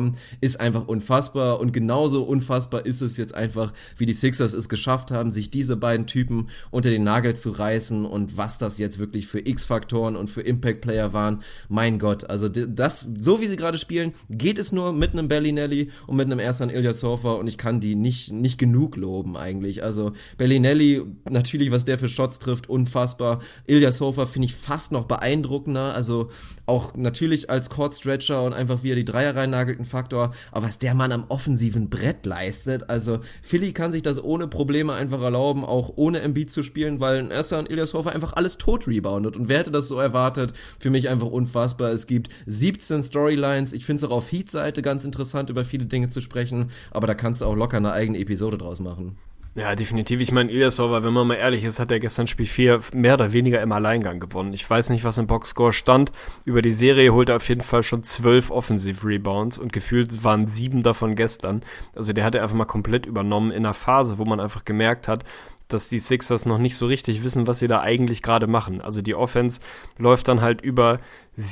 bekommen, ist einfach unfassbar und genauso unfassbar ist es jetzt einfach, wie die Sixers es geschafft haben, sich diese beiden Typen unter den Nagel zu reißen und was das jetzt wirklich für X-Faktoren und für Impact-Player waren, mein Gott, also das, so wie sie gerade spielen, geht es nur mit einem Bellinelli und mit einem Ersan Ilyasova und ich kann die nicht genug loben eigentlich, also Bellinelli, natürlich, was der für Shots trifft, unfassbar, Ilyasova finde ich fast noch beeindruckender, also auch natürlich als Court-Stretcher und einfach wie er die Dreier reinnagelt, ein Faktor, aber was der Mann am offensiven Brett leistet, also Philly kann sich das ohne Probleme einfach erlauben, auch ohne Embiid zu spielen, weil ein Ersan Ilyasova einfach alles tot reboundet und wer hätte das so erwartet? Für mich einfach unfassbar. Es gibt 17 Storylines, ich finde es auch auf Heat-Seite ganz interessant, über viele Dinge zu sprechen, aber da kannst du auch locker eine eigene Episode draus machen. Ja, definitiv. Ich meine, Ilyasova, wenn man mal ehrlich ist, hat er gestern Spiel 4 mehr oder weniger im Alleingang gewonnen. Ich weiß nicht, was im Boxscore stand. Über die Serie holt er auf jeden Fall schon 12 Offensive-Rebounds und gefühlt waren 7 davon gestern. Also der hat er einfach mal komplett übernommen in einer Phase, wo man einfach gemerkt hat, dass die Sixers noch nicht so richtig wissen, was sie da eigentlich gerade machen. Also die Offense läuft dann halt über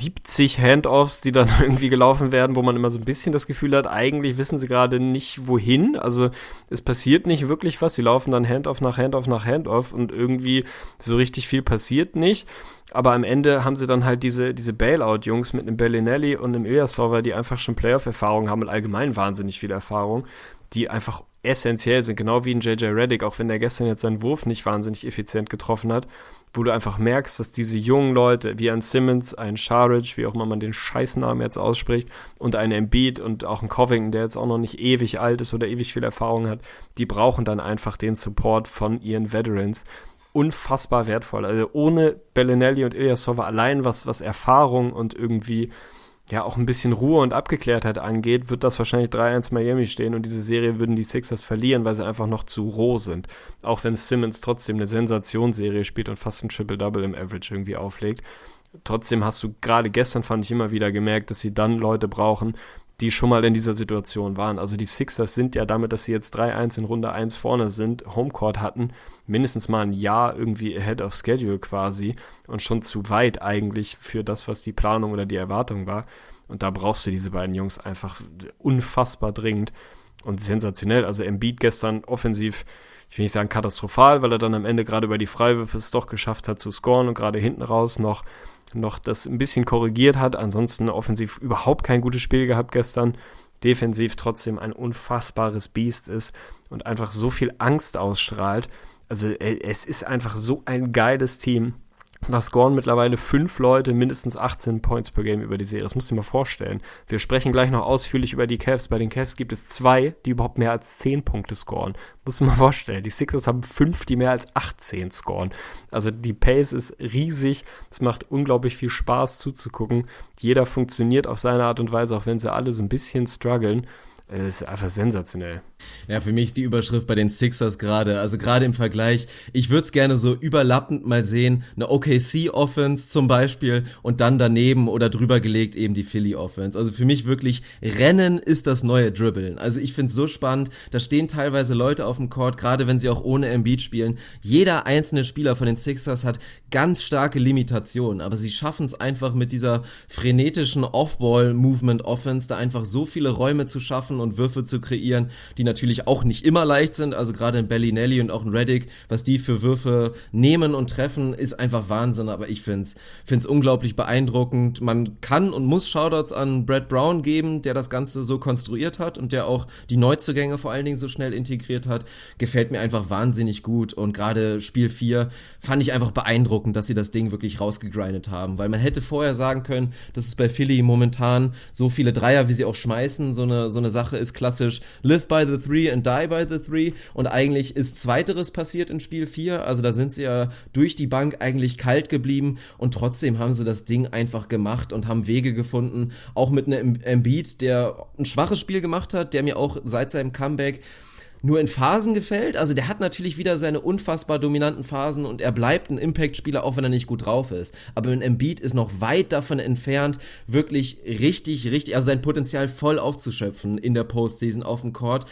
70 Handoffs, die dann irgendwie gelaufen werden, wo man immer so ein bisschen das Gefühl hat, eigentlich wissen sie gerade nicht, wohin. Also es passiert nicht wirklich was. Sie laufen dann Handoff nach Handoff nach Handoff und irgendwie so richtig viel passiert nicht. Aber am Ende haben sie dann halt diese Bailout-Jungs mit einem Bellinelli und einem Ilyasova, die einfach schon Playoff-Erfahrung haben und allgemein wahnsinnig viel Erfahrung, die einfach essentiell sind, genau wie ein J.J. Redick, auch wenn der gestern jetzt seinen Wurf nicht wahnsinnig effizient getroffen hat, wo du einfach merkst, dass diese jungen Leute, wie ein Simmons, ein Šarić, wie auch immer man den Scheißnamen jetzt ausspricht, und ein Embiid und auch ein Covington, der jetzt auch noch nicht ewig alt ist oder ewig viel Erfahrung hat, die brauchen dann einfach den Support von ihren Veterans. Unfassbar wertvoll. Also ohne Bellinelli und Ilyasova allein, was Erfahrung und irgendwie ja auch ein bisschen Ruhe und Abgeklärtheit angeht, wird das wahrscheinlich 3-1 Miami stehen und diese Serie würden die Sixers verlieren, weil sie einfach noch zu roh sind. Auch wenn Simmons trotzdem eine Sensationsserie spielt und fast ein Triple-Double im Average irgendwie auflegt. Trotzdem hast du gerade gestern, fand ich, immer wieder gemerkt, dass sie dann Leute brauchen, die schon mal in dieser Situation waren. Also die Sixers sind ja damit, dass sie jetzt 3-1 in Runde 1 vorne sind, Homecourt hatten, mindestens mal ein Jahr irgendwie ahead of schedule quasi und schon zu weit eigentlich für das, was die Planung oder die Erwartung war. Und da brauchst du diese beiden Jungs einfach unfassbar dringend und sensationell. Also Embiid gestern offensiv, ich will nicht sagen katastrophal, weil er dann am Ende gerade über die Freiwürfe es doch geschafft hat zu scoren und gerade hinten raus noch das ein bisschen korrigiert hat. Ansonsten offensiv überhaupt kein gutes Spiel gehabt gestern. Defensiv trotzdem ein unfassbares Biest ist und einfach so viel Angst ausstrahlt. Also es ist einfach so ein geiles Team. Da scoren mittlerweile 5 Leute mindestens 18 Points per Game über die Serie. Das musst du dir mal vorstellen. Wir sprechen gleich noch ausführlich über die Cavs. Bei den Cavs gibt es 2, die überhaupt mehr als 10 Punkte scoren. Musst du dir mal vorstellen. Die Sixers haben 5, die mehr als 18 scoren. Also die Pace ist riesig. Es macht unglaublich viel Spaß zuzugucken. Jeder funktioniert auf seine Art und Weise, auch wenn sie alle so ein bisschen strugglen. Es ist einfach sensationell. Ja, für mich ist die Überschrift bei den Sixers gerade, also gerade im Vergleich, ich würde es gerne so überlappend mal sehen, eine OKC-Offense zum Beispiel und dann daneben oder drüber gelegt eben die Philly-Offense. Also für mich wirklich, Rennen ist das neue Dribbeln. Also ich finde es so spannend, da stehen teilweise Leute auf dem Court, gerade wenn sie auch ohne Embiid spielen. Jeder einzelne Spieler von den Sixers hat ganz starke Limitationen, aber sie schaffen es einfach mit dieser frenetischen Off-Ball-Movement-Offense, da einfach so viele Räume zu schaffen und Würfe zu kreieren, die natürlich auch nicht immer leicht sind, also gerade in Bellinelli und auch in Redick, was die für Würfe nehmen und treffen, ist einfach Wahnsinn, aber ich find's unglaublich beeindruckend. Man kann und muss Shoutouts an Brad Brown geben, der das Ganze so konstruiert hat und der auch die Neuzugänge vor allen Dingen so schnell integriert hat, gefällt mir einfach wahnsinnig gut und gerade Spiel 4 fand ich einfach beeindruckend, dass sie das Ding wirklich rausgegrindet haben, weil man hätte vorher sagen können, dass es bei Philly momentan so viele Dreier, wie sie auch schmeißen, so eine Sache ist klassisch, live by the three and die by the three und eigentlich ist Zweiteres passiert in Spiel 4, also da sind sie ja durch die Bank eigentlich kalt geblieben und trotzdem haben sie das Ding einfach gemacht und haben Wege gefunden, auch mit einem Embiid, der ein schwaches Spiel gemacht hat, der mir auch seit seinem Comeback nur in Phasen gefällt, also der hat natürlich wieder seine unfassbar dominanten Phasen und er bleibt ein Impact-Spieler, auch wenn er nicht gut drauf ist, aber ein Embiid ist noch weit davon entfernt, wirklich richtig, also sein Potenzial voll aufzuschöpfen in der Postseason auf dem Court.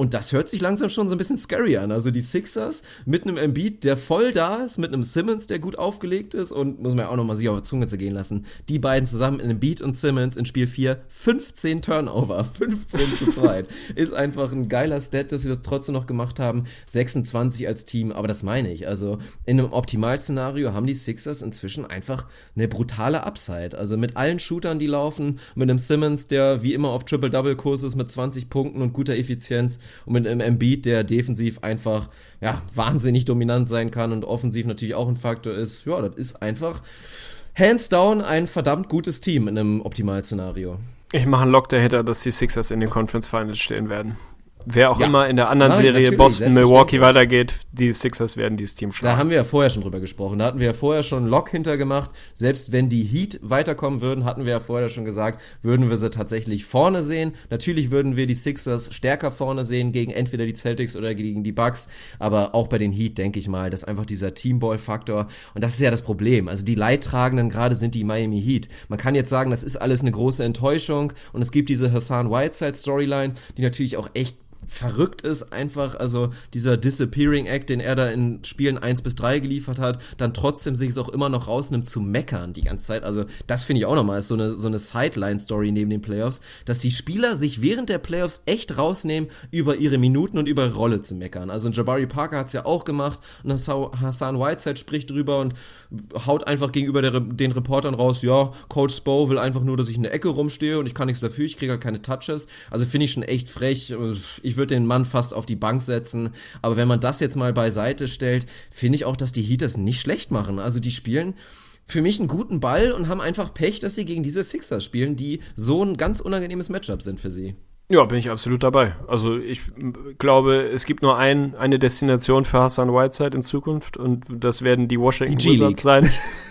Und das hört sich langsam schon so ein bisschen scary an. Also die Sixers mit einem Embiid, der voll da ist, mit einem Simmons, der gut aufgelegt ist und muss man ja auch nochmal sich auf die Zunge zu gehen lassen. Die beiden zusammen in Embiid und Simmons in Spiel 4, 15 Turnover, 15:2. Ist einfach ein geiler Stat, dass sie das trotzdem noch gemacht haben. 26 als Team, aber das meine ich. Also in einem Optimalszenario haben die Sixers inzwischen einfach eine brutale Upside. Also mit allen Shootern, die laufen, mit einem Simmons, der wie immer auf Triple-Double-Kurs ist mit 20 Punkten und guter Effizienz und mit einem Embiid, der defensiv einfach wahnsinnig dominant sein kann und offensiv natürlich auch ein Faktor ist. Ja, das ist einfach hands down ein verdammt gutes Team in einem Optimalszenario. Ich mache einen Lock dahinter, dass die Sixers in den Conference Finals stehen werden. Wer auch immer in der anderen Nein, Serie natürlich, Boston, Milwaukee weitergeht, die Sixers werden dieses Team schlagen. Da haben wir ja vorher schon drüber gesprochen. Da hatten wir ja vorher schon einen Lock hintergemacht. Selbst wenn die Heat weiterkommen würden, hatten wir ja vorher schon gesagt, würden wir sie tatsächlich vorne sehen. Natürlich würden wir die Sixers stärker vorne sehen gegen entweder die Celtics oder gegen die Bucks. Aber auch bei den Heat denke ich mal, dass einfach dieser Teamball-Faktor, und das ist ja das Problem. Also die Leidtragenden gerade sind die Miami Heat. Man kann jetzt sagen, das ist alles eine große Enttäuschung und es gibt diese Hassan Whiteside-Storyline, die natürlich auch echt verrückt ist einfach, also dieser Disappearing Act, den er da in Spielen 1-3 geliefert hat, dann trotzdem sich es auch immer noch rausnimmt zu meckern die ganze Zeit, also das finde ich auch nochmal, ist so eine Sideline-Story neben den Playoffs, dass die Spieler sich während der Playoffs echt rausnehmen, über ihre Minuten und über ihre Rolle zu meckern, also Jabari Parker hat es ja auch gemacht und Hassan Whiteside spricht drüber und haut einfach gegenüber den Reportern raus, ja, Coach Spo will einfach nur, dass ich in der Ecke rumstehe und ich kann nichts dafür, ich kriege halt keine Touches, also finde ich schon echt frech, ich würde den Mann fast auf die Bank setzen, aber wenn man das jetzt mal beiseite stellt, finde ich auch, dass die Heat das nicht schlecht machen, also die spielen für mich einen guten Ball und haben einfach Pech, dass sie gegen diese Sixers spielen, die so ein ganz unangenehmes Matchup sind für sie. Ja, bin ich absolut dabei. Also ich glaube, es gibt nur eine Destination für Hassan Whiteside in Zukunft und das werden die Washington Wizards sein.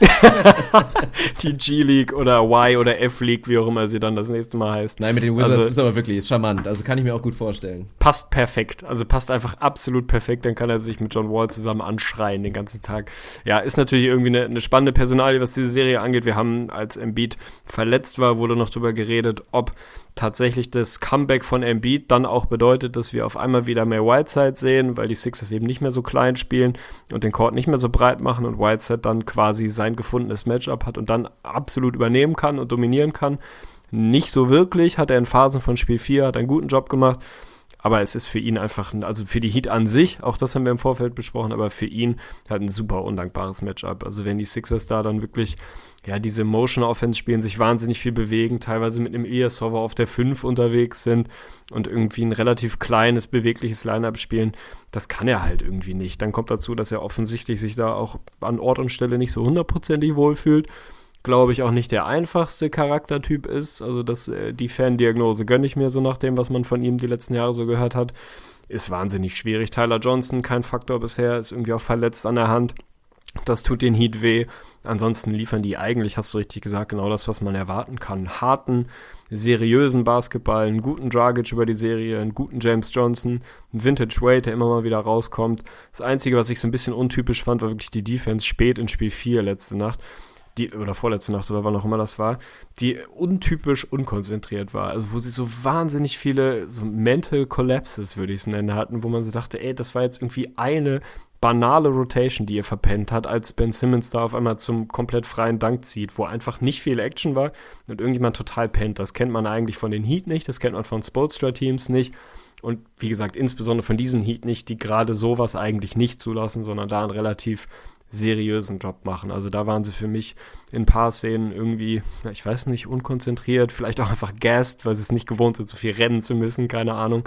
Die G-League oder Y oder F-League, wie auch immer sie dann das nächste Mal heißt. Nein, mit den Wizards ist aber wirklich ist charmant. Also kann ich mir auch gut vorstellen. Passt perfekt. Also passt einfach absolut perfekt. Dann kann er sich mit John Wall zusammen anschreien den ganzen Tag. Ja, ist natürlich irgendwie eine spannende Personalie, was diese Serie angeht. Wir haben, als Embiid verletzt war, wurde noch drüber geredet, ob tatsächlich das Comeback von Embiid dann auch bedeutet, dass wir auf einmal wieder mehr Whiteside sehen, weil die Sixers eben nicht mehr so klein spielen und den Court nicht mehr so breit machen und Whiteside dann quasi sein gefundenes Matchup hat und dann absolut übernehmen kann und dominieren kann. Nicht so wirklich, hat er in Phasen von Spiel 4, hat einen guten Job gemacht, aber es ist für ihn einfach, also für die Heat an sich, auch das haben wir im Vorfeld besprochen, aber für ihn halt ein super undankbares Matchup. Also wenn die Sixers da dann wirklich, ja, diese Motion-Offense spielen, sich wahnsinnig viel bewegen, teilweise mit einem Ilyasova auf der 5 unterwegs sind und irgendwie ein relativ kleines, bewegliches Line-Up spielen, das kann er halt irgendwie nicht. Dann kommt dazu, dass er offensichtlich sich da auch an Ort und Stelle nicht so 100%ig wohlfühlt. Glaube ich, auch nicht der einfachste Charaktertyp ist. Also die Fan-Diagnose gönne ich mir so nach dem, was man von ihm die letzten Jahre so gehört hat. Ist wahnsinnig schwierig. Tyler Johnson, kein Faktor bisher, ist irgendwie auch verletzt an der Hand. Das tut den Heat weh. Ansonsten liefern die eigentlich, hast du richtig gesagt, genau das, was man erwarten kann. Harten, seriösen Basketball, einen guten Dragic über die Serie, einen guten James Johnson, einen Vintage Wade, der immer mal wieder rauskommt. Das Einzige, was ich so ein bisschen untypisch fand, war wirklich die Defense spät in Spiel 4 letzte Nacht. Oder vorletzte Nacht oder wann auch immer das war, die untypisch unkonzentriert war. Also wo sie so wahnsinnig viele so Mental Collapses, würde ich es nennen, hatten, wo man so dachte, ey, das war jetzt irgendwie eine banale Rotation, die ihr verpennt hat, als Ben Simmons da auf einmal zum komplett freien Dank zieht, wo einfach nicht viel Action war und irgendjemand total pennt. Das kennt man eigentlich von den Heat nicht, das kennt man von Spoelstra-Teams nicht. Und wie gesagt, insbesondere von diesen Heat nicht, die gerade sowas eigentlich nicht zulassen, sondern da einen relativ seriösen Job machen. Also da waren sie für mich in ein paar Szenen irgendwie, ich weiß nicht, unkonzentriert, vielleicht auch einfach gassed, weil sie es nicht gewohnt sind, so viel rennen zu müssen, keine Ahnung.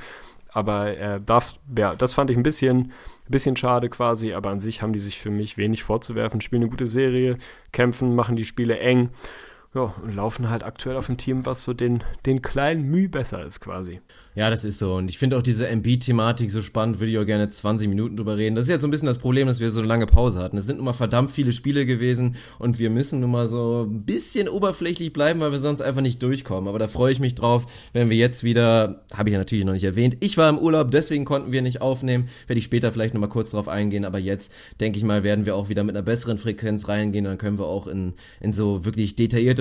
Aber das fand ich ein bisschen schade quasi, aber an sich haben die sich für mich wenig vorzuwerfen, spielen eine gute Serie, kämpfen, machen die Spiele eng, ja, und laufen halt aktuell auf ein Team, was so den kleinen Mühe besser ist quasi. Ja, das ist so. Und ich finde auch diese Embiid-Thematik so spannend, würde ich auch gerne 20 Minuten drüber reden. Das ist jetzt so ein bisschen das Problem, dass wir so eine lange Pause hatten. Es sind nun mal verdammt viele Spiele gewesen und wir müssen nun mal so ein bisschen oberflächlich bleiben, weil wir sonst einfach nicht durchkommen. Aber da freue ich mich drauf, wenn wir jetzt wieder, habe ich ja natürlich noch nicht erwähnt, ich war im Urlaub, deswegen konnten wir nicht aufnehmen. Werde ich später vielleicht nochmal kurz drauf eingehen, aber jetzt, denke ich mal, werden wir auch wieder mit einer besseren Frequenz reingehen. Dann können wir auch in so wirklich detaillierte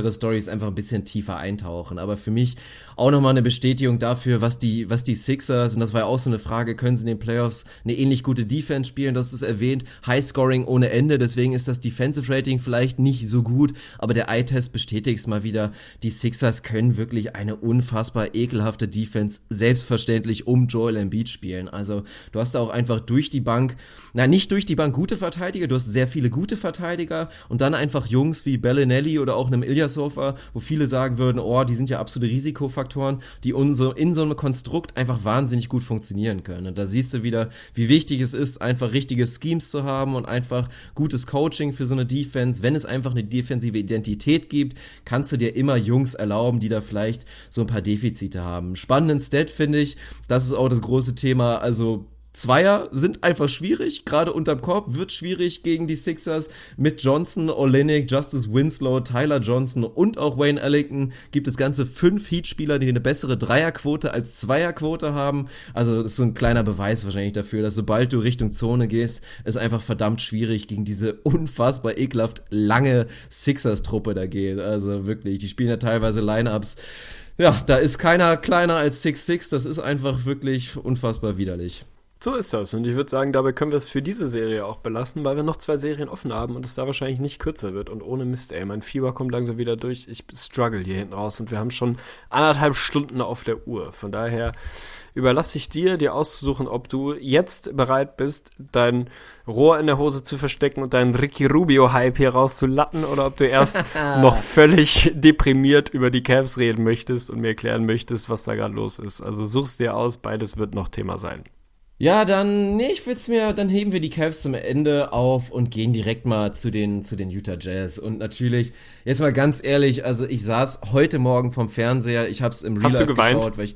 weitere Storys einfach ein bisschen tiefer eintauchen. Aber für mich auch nochmal eine Bestätigung dafür, was die Sixers, und das war ja auch so eine Frage, können sie in den Playoffs eine ähnlich gute Defense spielen? Das ist erwähnt, High-Scoring ohne Ende, deswegen ist das Defensive-Rating vielleicht nicht so gut, aber der Eye-Test bestätigt es mal wieder, die Sixers können wirklich eine unfassbar ekelhafte Defense selbstverständlich um Joel Embiid spielen. Also du hast da auch einfach durch die Bank, nicht durch die Bank gute Verteidiger, du hast sehr viele gute Verteidiger und dann einfach Jungs wie Bellinelli oder auch einem Ilyasova, wo viele sagen würden, oh, die sind ja absolute Risikofaktoren, die in so einem Konstrukt einfach wahnsinnig gut funktionieren können. Und da siehst du wieder, wie wichtig es ist, einfach richtige Schemes zu haben und einfach gutes Coaching für so eine Defense. Wenn es einfach eine defensive Identität gibt, kannst du dir immer Jungs erlauben, die da vielleicht so ein paar Defizite haben. Spannenden Stat finde ich, das ist auch das große Thema, also Zweier sind einfach schwierig, gerade unterm Korb wird schwierig gegen die Sixers. Mit Johnson, Olynyk, Justice Winslow, Tyler Johnson und auch Wayne Ellington gibt es ganze 5 Heat-Spieler, die eine bessere Dreierquote als Zweierquote haben. Also das ist so ein kleiner Beweis wahrscheinlich dafür, dass sobald du Richtung Zone gehst, es einfach verdammt schwierig gegen diese unfassbar ekelhaft lange Sixers-Truppe da geht. Also wirklich, die spielen ja teilweise Lineups. Ja, da ist keiner kleiner als 6'6", das ist einfach wirklich unfassbar widerlich. So ist das. Und ich würde sagen, dabei können wir es für diese Serie auch belassen, weil wir noch 2 Serien offen haben und es da wahrscheinlich nicht kürzer wird. Und ohne Mist, ey, mein Fieber kommt langsam wieder durch. Ich struggle hier hinten raus und wir haben schon 1,5 Stunden auf der Uhr. Von daher überlasse ich dir auszusuchen, ob du jetzt bereit bist, dein Rohr in der Hose zu verstecken und deinen Ricky Rubio-Hype hier rauszulatten oder ob du erst noch völlig deprimiert über die Cavs reden möchtest und mir erklären möchtest, was da gerade los ist. Also such's dir aus, beides wird noch Thema sein. Ja, dann heben wir die Cavs zum Ende auf und gehen direkt mal zu den Utah Jazz. Und natürlich, jetzt mal ganz ehrlich, also ich saß heute Morgen vorm Fernseher, ich hab's im Real Life geschaut, weil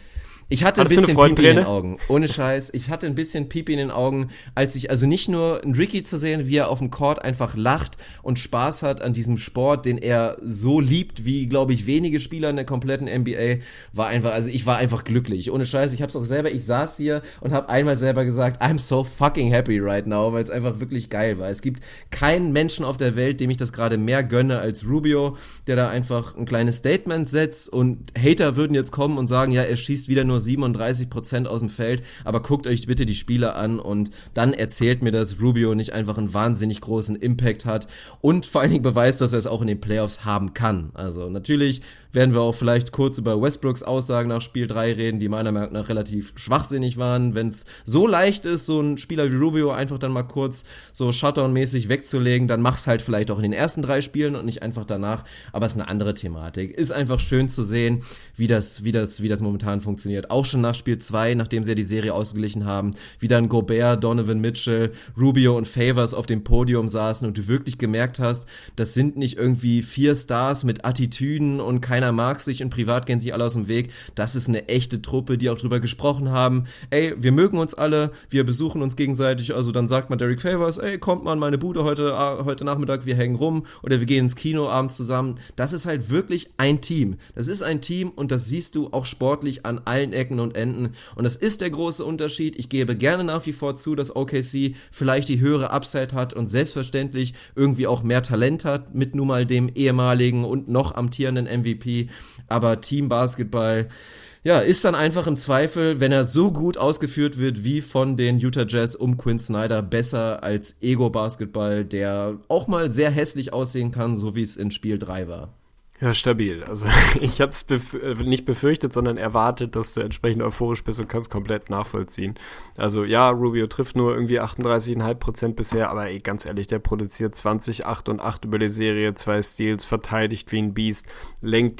ich hatte ein bisschen Pipi in den Augen. Ohne Scheiß. Ich hatte ein bisschen Pipi in den Augen, als ich, also nicht nur einen Ricky zu sehen, wie er auf dem Court einfach lacht und Spaß hat an diesem Sport, den er so liebt, wie, glaube ich, wenige Spieler in der kompletten NBA, ich war einfach glücklich. Ohne Scheiß. Ich saß hier und habe einmal selber gesagt, I'm so fucking happy right now, weil es einfach wirklich geil war. Es gibt keinen Menschen auf der Welt, dem ich das gerade mehr gönne als Rubio, der da einfach ein kleines Statement setzt und Hater würden jetzt kommen und sagen, ja, er schießt wieder nur 37% aus dem Feld, aber guckt euch bitte die Spiele an und dann erzählt mir, dass Rubio nicht einfach einen wahnsinnig großen Impact hat und vor allen Dingen beweist, dass er es auch in den Playoffs haben kann. Also natürlich werden wir auch vielleicht kurz über Westbrooks Aussagen nach Spiel 3 reden, die meiner Meinung nach relativ schwachsinnig waren. Wenn es so leicht ist, so einen Spieler wie Rubio einfach dann mal kurz so Shutdown-mäßig wegzulegen, dann mach's halt vielleicht auch in den ersten 3 Spielen und nicht einfach danach, aber es ist eine andere Thematik. Ist einfach schön zu sehen, wie das momentan funktioniert. Auch schon nach Spiel 2, nachdem sie ja die Serie ausgeglichen haben, wie dann Gobert, Donovan Mitchell, Rubio und Favors auf dem Podium saßen und du wirklich gemerkt hast, das sind nicht irgendwie 4 Stars mit Attitüden und keiner mag sich und privat gehen sich alle aus dem Weg. Das ist eine echte Truppe, die auch drüber gesprochen haben, ey, wir mögen uns alle, wir besuchen uns gegenseitig, also dann sagt man Derek Favors, ey, kommt mal in meine Bude heute Nachmittag, wir hängen rum oder wir gehen ins Kino abends zusammen. Das ist halt wirklich ein Team. Das ist ein Team und das siehst du auch sportlich an allen Ecken und Enden und das ist der große Unterschied. Ich gebe gerne nach wie vor zu, dass OKC vielleicht die höhere Upside hat und selbstverständlich irgendwie auch mehr Talent hat mit nun mal dem ehemaligen und noch amtierenden MVP, aber Team-Basketball, ja, ist dann einfach im Zweifel, wenn er so gut ausgeführt wird wie von den Utah Jazz um Quinn Snyder, besser als Ego-Basketball, der auch mal sehr hässlich aussehen kann, so wie es in Spiel 3 war. Ja, stabil. Also ich habe es nicht befürchtet, sondern erwartet, dass du entsprechend euphorisch bist und kannst komplett nachvollziehen. Also ja, Rubio trifft nur irgendwie 38,5% bisher, aber ey, ganz ehrlich, der produziert 20, 8 und 8 über die Serie, 2 Steals, verteidigt wie ein Biest, lenkt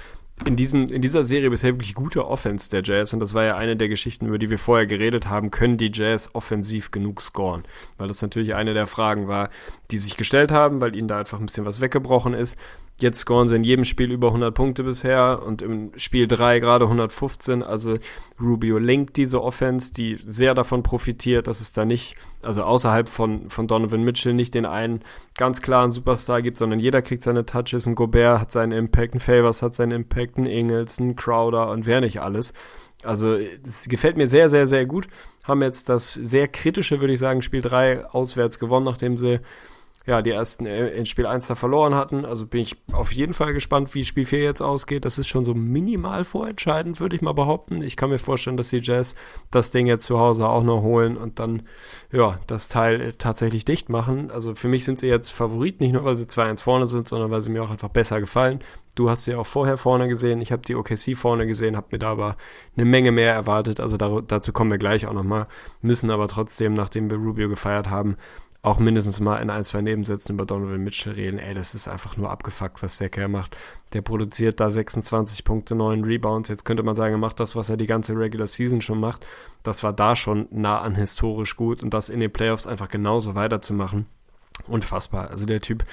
in dieser Serie bisher wirklich gute Offense der Jazz und das war ja eine der Geschichten, über die wir vorher geredet haben, können die Jazz offensiv genug scoren? Weil das natürlich eine der Fragen war, die sich gestellt haben, weil ihnen da einfach ein bisschen was weggebrochen ist. Jetzt scoren sie in jedem Spiel über 100 Punkte bisher und im Spiel 3 gerade 115. Also Rubio lenkt diese Offense, die sehr davon profitiert, dass es da nicht, also außerhalb von Donovan Mitchell nicht den einen ganz klaren Superstar gibt, sondern jeder kriegt seine Touches. Ein Gobert hat seinen Impact, ein Favors hat seinen Impact, ein Ingles, ein Crowder und wer nicht alles. Also es gefällt mir sehr, sehr, sehr gut. Haben jetzt das sehr kritische, würde ich sagen, Spiel 3 auswärts gewonnen, nachdem sie die ersten in Spiel 1 da verloren hatten. Also bin ich auf jeden Fall gespannt, wie Spiel 4 jetzt ausgeht. Das ist schon so minimal vorentscheidend, würde ich mal behaupten. Ich kann mir vorstellen, dass die Jazz das Ding jetzt zu Hause auch noch holen und dann das Teil tatsächlich dicht machen. Also für mich sind sie jetzt Favorit, nicht nur, weil sie 2-1 vorne sind, sondern weil sie mir auch einfach besser gefallen. Du hast sie auch vorher vorne gesehen, ich habe die OKC vorne gesehen, habe mir da aber eine Menge mehr erwartet, also dazu kommen wir gleich auch nochmal, müssen aber trotzdem, nachdem wir Rubio gefeiert haben, auch mindestens mal in 1, 2 Nebensätzen über Donovan Mitchell reden. Das ist einfach nur abgefuckt, was der Kerl macht. Der produziert da 26 Punkte, 9 Rebounds. Jetzt könnte man sagen, er macht das, was er die ganze Regular Season schon macht. Das war da schon nah an historisch gut und das in den Playoffs einfach genauso weiterzumachen. Unfassbar. Also der Typ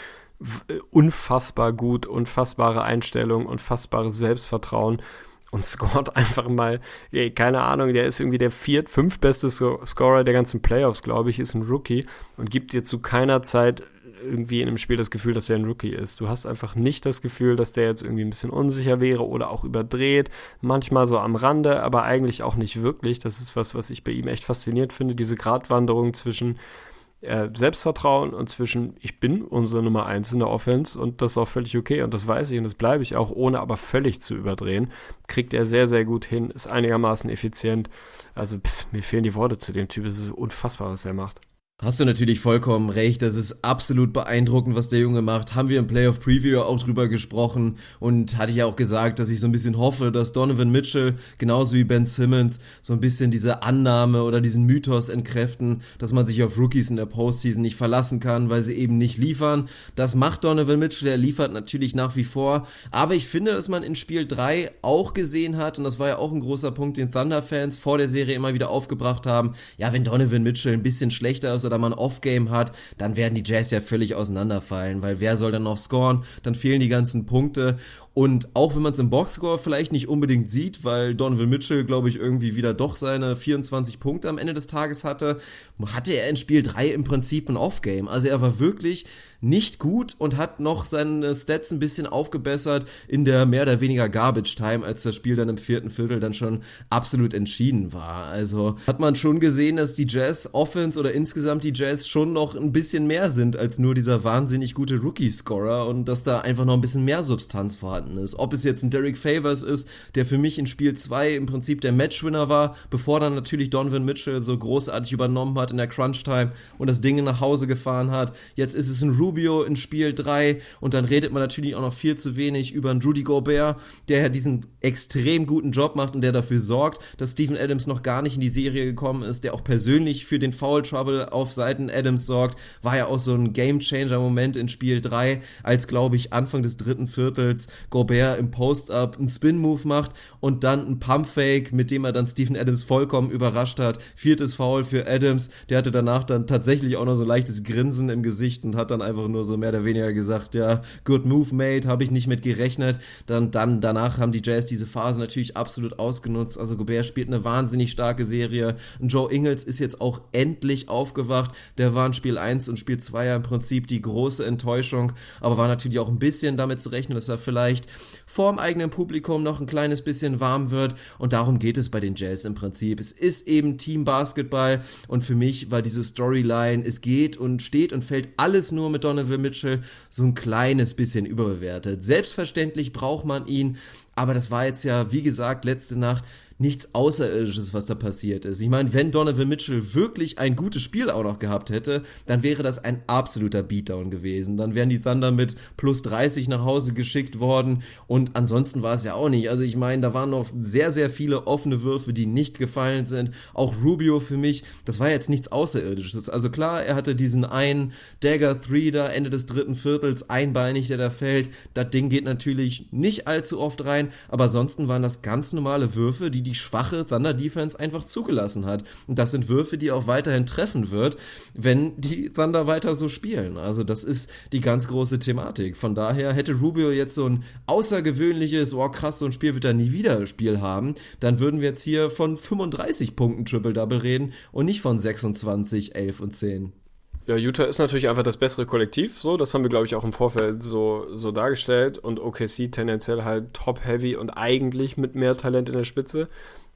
unfassbar gut, unfassbare Einstellung, unfassbares Selbstvertrauen und scoret einfach mal, keine Ahnung, der ist irgendwie der 4., 5. beste Scorer der ganzen Playoffs, glaube ich, ist ein Rookie und gibt dir zu keiner Zeit irgendwie in einem Spiel das Gefühl, dass er ein Rookie ist. Du hast einfach nicht das Gefühl, dass der jetzt irgendwie ein bisschen unsicher wäre oder auch überdreht, manchmal so am Rande, aber eigentlich auch nicht wirklich. Das ist was ich bei ihm echt faszinierend finde, diese Gratwanderung zwischen Selbstvertrauen und zwischen ich bin unsere Nummer 1 in der Offense und das ist auch völlig okay und das weiß ich und das bleibe ich auch, ohne aber völlig zu überdrehen, kriegt er sehr, sehr gut hin, ist einigermaßen effizient, also mir fehlen die Worte zu dem Typ, es ist unfassbar, was er macht. Hast du natürlich vollkommen recht, das ist absolut beeindruckend, was der Junge macht. Haben wir im Playoff Preview auch drüber gesprochen und hatte ich ja auch gesagt, dass ich so ein bisschen hoffe, dass Donovan Mitchell, genauso wie Ben Simmons, so ein bisschen diese Annahme oder diesen Mythos entkräften, dass man sich auf Rookies in der Postseason nicht verlassen kann, weil sie eben nicht liefern. Das macht Donovan Mitchell, er liefert natürlich nach wie vor, aber ich finde, dass man in Spiel 3 auch gesehen hat, und das war ja auch ein großer Punkt, den Thunder-Fans vor der Serie immer wieder aufgebracht haben, ja, wenn Donovan Mitchell ein bisschen schlechter ist oder man Off-Game hat, dann werden die Jazz ja völlig auseinanderfallen, weil wer soll dann noch scoren? Dann fehlen die ganzen Punkte und auch wenn man es im Boxscore vielleicht nicht unbedingt sieht, weil Donovan Mitchell, glaube ich, irgendwie wieder doch seine 24 Punkte am Ende des Tages hatte er in Spiel 3 im Prinzip ein Off-Game. Also er war wirklich nicht gut und hat noch seine Stats ein bisschen aufgebessert in der mehr oder weniger Garbage-Time, als das Spiel dann im 4. Viertel dann schon absolut entschieden war. Also hat man schon gesehen, dass die Jazz-Offense oder insgesamt die Jazz schon noch ein bisschen mehr sind als nur dieser wahnsinnig gute Rookie-Scorer und dass da einfach noch ein bisschen mehr Substanz vorhanden ist. Ob es jetzt ein Derek Favors ist, der für mich in Spiel 2 im Prinzip der Matchwinner war, bevor dann natürlich Donovan Mitchell so großartig übernommen hat in der Crunch-Time und das Ding nach Hause gefahren hat. Jetzt ist es ein Rubio in Spiel 3 und dann redet man natürlich auch noch viel zu wenig über einen Rudy Gobert, der ja diesen extrem guten Job macht und der dafür sorgt, dass Steven Adams noch gar nicht in die Serie gekommen ist, der auch persönlich für den Foul Trouble auf Seiten Adams sorgt, war ja auch so ein Game-Changer-Moment in Spiel 3, als, glaube ich, Anfang des 3. Viertels Gobert im Post-Up einen Spin-Move macht und dann einen Pump-Fake, mit dem er dann Steven Adams vollkommen überrascht hat. 4. Foul für Adams, der hatte danach dann tatsächlich auch noch so ein leichtes Grinsen im Gesicht und hat dann einfach nur so mehr oder weniger gesagt, ja, good move, mate, habe ich nicht mit gerechnet. Dann danach haben die Jazz diese Phase natürlich absolut ausgenutzt. Also Gobert spielt eine wahnsinnig starke Serie. Und Joe Ingles ist jetzt auch endlich aufgewacht. Der war in Spiel 1 und Spiel 2 ja im Prinzip die große Enttäuschung, aber war natürlich auch ein bisschen damit zu rechnen, dass er vielleicht vorm eigenen Publikum noch ein kleines bisschen warm wird und darum geht es bei den Jazz im Prinzip. Es ist eben Team-Basketball und für mich war diese Storyline, es geht und steht und fällt alles nur mit Donovan Mitchell, so ein kleines bisschen überbewertet. Selbstverständlich braucht man ihn, aber das war jetzt ja, wie gesagt, letzte Nacht nichts Außerirdisches, was da passiert ist. Ich meine, wenn Donovan Mitchell wirklich ein gutes Spiel auch noch gehabt hätte, dann wäre das ein absoluter Beatdown gewesen. Dann wären die Thunder mit plus 30 nach Hause geschickt worden und ansonsten war es ja auch nicht. Also ich meine, da waren noch sehr, sehr viele offene Würfe, die nicht gefallen sind. Auch Rubio für mich, das war jetzt nichts Außerirdisches. Also klar, er hatte diesen einen Dagger-3 da Ende des 3. Viertels, einbeinig, der da fällt. Das Ding geht natürlich nicht allzu oft rein, aber ansonsten waren das ganz normale Würfe, die schwache Thunder-Defense einfach zugelassen hat. Und das sind Würfe, die auch weiterhin treffen wird, wenn die Thunder weiter so spielen. Also das ist die ganz große Thematik. Von daher hätte Rubio jetzt so ein außergewöhnliches, oh krass, so ein Spiel wird er nie wieder Spiel haben, dann würden wir jetzt hier von 35 Punkten Triple-Double reden und nicht von 26, 11 und 10. Ja, Utah ist natürlich einfach das bessere Kollektiv, so, das haben wir, glaube ich, auch im Vorfeld so dargestellt und OKC tendenziell halt top-heavy und eigentlich mit mehr Talent in der Spitze.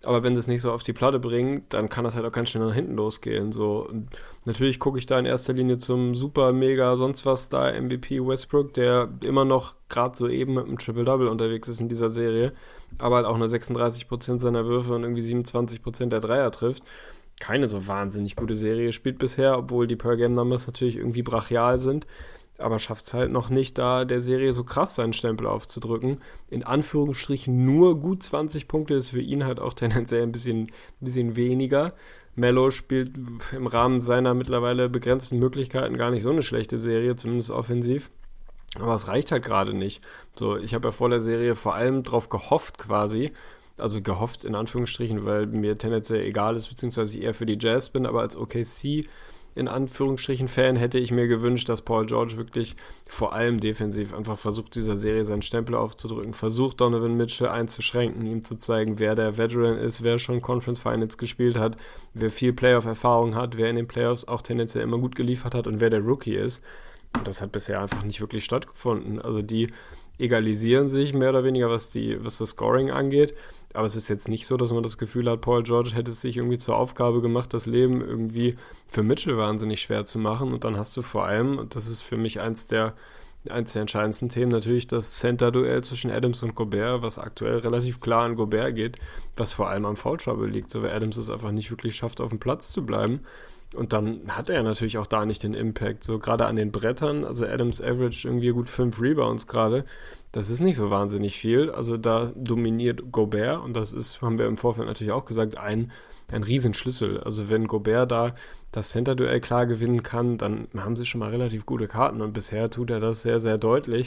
aber wenn sie es nicht so auf die Platte bringen, dann kann das halt auch ganz schnell nach hinten losgehen. So. Und natürlich gucke ich da in erster Linie zum super, mega, sonst was da MVP Westbrook, der immer noch gerade so eben mit einem Triple-Double unterwegs ist in dieser Serie, aber halt auch nur 36% seiner Würfe und irgendwie 27% der Dreier trifft. Keine so wahnsinnig gute Serie spielt bisher, obwohl die Per-Game-Numbers natürlich irgendwie brachial sind, aber schafft es halt noch nicht, da der Serie so krass seinen Stempel aufzudrücken. In Anführungsstrichen nur gut 20 Punkte ist für ihn halt auch tendenziell ein bisschen weniger. Melo spielt im Rahmen seiner mittlerweile begrenzten Möglichkeiten gar nicht so eine schlechte Serie, zumindest offensiv. Aber es reicht halt gerade nicht. So, ich habe ja vor der Serie vor allem drauf gehofft quasi, also gehofft in Anführungsstrichen, weil mir tendenziell egal ist, beziehungsweise ich eher für die Jazz bin, aber als OKC in Anführungsstrichen Fan hätte ich mir gewünscht, dass Paul George wirklich vor allem defensiv einfach versucht, dieser Serie seinen Stempel aufzudrücken, versucht Donovan Mitchell einzuschränken, ihm zu zeigen, wer der Veteran ist, wer schon Conference Finals gespielt hat, wer viel Playoff-Erfahrung hat, wer in den Playoffs auch tendenziell immer gut geliefert hat und wer der Rookie ist. Und das hat bisher einfach nicht wirklich stattgefunden. Also die egalisieren sich mehr oder weniger, was das Scoring angeht. Aber es ist jetzt nicht so, dass man das Gefühl hat, Paul George hätte es sich irgendwie zur Aufgabe gemacht, das Leben irgendwie für Mitchell wahnsinnig schwer zu machen. Und dann hast du vor allem, und das ist für mich eins der entscheidendsten Themen, natürlich das Center-Duell zwischen Adams und Gobert, was aktuell relativ klar an Gobert geht, was vor allem am Foul Trouble liegt, so weil Adams es einfach nicht wirklich schafft, auf dem Platz zu bleiben. Und dann hat er natürlich auch da nicht den Impact, so gerade an den Brettern, also Adams average irgendwie gut 5 Rebounds gerade, das ist nicht so wahnsinnig viel, also da dominiert Gobert und das ist, haben wir im Vorfeld natürlich auch gesagt, ein Riesenschlüssel, also wenn Gobert da das Center-Duell klar gewinnen kann, dann haben sie schon mal relativ gute Karten und bisher tut er das sehr, sehr deutlich.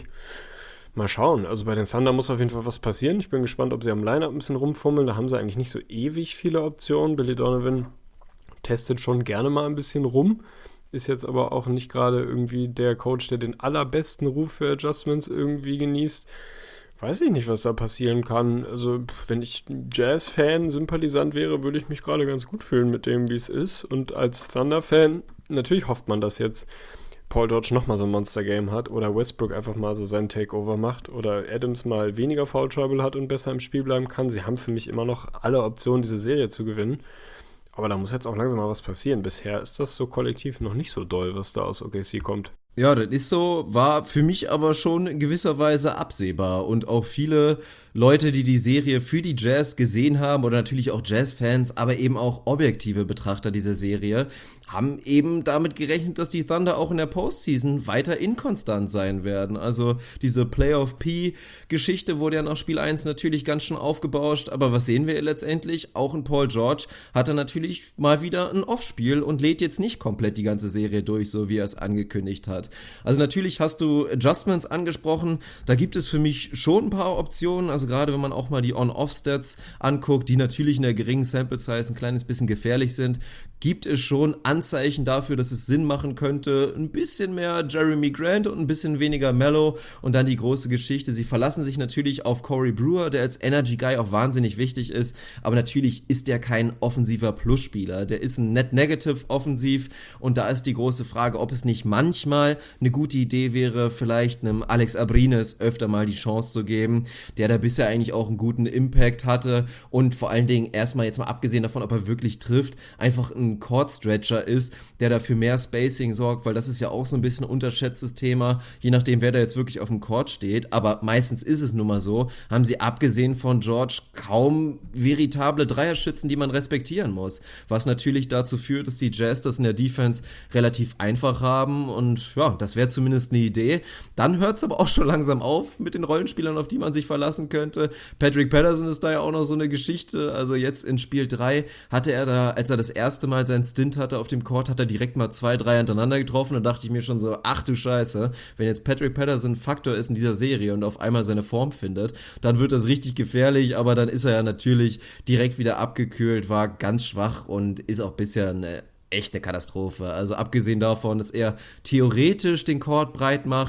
Mal schauen, also bei den Thunder muss auf jeden Fall was passieren, ich bin gespannt, ob sie am Line-Up ein bisschen rumfummeln, da haben sie eigentlich nicht so ewig viele Optionen, Billy Donovan testet schon gerne mal ein bisschen rum, ist jetzt aber auch nicht gerade irgendwie der Coach, der den allerbesten Ruf für Adjustments irgendwie genießt. Weiß ich nicht, was da passieren kann. Also, wenn ich Jazz-Fan, Sympathisant wäre, würde ich mich gerade ganz gut fühlen mit dem, wie es ist. Und als Thunder-Fan, natürlich hofft man, dass jetzt Paul George nochmal so ein Monster-Game hat oder Westbrook einfach mal so seinen Takeover macht oder Adams mal weniger Foul Trouble hat und besser im Spiel bleiben kann. Sie haben für mich immer noch alle Optionen, diese Serie zu gewinnen. Aber da muss jetzt auch langsam mal was passieren. Bisher ist das so kollektiv noch nicht so doll, was da aus OKC kommt. Ja, das ist so, war für mich aber schon in gewisser Weise absehbar und auch viele Leute, die die Serie für die Jazz gesehen haben oder natürlich auch Jazz-Fans, aber eben auch objektive Betrachter dieser Serie, haben eben damit gerechnet, dass die Thunder auch in der Postseason weiter inkonstant sein werden. Also diese Playoff-P-Geschichte wurde ja nach Spiel 1 natürlich ganz schön aufgebauscht, aber was sehen wir letztendlich? Auch in Paul George hat er natürlich mal wieder ein Off-Spiel und lädt jetzt nicht komplett die ganze Serie durch, so wie er es angekündigt hat. Also natürlich hast du Adjustments angesprochen, da gibt es für mich schon ein paar Optionen, also gerade wenn man auch mal die On-Off-Stats anguckt, die natürlich in der geringen Sample-Size ein kleines bisschen gefährlich sind, gibt es schon Anzeichen dafür, dass es Sinn machen könnte, ein bisschen mehr Jeremy Grant und ein bisschen weniger Melo und dann die große Geschichte, sie verlassen sich natürlich auf Corey Brewer, der als Energy Guy auch wahnsinnig wichtig ist, aber natürlich ist der kein offensiver Plusspieler, der ist ein Net-Negative offensiv und da ist die große Frage, ob es nicht manchmal eine gute Idee wäre, vielleicht einem Alex Abrines öfter mal die Chance zu geben, der da bisher eigentlich auch einen guten Impact hatte und vor allen Dingen erstmal jetzt mal abgesehen davon, ob er wirklich trifft, einfach ein Court-Stretcher ist, der dafür mehr Spacing sorgt, weil das ist ja auch so ein bisschen ein unterschätztes Thema, je nachdem, wer da jetzt wirklich auf dem Court steht, aber meistens ist es nun mal so, haben sie abgesehen von George kaum veritable Dreierschützen, die man respektieren muss, was natürlich dazu führt, dass die Jazz das in der Defense relativ einfach haben und ja, das wäre zumindest eine Idee. Dann hört es aber auch schon langsam auf mit den Rollenspielern, auf die man sich verlassen könnte. Patrick Patterson ist da ja auch noch so eine Geschichte, also jetzt in Spiel 3 hatte er da, als er das erste Mal seinen Stint hatte auf dem Court, hat er direkt mal 2 Dreier hintereinander getroffen. Da dachte ich mir schon so, ach du Scheiße, wenn jetzt Patrick Patterson ein Faktor ist in dieser Serie und auf einmal seine Form findet, dann wird das richtig gefährlich, aber dann ist er ja natürlich direkt wieder abgekühlt, war ganz schwach und ist auch bisher eine echte Katastrophe. Also abgesehen davon, dass er theoretisch den Court breit macht,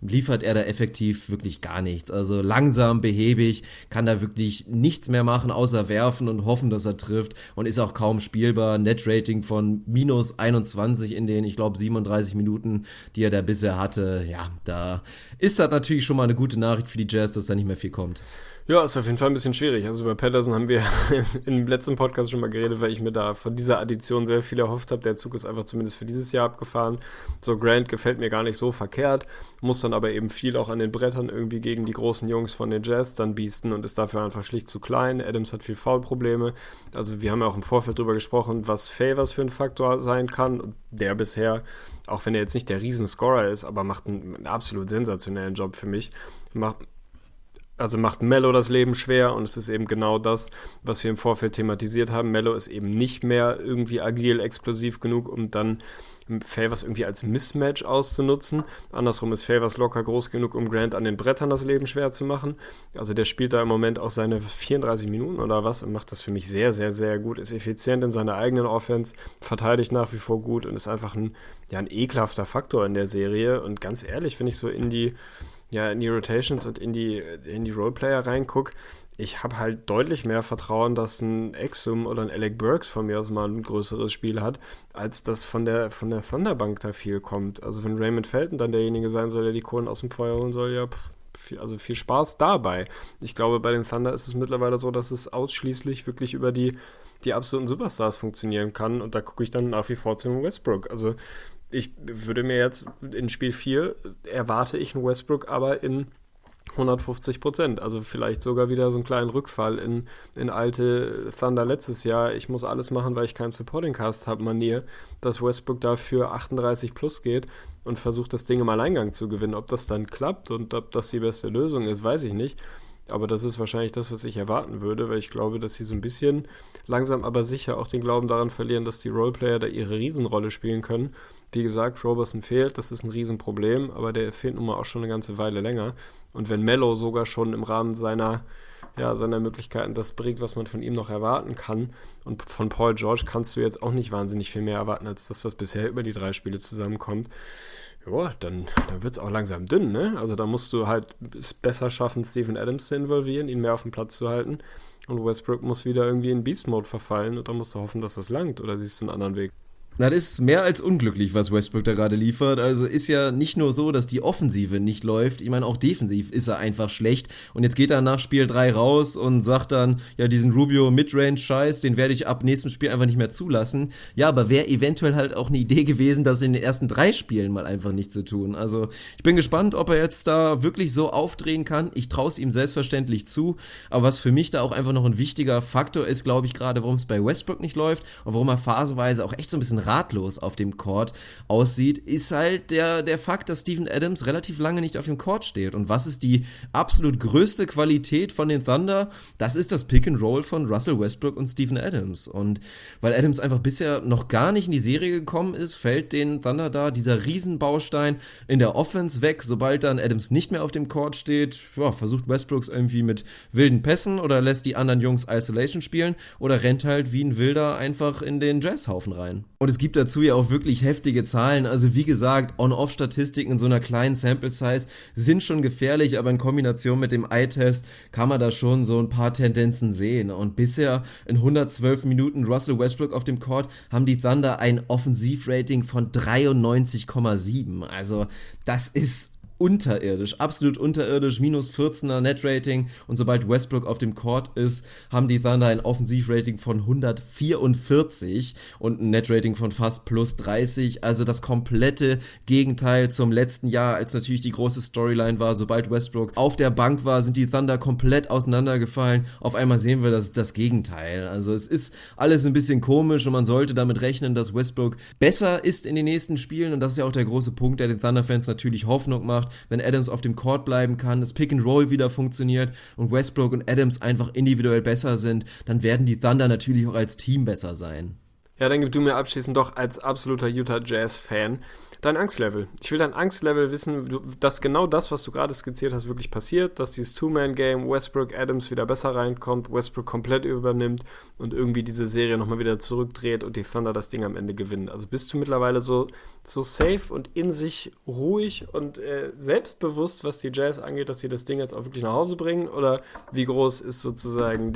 liefert er da effektiv wirklich gar nichts. Also langsam, behäbig, kann da wirklich nichts mehr machen, außer werfen und hoffen, dass er trifft und ist auch kaum spielbar. Netrating von minus 21 in den, ich glaube, 37 Minuten, die er da bisher hatte. Ja, da ist das natürlich schon mal eine gute Nachricht für die Jazz, dass da nicht mehr viel kommt. Ja, ist auf jeden Fall ein bisschen schwierig. Also über Patterson haben wir im letzten Podcast schon mal geredet, weil ich mir da von dieser Addition sehr viel erhofft habe. Der Zug ist einfach zumindest für dieses Jahr abgefahren. So, Grant gefällt mir gar nicht so verkehrt, muss dann aber eben viel auch an den Brettern irgendwie gegen die großen Jungs von den Jazz dann biesten und ist dafür einfach schlicht zu klein. Adams hat viel Foul-Probleme. Also wir haben ja auch im Vorfeld drüber gesprochen, was Favors für ein Faktor sein kann. Und der bisher, auch wenn er jetzt nicht der Riesenscorer ist, aber macht einen absolut sensationellen Job für mich. Macht Melo das Leben schwer und es ist eben genau das, was wir im Vorfeld thematisiert haben. Melo ist eben nicht mehr irgendwie agil, explosiv genug, um dann Favors irgendwie als Mismatch auszunutzen. Andersrum ist Favors locker groß genug, um Grant an den Brettern das Leben schwer zu machen. Also der spielt da im Moment auch seine 34 Minuten oder was und macht das für mich sehr, sehr, sehr gut. Ist effizient in seiner eigenen Offense, verteidigt nach wie vor gut und ist einfach ein ekelhafter Faktor in der Serie. Und ganz ehrlich, wenn ich so in die Rotations und in die Roleplayer reingucke, ich habe halt deutlich mehr Vertrauen, dass ein Exum oder ein Alec Burks von mir aus mal ein größeres Spiel hat, als das von der Thunderbank da viel kommt. Also wenn Raymond Felton dann derjenige sein soll, der die Kohlen aus dem Feuer holen soll, ja, viel Spaß dabei. Ich glaube, bei den Thunder ist es mittlerweile so, dass es ausschließlich wirklich über die absoluten Superstars funktionieren kann und da gucke ich dann nach wie vor zu Westbrook. Also ich würde mir jetzt in Spiel 4 erwarte ich einen Westbrook aber in 150%. Also vielleicht sogar wieder so einen kleinen Rückfall in alte Thunder letztes Jahr. Ich muss alles machen, weil ich keinen Supporting Cast habe, Manier, dass Westbrook dafür 38 plus geht und versucht, das Ding im Alleingang zu gewinnen. Ob das dann klappt und ob das die beste Lösung ist, weiß ich nicht. Aber das ist wahrscheinlich das, was ich erwarten würde, weil ich glaube, dass sie so ein bisschen langsam aber sicher auch den Glauben daran verlieren, dass die Roleplayer da ihre Riesenrolle spielen können. Wie gesagt, Roberson fehlt, das ist ein Riesenproblem, aber der fehlt nun mal auch schon eine ganze Weile länger. Und wenn Melo sogar schon im Rahmen seiner Möglichkeiten das bringt, was man von ihm noch erwarten kann, und von Paul George kannst du jetzt auch nicht wahnsinnig viel mehr erwarten, als das, was bisher über die 3 Spiele zusammenkommt, ja, dann wird es auch langsam dünn, ne? Also da musst du halt es besser schaffen, Steven Adams zu involvieren, ihn mehr auf dem Platz zu halten. Und Westbrook muss wieder irgendwie in Beast-Mode verfallen und dann musst du hoffen, dass das langt. Oder siehst du einen anderen Weg? Na, das ist mehr als unglücklich, was Westbrook da gerade liefert. Also ist ja nicht nur so, dass die Offensive nicht läuft, ich meine, auch defensiv ist er einfach schlecht. Und jetzt geht er nach Spiel 3 raus und sagt dann, ja, diesen Rubio-Midrange-Scheiß, den werde ich ab nächstem Spiel einfach nicht mehr zulassen. Ja, aber wäre eventuell halt auch eine Idee gewesen, das in den ersten 3 Spielen mal einfach nicht zu tun. Also ich bin gespannt, ob er jetzt da wirklich so aufdrehen kann. Ich traue es ihm selbstverständlich zu. Aber was für mich da auch einfach noch ein wichtiger Faktor ist, glaube ich, gerade, warum es bei Westbrook nicht läuft und warum er phasenweise auch echt so ein bisschen ratlos auf dem Court aussieht, ist halt der Fakt, dass Steven Adams relativ lange nicht auf dem Court steht. Und was ist die absolut größte Qualität von den Thunder? Das ist das Pick and Roll von Russell Westbrook und Steven Adams. Und weil Adams einfach bisher noch gar nicht in die Serie gekommen ist, fällt den Thunder da dieser Riesenbaustein in der Offense weg. Sobald dann Adams nicht mehr auf dem Court steht, ja, versucht Westbrooks irgendwie mit wilden Pässen oder lässt die anderen Jungs Isolation spielen oder rennt halt wie ein Wilder einfach in den Jazzhaufen rein. Und es gibt dazu ja auch wirklich heftige Zahlen. Also wie gesagt, On-Off-Statistiken in so einer kleinen Sample-Size sind schon gefährlich, aber in Kombination mit dem Eye-Test kann man da schon so ein paar Tendenzen sehen. Und bisher in 112 Minuten Russell Westbrook auf dem Court haben die Thunder ein Offensivrating von 93,7. Also das ist unterirdisch, absolut unterirdisch, minus 14er Netrating und sobald Westbrook auf dem Court ist, haben die Thunder ein Offensivrating von 144 und ein Netrating von fast plus 30, also das komplette Gegenteil zum letzten Jahr, als natürlich die große Storyline war, sobald Westbrook auf der Bank war, sind die Thunder komplett auseinandergefallen, auf einmal sehen wir das Gegenteil, also es ist alles ein bisschen komisch und man sollte damit rechnen, dass Westbrook besser ist in den nächsten Spielen und das ist ja auch der große Punkt, der den Thunder-Fans natürlich Hoffnung macht, wenn Adams auf dem Court bleiben kann, das Pick and Roll wieder funktioniert und Westbrook und Adams einfach individuell besser sind, dann werden die Thunder natürlich auch als Team besser sein. Ja, dann gib du mir abschließend doch als absoluter Utah Jazz-Fan dein Angstlevel. Ich will dein Angstlevel wissen, dass genau das, was du gerade skizziert hast, wirklich passiert, dass dieses Two-Man-Game Westbrook Adams wieder besser reinkommt, Westbrook komplett übernimmt und irgendwie diese Serie nochmal wieder zurückdreht und die Thunder das Ding am Ende gewinnen. Also bist du mittlerweile so safe und in sich ruhig und selbstbewusst, was die Jazz angeht, dass sie das Ding jetzt auch wirklich nach Hause bringen? Oder wie groß ist sozusagen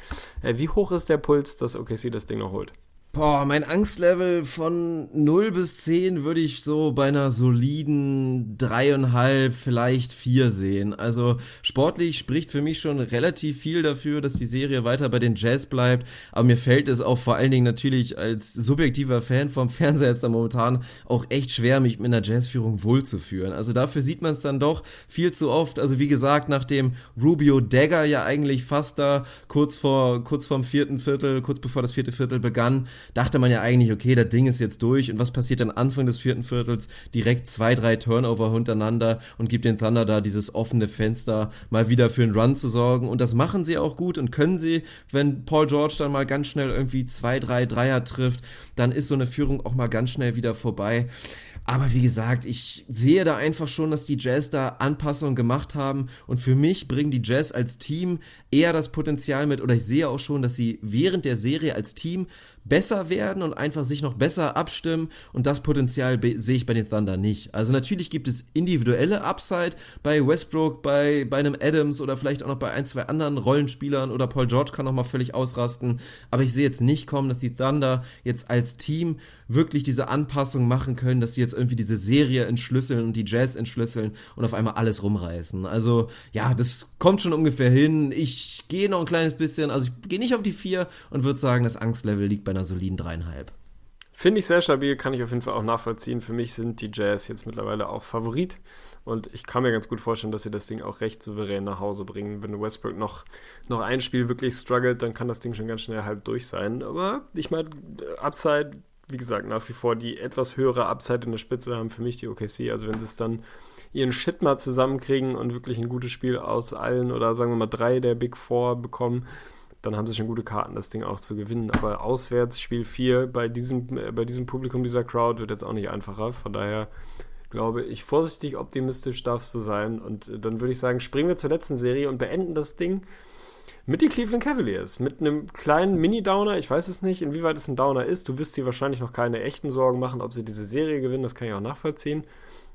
wie hoch ist der Puls, dass OKC das Ding noch holt? Boah, mein Angstlevel von 0 bis 10 würde ich so bei einer soliden 3,5, vielleicht 4 sehen. Also sportlich spricht für mich schon relativ viel dafür, dass die Serie weiter bei den Jazz bleibt. Aber mir fällt es auch vor allen Dingen natürlich als subjektiver Fan vom Fernseher jetzt da momentan auch echt schwer, mich mit einer Jazzführung wohlzufühlen. Also dafür sieht man es dann doch viel zu oft. Also wie gesagt, nach dem Rubio Dagger ja eigentlich fast da kurz vorm vierten Viertel, kurz bevor das vierte Viertel begann, dachte man ja eigentlich, okay, das Ding ist jetzt durch. Und was passiert dann Anfang des vierten Viertels? Direkt 2-3 Turnover hintereinander und gibt den Thunder da dieses offene Fenster, mal wieder für einen Run zu sorgen. Und das machen sie auch gut und können sie, wenn Paul George dann mal ganz schnell irgendwie 2-3 Dreier trifft, dann ist so eine Führung auch mal ganz schnell wieder vorbei. Aber wie gesagt, ich sehe da einfach schon, dass die Jazz da Anpassungen gemacht haben und für mich bringen die Jazz als Team eher das Potenzial mit, oder ich sehe auch schon, dass sie während der Serie als Team besser werden und einfach sich noch besser abstimmen und das Potenzial sehe ich bei den Thunder nicht. Also natürlich gibt es individuelle Upside bei Westbrook, bei einem Adams oder vielleicht auch noch bei ein, zwei anderen Rollenspielern oder Paul George kann noch mal völlig ausrasten, aber ich sehe jetzt nicht kommen, dass die Thunder jetzt als Team wirklich diese Anpassung machen können, dass sie jetzt irgendwie diese Serie entschlüsseln und die Jazz entschlüsseln und auf einmal alles rumreißen. Also ja, das kommt schon ungefähr hin. Ich gehe noch ein kleines bisschen, also ich gehe nicht auf die 4 und würde sagen, das Angstlevel liegt bei einer soliden 3,5. Finde ich sehr stabil, kann ich auf jeden Fall auch nachvollziehen. Für mich sind die Jazz jetzt mittlerweile auch Favorit und ich kann mir ganz gut vorstellen, dass sie das Ding auch recht souverän nach Hause bringen. Wenn Westbrook noch ein Spiel wirklich struggelt, dann kann das Ding schon ganz schnell halb durch sein. Aber ich meine, Upside, wie gesagt, nach wie vor die etwas höhere Upside in der Spitze haben für mich die OKC. Also wenn sie es dann ihren Shit mal zusammenkriegen und wirklich ein gutes Spiel aus allen oder sagen wir mal 3 der Big Four bekommen, dann haben sie schon gute Karten, das Ding auch zu gewinnen. Aber auswärts Spiel 4 bei diesem Publikum, dieser Crowd, wird jetzt auch nicht einfacher. Von daher glaube ich, vorsichtig optimistisch darfst du sein. Und dann würde ich sagen, springen wir zur letzten Serie und beenden das Ding mit den Cleveland Cavaliers. Mit einem kleinen Mini-Downer. Ich weiß es nicht, inwieweit es ein Downer ist. Du wirst dir wahrscheinlich noch keine echten Sorgen machen, ob sie diese Serie gewinnen. Das kann ich auch nachvollziehen.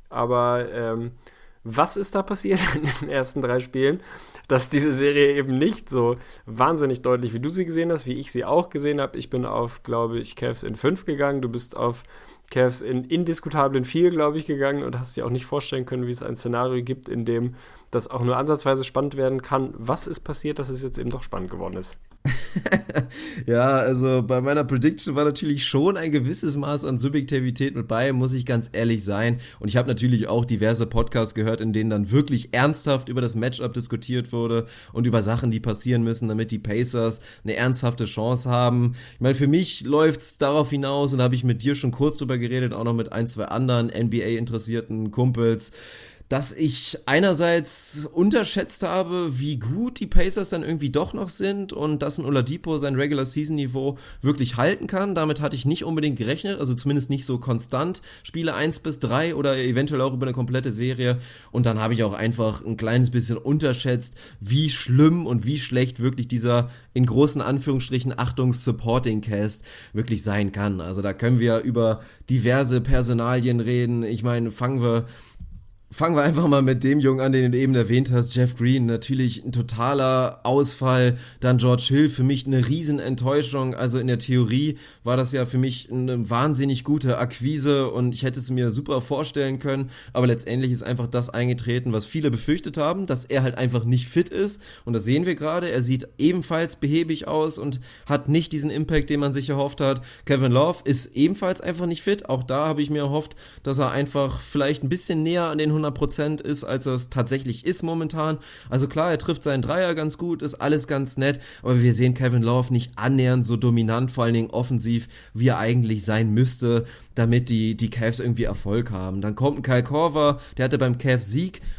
Aber was ist da passiert in den ersten 3 Spielen, dass diese Serie eben nicht so wahnsinnig deutlich, wie du sie gesehen hast, wie ich sie auch gesehen habe. Ich bin auf, glaube ich, Cavs in 5 gegangen. Du bist auf Cavs in indiskutablen 4, glaube ich, gegangen und hast dir auch nicht vorstellen können, wie es ein Szenario gibt, in dem das auch nur ansatzweise spannend werden kann. Was ist passiert, dass es jetzt eben doch spannend geworden ist? Ja, also bei meiner Prediction war natürlich schon ein gewisses Maß an Subjektivität mit bei, muss ich ganz ehrlich sein. Und ich habe natürlich auch diverse Podcasts gehört, in denen dann wirklich ernsthaft über das Matchup diskutiert wurde und über Sachen, die passieren müssen, damit die Pacers eine ernsthafte Chance haben. Ich meine, für mich läuft es darauf hinaus, und da habe ich mit dir schon kurz drüber geredet, auch noch mit ein, zwei anderen NBA-interessierten Kumpels, dass ich einerseits unterschätzt habe, wie gut die Pacers dann irgendwie doch noch sind und dass ein Oladipo sein Regular-Season-Niveau wirklich halten kann. Damit hatte ich nicht unbedingt gerechnet, also zumindest nicht so konstant. Spiele 1 bis 3 oder eventuell auch über eine komplette Serie. Und dann habe ich auch einfach ein kleines bisschen unterschätzt, wie schlimm und wie schlecht wirklich dieser in großen Anführungsstrichen Supporting-Cast wirklich sein kann. Also da können wir über diverse Personalien reden. Ich meine, fangen wir einfach mal mit dem Jungen an, den du eben erwähnt hast, Jeff Green. Natürlich ein totaler Ausfall. Dann George Hill, für mich eine Riesenenttäuschung. Also in der Theorie war das ja für mich eine wahnsinnig gute Akquise und ich hätte es mir super vorstellen können. Aber letztendlich ist einfach das eingetreten, was viele befürchtet haben, dass er halt einfach nicht fit ist. Und das sehen wir gerade. Er sieht ebenfalls behäbig aus und hat nicht diesen Impact, den man sich erhofft hat. Kevin Love ist ebenfalls einfach nicht fit. Auch da habe ich mir erhofft, dass er einfach vielleicht ein bisschen näher an den 100% ist, als er es tatsächlich ist momentan. Also klar, er trifft seinen Dreier ganz gut, ist alles ganz nett, aber wir sehen Kevin Love nicht annähernd so dominant, vor allen Dingen offensiv, wie er eigentlich sein müsste, damit die Cavs irgendwie Erfolg haben. Dann kommt ein Kyle Korver, der hatte beim Cavs-Sieg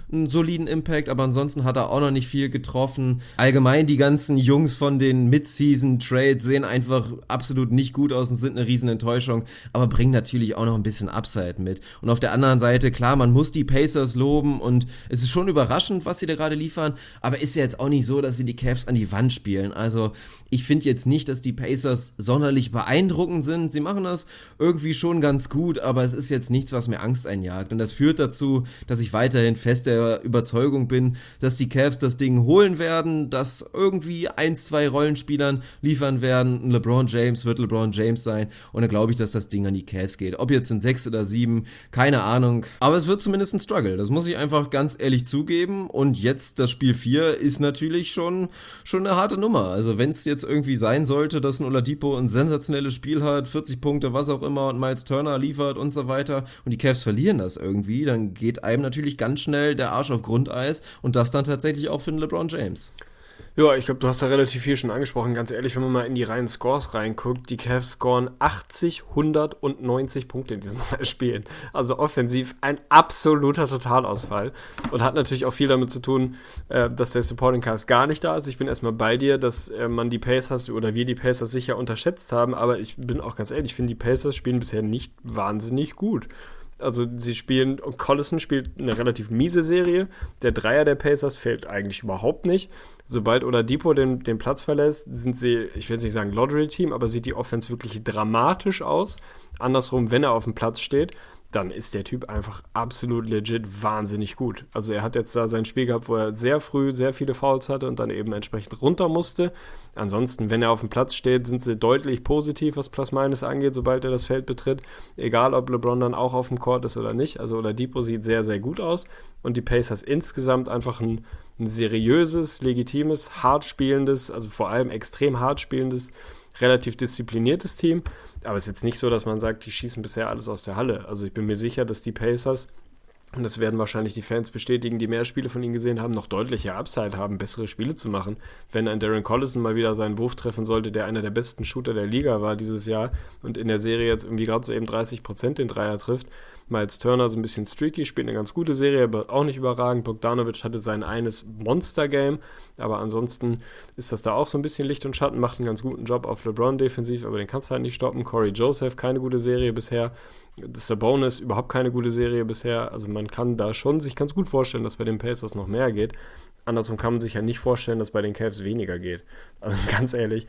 einen soliden Impact, aber ansonsten hat er auch noch nicht viel getroffen. Allgemein die ganzen Jungs von den Mid-Season-Trades sehen einfach absolut nicht gut aus und sind eine riesen Enttäuschung, aber bringen natürlich auch noch ein bisschen Upside mit. Und auf der anderen Seite, klar, man muss die Pacers loben und es ist schon überraschend, was sie da gerade liefern, aber ist ja jetzt auch nicht so, dass sie die Cavs an die Wand spielen. Also ich finde jetzt nicht, dass die Pacers sonderlich beeindruckend sind. Sie machen das irgendwie schon ganz gut, aber es ist jetzt nichts, was mir Angst einjagt. Und das führt dazu, dass ich weiterhin fest der Überzeugung bin, dass die Cavs das Ding holen werden, dass irgendwie 1-2 Rollenspielern liefern werden. Ein LeBron James wird LeBron James sein und dann glaube ich, dass das Ding an die Cavs geht. Ob jetzt in 6 oder 7, keine Ahnung. Aber es wird zumindest ein Struggle. Das muss ich einfach ganz ehrlich zugeben. Und jetzt das Spiel 4 ist natürlich schon eine harte Nummer. Also wenn es jetzt irgendwie sein sollte, dass ein Oladipo ein sensationelles Spiel hat, 40 Punkte, was auch immer und Miles Turner liefert und so weiter und die Cavs verlieren das irgendwie, dann geht einem natürlich ganz schnell der Arsch auf Grundeis und das dann tatsächlich auch für den LeBron James. Ja, ich glaube, du hast da relativ viel schon angesprochen. Ganz ehrlich, wenn man mal in die reinen Scores reinguckt, die Cavs scoren 80, 100 und 90 Punkte in diesen 3 Spielen. Also offensiv ein absoluter Totalausfall. Und hat natürlich auch viel damit zu tun, dass der Supporting Cast gar nicht da ist. Ich bin erstmal bei dir, dass man die Pacers oder wir die Pacers sicher unterschätzt haben. Aber ich bin auch ganz ehrlich, ich finde, die Pacers spielen bisher nicht wahnsinnig gut. Also Collison spielt eine relativ miese Serie. Der Dreier der Pacers fällt eigentlich überhaupt nicht. Sobald Oladipo den Platz verlässt, sind sie, ich will jetzt nicht sagen Lottery-Team, aber sieht die Offense wirklich dramatisch aus. Andersrum, wenn er auf dem Platz steht, dann ist der Typ einfach absolut legit wahnsinnig gut. Also er hat jetzt da sein Spiel gehabt, wo er sehr früh sehr viele Fouls hatte und dann eben entsprechend runter musste. Ansonsten, wenn er auf dem Platz steht, sind sie deutlich positiv, was Plus-Minus angeht, sobald er das Feld betritt. Egal, ob LeBron dann auch auf dem Court ist oder nicht. Also Oladipo sieht sehr, sehr gut aus. Und die Pacers insgesamt einfach ein seriöses, legitimes, hart spielendes, also vor allem extrem hart spielendes, relativ diszipliniertes Team, aber es ist jetzt nicht so, dass man sagt, die schießen bisher alles aus der Halle. Also ich bin mir sicher, dass die Pacers, und das werden wahrscheinlich die Fans bestätigen, die mehr Spiele von ihnen gesehen haben, noch deutlicher Upside haben, bessere Spiele zu machen. Wenn ein Darren Collison mal wieder seinen Wurf treffen sollte, der einer der besten Shooter der Liga war dieses Jahr und in der Serie jetzt irgendwie gerade so eben 30% den Dreier trifft, Miles Turner so ein bisschen streaky, spielt eine ganz gute Serie, aber auch nicht überragend. Bogdanovic hatte sein eines Monster-Game, aber ansonsten ist das da auch so ein bisschen Licht und Schatten, macht einen ganz guten Job auf LeBron defensiv, aber den kannst du halt nicht stoppen. Corey Joseph, keine gute Serie bisher. Sabonis, überhaupt keine gute Serie bisher. Also man kann da schon sich ganz gut vorstellen, dass bei den Pacers noch mehr geht. Andersrum kann man sich ja nicht vorstellen, dass bei den Cavs weniger geht. Also ganz ehrlich,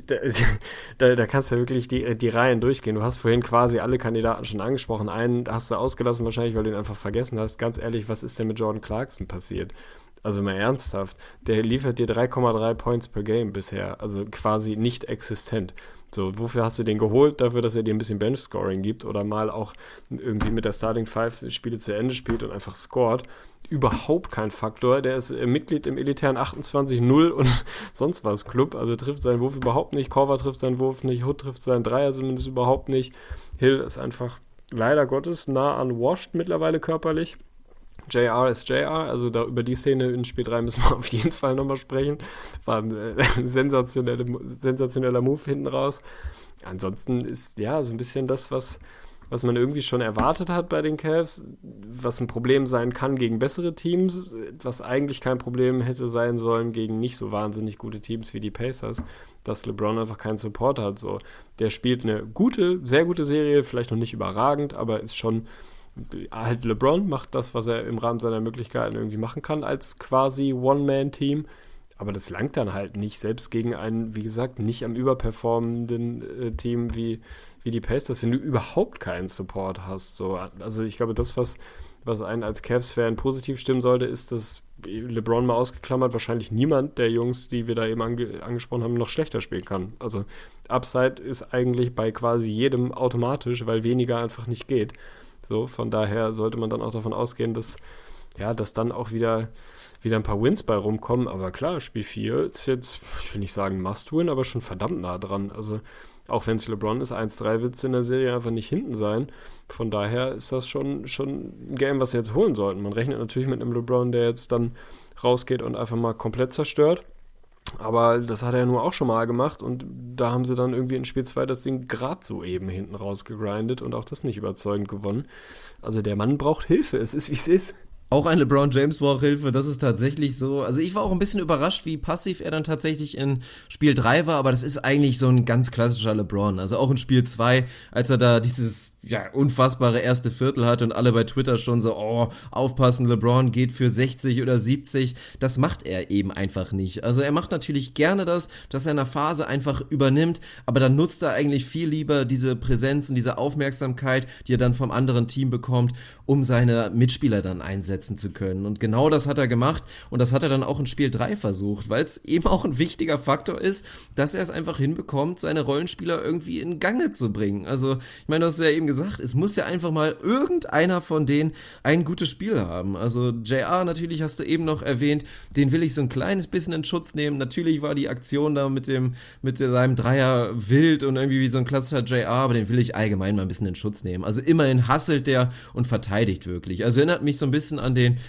da kannst du ja wirklich die Reihen durchgehen. Du hast vorhin quasi alle Kandidaten schon angesprochen. Einen hast du ausgelassen wahrscheinlich, weil du ihn einfach vergessen hast. Ganz ehrlich, was ist denn mit Jordan Clarkson passiert? Also mal ernsthaft, der liefert dir 3,3 Points per Game bisher. Also quasi nicht existent. So, wofür hast du den geholt? Dafür, dass er dir ein bisschen Bench-Scoring gibt oder mal auch irgendwie mit der Starting Five Spiele zu Ende spielt und einfach scored. Überhaupt kein Faktor. Der ist Mitglied im elitären 28-0 und sonst was Club. Also trifft seinen Wurf überhaupt nicht. Korver trifft seinen Wurf nicht. Hood trifft seinen Dreier zumindest überhaupt nicht. Hill ist einfach leider Gottes nah an washed mittlerweile körperlich. JR ist JR, also über die Szene in Spiel 3 müssen wir auf jeden Fall nochmal sprechen. War ein sensationeller Move hinten raus. Ansonsten ist ja so ein bisschen das, was man irgendwie schon erwartet hat bei den Cavs, was ein Problem sein kann gegen bessere Teams, was eigentlich kein Problem hätte sein sollen gegen nicht so wahnsinnig gute Teams wie die Pacers, dass LeBron einfach keinen Support hat. So, der spielt eine sehr gute Serie, vielleicht noch nicht überragend, aber ist schon halt LeBron, macht das, was er im Rahmen seiner Möglichkeiten irgendwie machen kann als quasi One-Man-Team. Aber das langt dann halt nicht, selbst gegen ein, wie gesagt, nicht am überperformenden Team wie die Pacers, wenn du überhaupt keinen Support hast. So. Also ich glaube, das, was einen als Cavs-Fan positiv stimmen sollte, ist, dass LeBron mal ausgeklammert, wahrscheinlich niemand der Jungs, die wir da eben angesprochen haben, noch schlechter spielen kann. Also Upside ist eigentlich bei quasi jedem automatisch, weil weniger einfach nicht geht. So, von daher sollte man dann auch davon ausgehen, dass dann auch wieder ein paar Wins bei rumkommen. Aber klar, Spiel 4 ist jetzt, ich will nicht sagen Must-Win, aber schon verdammt nah dran. Also auch wenn es LeBron ist, 1-3 wird es in der Serie einfach nicht hinten sein. Von daher ist das schon ein Game, was sie jetzt holen sollten. Man rechnet natürlich mit einem LeBron, der jetzt dann rausgeht und einfach mal komplett zerstört. Aber das hat er ja nur auch schon mal gemacht und da haben sie dann irgendwie in Spiel 2 das Ding gerade so eben hinten raus gegrindet und auch das nicht überzeugend gewonnen. Also der Mann braucht Hilfe, es ist wie es ist. Auch ein LeBron James braucht Hilfe, das ist tatsächlich so. Also ich war auch ein bisschen überrascht, wie passiv er dann tatsächlich in Spiel 3 war, aber das ist eigentlich so ein ganz klassischer LeBron. Also auch in Spiel 2, als er da dieses unfassbare erste Viertel hatte und alle bei Twitter schon so, aufpassen, LeBron geht für 60 oder 70. Das macht er eben einfach nicht. Also er macht natürlich gerne das, dass er in einer Phase einfach übernimmt, aber dann nutzt er eigentlich viel lieber diese Präsenz und diese Aufmerksamkeit, die er dann vom anderen Team bekommt, um seine Mitspieler dann einsetzen zu können. Und genau das hat er gemacht und das hat er dann auch in Spiel 3 versucht, weil es eben auch ein wichtiger Faktor ist, dass er es einfach hinbekommt, seine Rollenspieler irgendwie in Gange zu bringen. Also ich meine, du hast ja eben gesagt, es muss ja einfach mal irgendeiner von denen ein gutes Spiel haben. Also JR natürlich hast du eben noch erwähnt, den will ich so ein kleines bisschen in Schutz nehmen. Natürlich war die Aktion da mit seinem Dreier wild und irgendwie wie so ein klassischer JR, aber den will ich allgemein mal ein bisschen in Schutz nehmen. Also immerhin hustelt der und verteidigt wirklich. Also erinnert mich so ein bisschen an den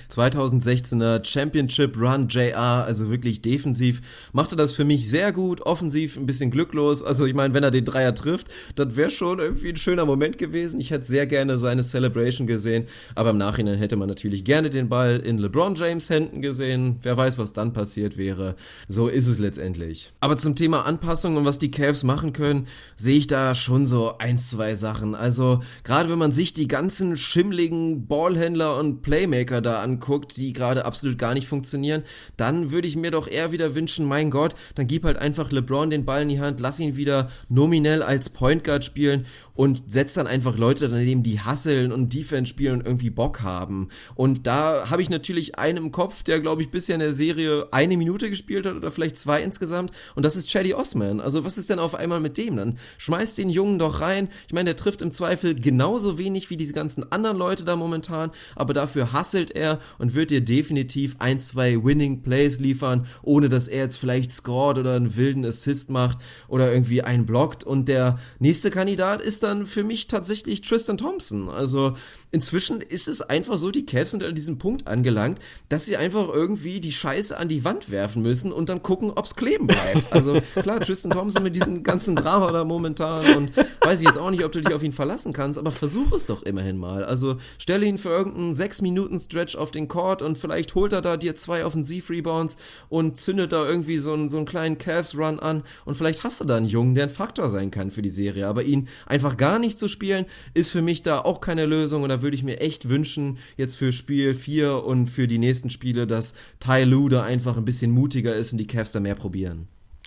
2016er Championship Run JR, also wirklich defensiv macht er das für mich sehr gut, offensiv ein bisschen glücklos. Also ich meine, wenn er den Dreier trifft, das wäre schon irgendwie ein schöner Moment gewesen. Ich hätte sehr gerne seine Celebration gesehen, aber im Nachhinein hätte man natürlich gerne den Ball in LeBron James Händen gesehen. Wer weiß, was dann passiert wäre. So ist es letztendlich. Aber zum Thema Anpassung und was die Cavs machen können, sehe ich da schon so 1, 2 Sachen. Also gerade wenn man sich die ganzen schimmligen Ballhändler und Playmaker da anguckt, die gerade absolut gar nicht funktionieren, dann würde ich mir doch eher wieder wünschen, mein Gott, dann gib halt einfach LeBron den Ball in die Hand, lass ihn wieder nominell als Point Guard spielen und setz dann einfach Leute daneben, die hustlen und Defense spielen und irgendwie Bock haben. Und da habe ich natürlich einen im Kopf, der, glaube ich, bisher in der Serie 1 Minute gespielt hat oder vielleicht 2 insgesamt. Und das ist Cedi Osman. Also was ist denn auf einmal mit dem? Dann schmeißt den Jungen doch rein. Ich meine, der trifft im Zweifel genauso wenig wie diese ganzen anderen Leute da momentan, aber dafür hustelt er und wird dir definitiv 1, 2 Winning Plays liefern, ohne dass er jetzt vielleicht scored oder einen wilden Assist macht oder irgendwie einen blockt. Und der nächste Kandidat ist dann für mich tatsächlich Tristan Thompson. Also inzwischen ist es einfach so, die Cavs sind an diesem Punkt angelangt, dass sie einfach irgendwie die Scheiße an die Wand werfen müssen und dann gucken, ob's kleben bleibt. Also klar, Tristan Thompson mit diesem ganzen Drama da momentan und weiß ich jetzt auch nicht, ob du dich auf ihn verlassen kannst, aber versuch es doch immerhin mal. Also stelle ihn für irgendeinen 6-Minuten-Stretch auf den Court und vielleicht holt er da dir 2 Offensiv-Rebounds und zündet da irgendwie so einen kleinen Cavs-Run an und vielleicht hast du da einen Jungen, der ein Faktor sein kann für die Serie, aber ihn einfach gar nicht zu spielen, ist für mich da auch keine Lösung und da würde ich mir echt wünschen, jetzt für Spiel 4 und für die nächsten Spiele, dass Ty Lue da einfach ein bisschen mutiger ist und die Cavs da mehr probieren.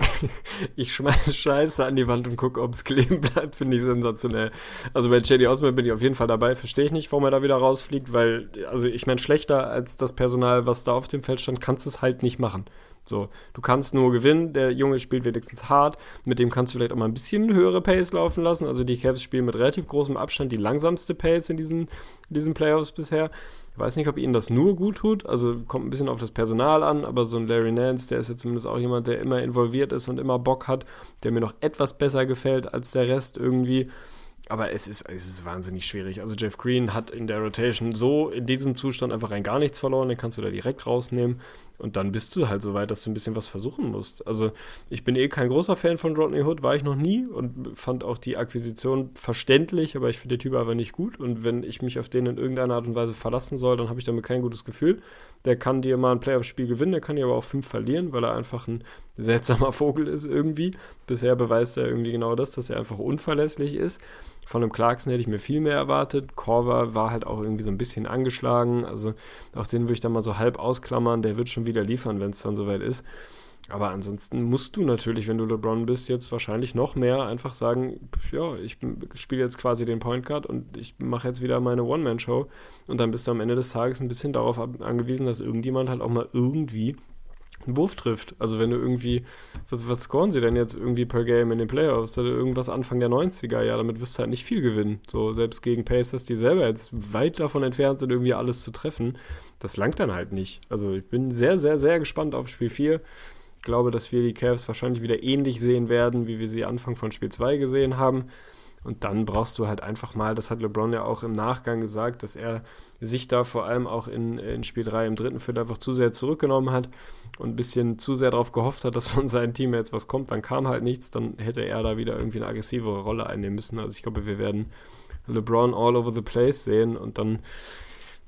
Ich schmeiß Scheiße an die Wand und gucke, ob es kleben bleibt, finde ich sensationell. Also bei Cedi Osman bin ich auf jeden Fall dabei, verstehe ich nicht, warum er da wieder rausfliegt, weil, also ich meine, schlechter als das Personal, was da auf dem Feld stand, kannst du es halt nicht machen. So, du kannst nur gewinnen, der Junge spielt wenigstens hart, mit dem kannst du vielleicht auch mal ein bisschen höhere Pace laufen lassen, also die Cavs spielen mit relativ großem Abstand die langsamste Pace in diesen Playoffs bisher. Ich weiß nicht, ob ihnen das nur gut tut, also kommt ein bisschen auf das Personal an, aber so ein Larry Nance, der ist ja zumindest auch jemand, der immer involviert ist und immer Bock hat, der mir noch etwas besser gefällt als der Rest irgendwie. Aber es ist wahnsinnig schwierig. Also Jeff Green hat in der Rotation so in diesem Zustand einfach rein gar nichts verloren, den kannst du da direkt rausnehmen und dann bist du halt so weit, dass du ein bisschen was versuchen musst. Also ich bin kein großer Fan von Rodney Hood, war ich noch nie und fand auch die Akquisition verständlich, aber ich finde den Typ aber nicht gut und wenn ich mich auf den in irgendeiner Art und Weise verlassen soll, dann habe ich damit kein gutes Gefühl. Der kann dir mal ein Playoff-Spiel gewinnen, der kann dir aber auch 5 verlieren, weil er einfach ein seltsamer Vogel ist irgendwie. Bisher beweist er irgendwie genau das, dass er einfach unverlässlich ist. Von einem Clarkson hätte ich mir viel mehr erwartet. Korver war halt auch irgendwie so ein bisschen angeschlagen. Also auch den würde ich dann mal so halb ausklammern. Der wird schon wieder liefern, wenn es dann soweit ist. Aber ansonsten musst du natürlich, wenn du LeBron bist, jetzt wahrscheinlich noch mehr einfach sagen, ja, ich spiele jetzt quasi den Point Guard und ich mache jetzt wieder meine One-Man-Show. Und dann bist du am Ende des Tages ein bisschen darauf angewiesen, dass irgendjemand halt auch mal irgendwie einen Wurf trifft. Also wenn du irgendwie, was scoren sie denn jetzt irgendwie per Game in den Playoffs? Irgendwas Anfang der 90er, ja, damit wirst du halt nicht viel gewinnen. So, selbst gegen Pacers, die selber jetzt weit davon entfernt sind, irgendwie alles zu treffen, das langt dann halt nicht. Also ich bin sehr, sehr, sehr gespannt auf Spiel 4. Ich glaube, dass wir die Cavs wahrscheinlich wieder ähnlich sehen werden, wie wir sie Anfang von Spiel 2 gesehen haben. Und dann brauchst du halt einfach mal, das hat LeBron ja auch im Nachgang gesagt, dass er sich da vor allem auch in Spiel 3 im dritten Viertel einfach zu sehr zurückgenommen hat und ein bisschen zu sehr darauf gehofft hat, dass von seinem Team jetzt was kommt. Dann kam halt nichts, dann hätte er da wieder irgendwie eine aggressivere Rolle einnehmen müssen. Also ich glaube, wir werden LeBron all over the place sehen und dann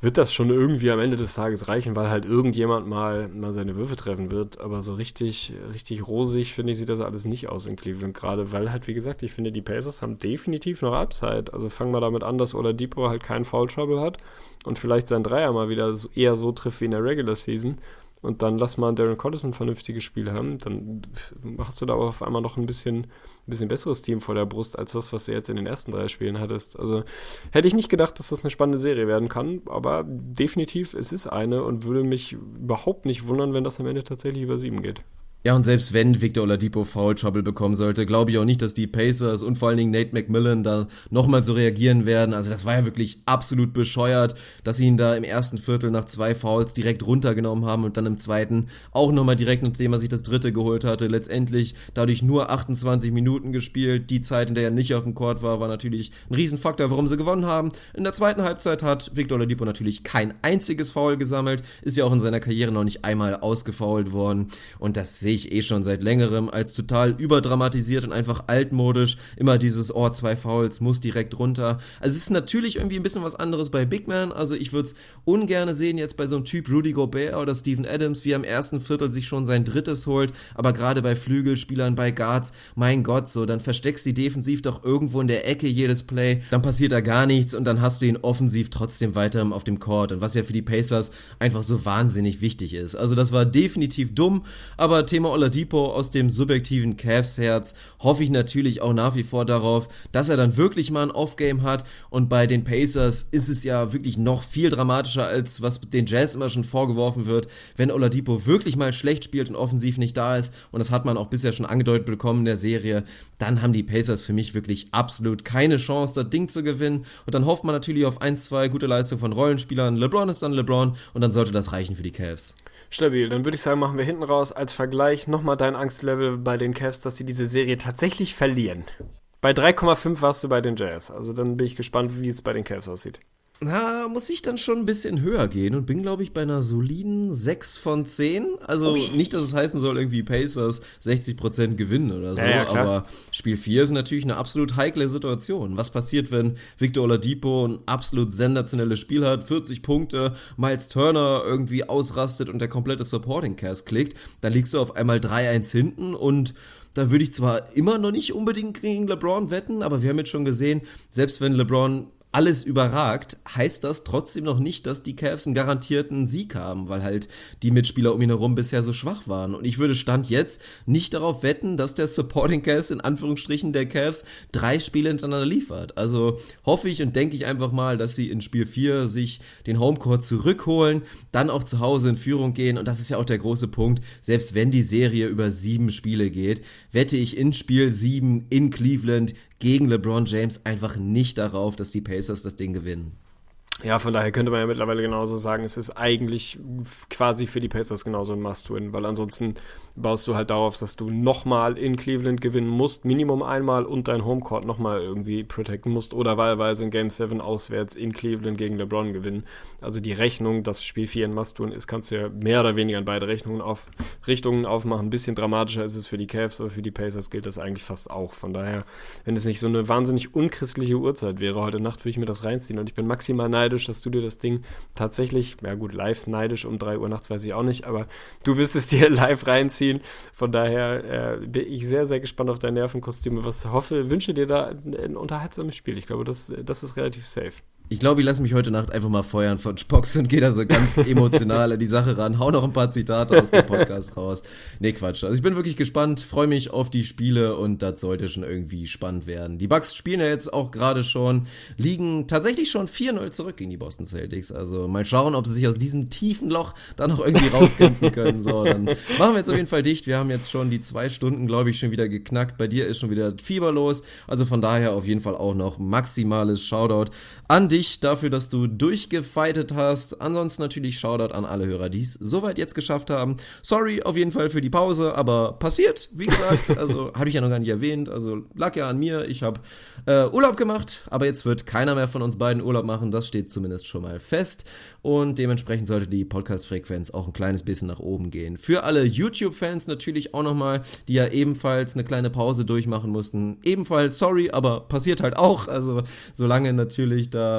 wird das schon irgendwie am Ende des Tages reichen, weil halt irgendjemand mal seine Würfe treffen wird. Aber so richtig rosig, finde ich, sieht das alles nicht aus in Cleveland. Gerade weil halt, wie gesagt, ich finde, die Pacers haben definitiv noch Upside. Also fangen wir damit an, dass Oladipo halt keinen Foul Trouble hat und vielleicht sein Dreier mal wieder eher so trifft wie in der Regular Season. Und dann lass mal Darren Collison ein vernünftiges Spiel haben, dann hast du da auf einmal noch ein bisschen besseres Team vor der Brust, als das, was du jetzt in den ersten 3 Spielen hattest. Also hätte ich nicht gedacht, dass das eine spannende Serie werden kann, aber definitiv, es ist eine und würde mich überhaupt nicht wundern, wenn das am Ende tatsächlich über 7 geht. Ja, und selbst wenn Victor Oladipo Foul Trouble bekommen sollte, glaube ich auch nicht, dass die Pacers und vor allen Dingen Nate McMillan da nochmal so reagieren werden. Also das war ja wirklich absolut bescheuert, dass sie ihn da im ersten Viertel nach 2 Fouls direkt runtergenommen haben und dann im zweiten auch nochmal direkt, nachdem er sich das dritte geholt hatte, letztendlich dadurch nur 28 Minuten gespielt. Die Zeit, in der er nicht auf dem Court war, war natürlich ein Riesenfaktor, warum sie gewonnen haben. In der zweiten Halbzeit hat Victor Oladipo natürlich kein einziges Foul gesammelt, ist ja auch in seiner Karriere noch nicht einmal ausgefoult worden und das sehe ich schon seit längerem als total überdramatisiert und einfach altmodisch. Immer dieses, 2 Fouls, muss direkt runter. Also es ist natürlich irgendwie ein bisschen was anderes bei Big Man. Also ich würde es ungern sehen jetzt bei so einem Typ Rudy Gobert oder Steven Adams, wie er im ersten Viertel sich schon sein drittes holt. Aber gerade bei Flügelspielern, bei Guards, mein Gott, so, dann versteckst du die defensiv doch irgendwo in der Ecke jedes Play. Dann passiert da gar nichts und dann hast du ihn offensiv trotzdem weiter auf dem Court. Und was ja für die Pacers einfach so wahnsinnig wichtig ist. Also das war definitiv dumm, aber Thema Oladipo aus dem subjektiven Cavs-Herz hoffe ich natürlich auch nach wie vor darauf, dass er dann wirklich mal ein Off-Game hat und bei den Pacers ist es ja wirklich noch viel dramatischer, als was den Jazz immer schon vorgeworfen wird, wenn Oladipo wirklich mal schlecht spielt und offensiv nicht da ist und das hat man auch bisher schon angedeutet bekommen in der Serie, dann haben die Pacers für mich wirklich absolut keine Chance, das Ding zu gewinnen und dann hofft man natürlich auf 1-2 gute Leistungen von Rollenspielern. LeBron ist dann LeBron und dann sollte das reichen für die Cavs. Stabil, dann würde ich sagen, machen wir hinten raus als Vergleich nochmal dein Angstlevel bei den Cavs, dass sie diese Serie tatsächlich verlieren. Bei 3,5 warst du bei den Jazz, also dann bin ich gespannt, wie es bei den Cavs aussieht. Na, muss ich dann schon ein bisschen höher gehen und bin, glaube ich, bei einer soliden 6 von 10. Also nicht, dass es heißen soll, irgendwie Pacers 60% gewinnen oder so, ja, aber Spiel 4 ist natürlich eine absolut heikle Situation. Was passiert, wenn Victor Oladipo ein absolut sensationelles Spiel hat, 40 Punkte, Miles Turner irgendwie ausrastet und der komplette Supporting Cast klickt, dann liegst du auf einmal 3-1 hinten und da würde ich zwar immer noch nicht unbedingt gegen LeBron wetten, aber wir haben jetzt schon gesehen, selbst wenn LeBron alles überragt, heißt das trotzdem noch nicht, dass die Cavs einen garantierten Sieg haben, weil halt die Mitspieler um ihn herum bisher so schwach waren. Und ich würde Stand jetzt nicht darauf wetten, dass der Supporting Cast in Anführungsstrichen der Cavs 3 Spiele hintereinander liefert. Also hoffe ich und denke ich einfach mal, dass sie in Spiel 4 sich den Homecourt zurückholen, dann auch zu Hause in Führung gehen. Und das ist ja auch der große Punkt, selbst wenn die Serie über 7 Spiele geht, wette ich in Spiel 7 in Cleveland gegen LeBron James einfach nicht darauf, dass die Pacers das Ding gewinnen. Ja, von daher könnte man ja mittlerweile genauso sagen, es ist eigentlich quasi für die Pacers genauso ein Must-Win, weil ansonsten baust du halt darauf, dass du nochmal in Cleveland gewinnen musst, Minimum einmal und dein Homecourt nochmal irgendwie protecten musst oder wahlweise in Game 7 auswärts in Cleveland gegen LeBron gewinnen. Also die Rechnung, dass Spiel 4 ein Must-Win ist, kannst du ja mehr oder weniger in beide Richtungen aufmachen. Ein bisschen dramatischer ist es für die Cavs, aber für die Pacers gilt das eigentlich fast auch. Von daher, wenn es nicht so eine wahnsinnig unchristliche Uhrzeit wäre, heute Nacht würde ich mir das reinziehen und ich bin maximal neidisch, dass du dir das Ding tatsächlich, ja gut, live neidisch um 3 Uhr nachts weiß ich auch nicht, aber du wirst es dir live reinziehen. Von daher bin ich sehr, sehr gespannt auf deine Nervenkostüme. Wünsche dir da ein unterhaltsames Spiel. Ich glaube, das ist relativ safe. Ich glaube, ich lasse mich heute Nacht einfach mal feuern von Spox und gehe da so ganz emotional an die Sache ran. Hau noch ein paar Zitate aus dem Podcast raus. Nee, Quatsch. Also ich bin wirklich gespannt, freue mich auf die Spiele und das sollte schon irgendwie spannend werden. Die Bucks spielen ja jetzt auch gerade schon, liegen tatsächlich schon 4-0 zurück gegen die Boston Celtics. Also mal schauen, ob sie sich aus diesem tiefen Loch da noch irgendwie rauskämpfen können. So, dann machen wir jetzt auf jeden Fall dicht. Wir haben jetzt schon die 2 Stunden, glaube ich, schon wieder geknackt. Bei dir ist schon wieder Fieber los. Also von daher auf jeden Fall auch noch maximales Shoutout an dich dafür, dass du durchgefightet hast. Ansonsten natürlich Shoutout an alle Hörer, die es soweit jetzt geschafft haben. Sorry auf jeden Fall für die Pause, aber passiert, wie gesagt. Also habe ich ja noch gar nicht erwähnt. Also lag ja an mir. Ich habe Urlaub gemacht, aber jetzt wird keiner mehr von uns beiden Urlaub machen. Das steht zumindest schon mal fest. Und dementsprechend sollte die Podcast-Frequenz auch ein kleines bisschen nach oben gehen. Für alle YouTube-Fans natürlich auch nochmal, die ja ebenfalls eine kleine Pause durchmachen mussten. Ebenfalls sorry, aber passiert halt auch. Also solange natürlich da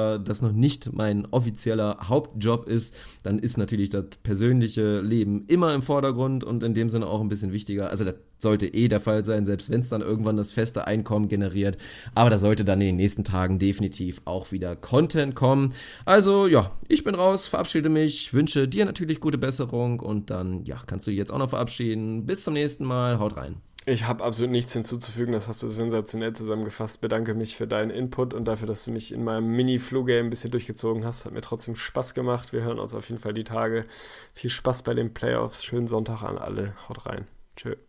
da das noch nicht mein offizieller Hauptjob ist, dann ist natürlich das persönliche Leben immer im Vordergrund und in dem Sinne auch ein bisschen wichtiger. Also das sollte der Fall sein, selbst wenn es dann irgendwann das feste Einkommen generiert. Aber da sollte dann in den nächsten Tagen definitiv auch wieder Content kommen. Also ja, ich bin raus, verabschiede mich, wünsche dir natürlich gute Besserung und dann kannst du dich jetzt auch noch verabschieden. Bis zum nächsten Mal, haut rein. Ich habe absolut nichts hinzuzufügen, das hast du sensationell zusammengefasst. Bedanke mich für deinen Input und dafür, dass du mich in meinem Mini-Flu-Game ein bisschen durchgezogen hast. Hat mir trotzdem Spaß gemacht. Wir hören uns auf jeden Fall die Tage. Viel Spaß bei den Playoffs. Schönen Sonntag an alle. Haut rein. Tschö.